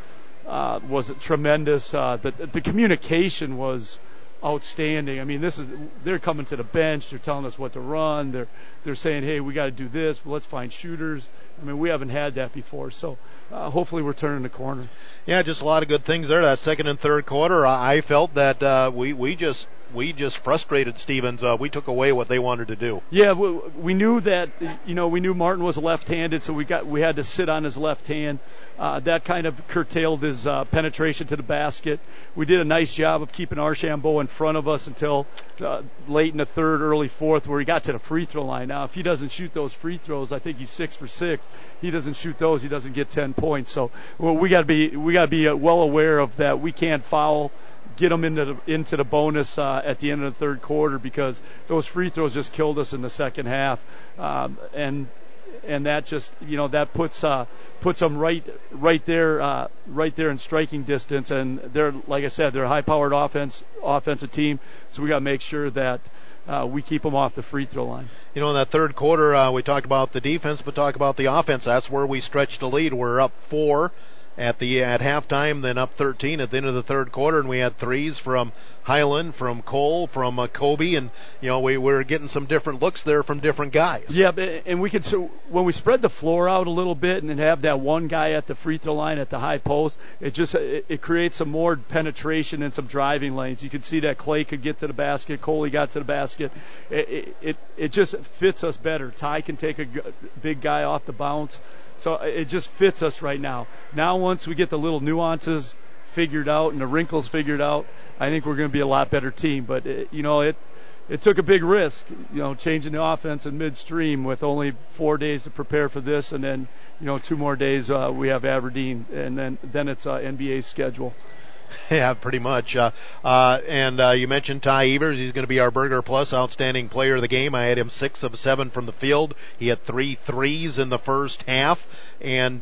was tremendous. The communication was outstanding. I mean, they're coming to the bench. They're telling us what to run. They're saying, hey, we got to do this. Let's find shooters. I mean, we haven't had that before. So hopefully we're turning the corner. Yeah, just a lot of good things there. That second and third quarter, I felt that we just frustrated Stevens. We took away what they wanted to do. Yeah, we knew that. We knew Martin was left-handed, so we had to sit on his left hand. That kind of curtailed his penetration to the basket. We did a nice job of keeping Archambault in front of us until late in the third, early fourth, where he got to the free throw line. Now, if he doesn't shoot those free throws, I think he's 6 for 6. He doesn't shoot those, he doesn't get 10 points. So we got to be well aware of that. We can't foul. Get them into the bonus at the end of the third quarter, because those free throws just killed us in the second half, and that just that puts them right there in striking distance. And they're, like I said, they're a high-powered offensive team, so we got to make sure that we keep them off the free throw line. In that third quarter, we talked about the defense, but talk about the offense. That's where we stretched the lead. We're up 4. At halftime, then up 13 at the end of the third quarter, and we had threes from Highland, from Cole, from Kobe, and we were getting some different looks there from different guys. Yeah, and when we spread the floor out a little bit and then have that one guy at the free throw line at the high post, it creates some more penetration and some driving lanes. You could see that Clay could get to the basket, Coley got to the basket. It just fits us better. Ty can take a big guy off the bounce. So it just fits us right now. Now once we get the little nuances figured out and the wrinkles figured out, I think we're going to be a lot better team. But, it took a big risk, changing the offense in midstream with only 4 days to prepare for this, and then, 2 more days we have Aberdeen, and then it's NBA schedule. Yeah, pretty much. And you mentioned Ty Evers. He's going to be our Burger Plus Outstanding Player of the Game. I had him 6 of 7 from the field. He had 3 threes in the first half, and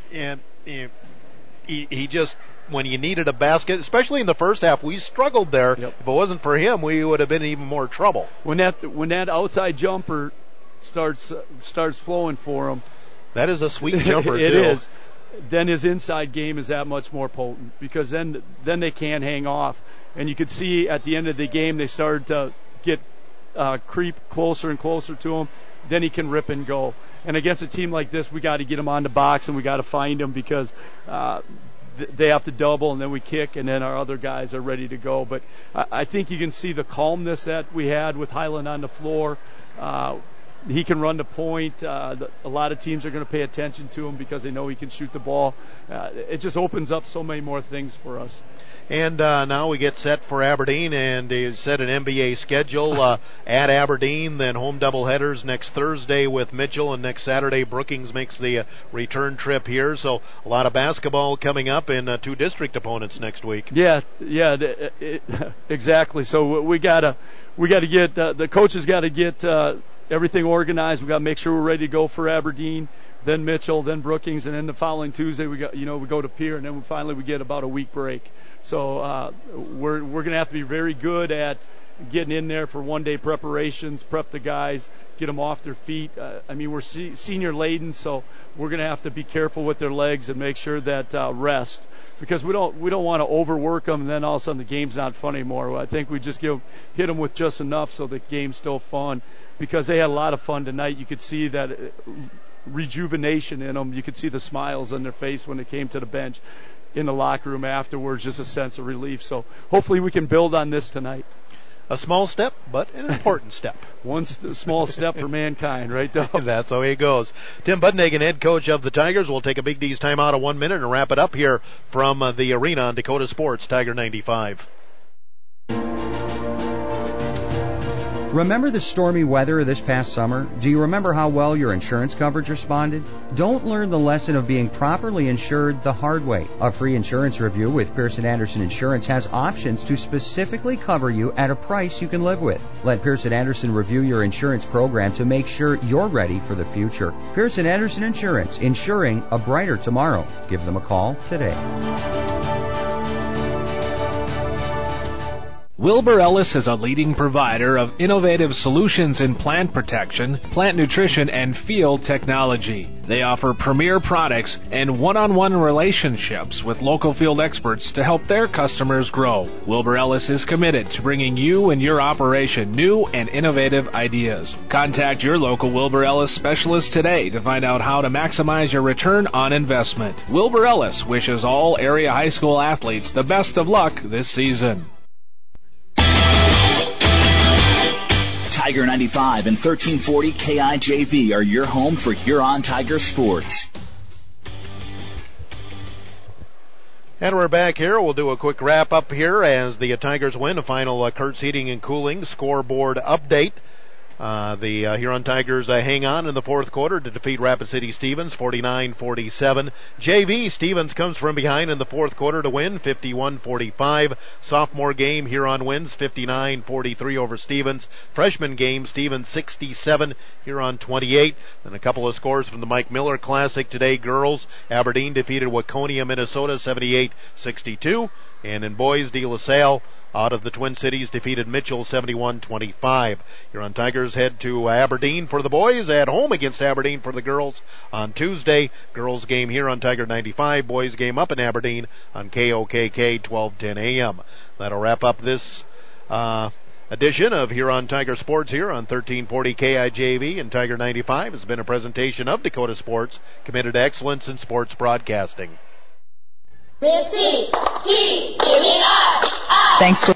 he just, when you needed a basket, especially in the first half, we struggled there. Yep. If it wasn't for him, we would have been in even more trouble. When that outside jumper starts flowing for him, that is a sweet jumper. It too. is. Then his inside game is that much more potent, because then they can't hang off. And you could see at the end of the game they started to get creep closer and closer to him. Then he can rip and go. And against a team like this, we got to get him on the box and we got to find him, because they have to double, and then we kick, and then our other guys are ready to go. But I think you can see the calmness that we had with Highland on the floor. He can run the point. A lot of teams are going to pay attention to him because they know he can shoot the ball. It just opens up so many more things for us. And now we get set for Aberdeen, and they set an NBA schedule at Aberdeen, then home doubleheaders next Thursday with Mitchell, and next Saturday Brookings makes the return trip here. So a lot of basketball coming up, and 2 district opponents next week. Yeah, exactly. So we gotta get the coaches got to get everything organized. We got to make sure we're ready to go for Aberdeen, then Mitchell, then Brookings, and then the following Tuesday we go to Pier, and then finally we get about a week break. So we're going to have to be very good at getting in there for one-day preparations, prep the guys, get them off their feet. We're senior laden, so we're going to have to be careful with their legs and make sure that rest, because we don't want to overwork them and then all of a sudden the game's not fun anymore. I think we just hit them with just enough so the game's still fun, because they had a lot of fun tonight. You could see that rejuvenation in them. You could see the smiles on their face when they came to the bench in the locker room afterwards, just a sense of relief. So hopefully we can build on this tonight. A small step, but an important step. One small step for mankind, right, Doug? That's how it goes. Tim Budnagan, head coach of the Tigers, will take a Big D's timeout of 1 minute and wrap it up here from the arena on Dakota Sports, Tiger 95. Remember the stormy weather this past summer? Do you remember how well your insurance coverage responded? Don't learn the lesson of being properly insured the hard way. A free insurance review with Pearson Anderson Insurance has options to specifically cover you at a price you can live with. Let Pearson Anderson review your insurance program to make sure you're ready for the future. Pearson Anderson Insurance, insuring a brighter tomorrow. Give them a call today. Wilbur Ellis is a leading provider of innovative solutions in plant protection, plant nutrition, and field technology. They offer premier products and one-on-one relationships with local field experts to help their customers grow. Wilbur Ellis is committed to bringing you and your operation new and innovative ideas. Contact your local Wilbur Ellis specialist today to find out how to maximize your return on investment. Wilbur Ellis wishes all area high school athletes the best of luck this season. Tiger 95 and 1340 KIJV are your home for Huron Tiger sports. And we're back here. We'll do a quick wrap-up here as the Tigers win. A final Kurtz Heating and Cooling scoreboard update. The Huron Tigers hang on in the fourth quarter to defeat Rapid City Stevens 49-47. JV Stevens comes from behind in the fourth quarter to win 51-45. Sophomore game, Huron wins 59-43 over Stevens. Freshman game, Stevens 67, Huron 28. Then a couple of scores from the Mike Miller Classic today. Girls, Aberdeen defeated Waconia, Minnesota 78-62. And in boys, De La Salle out of the Twin Cities defeated Mitchell 71-25. Huron Tigers head to Aberdeen for the boys, at home against Aberdeen for the girls on Tuesday. Girls game here on Tiger 95, boys game up in Aberdeen on KOKK 12:10 a.m. That'll wrap up this edition of Huron Tiger Sports here on 1340 KIJV, and Tiger 95 has been a presentation of Dakota Sports, committed to excellence in sports broadcasting. Thanks for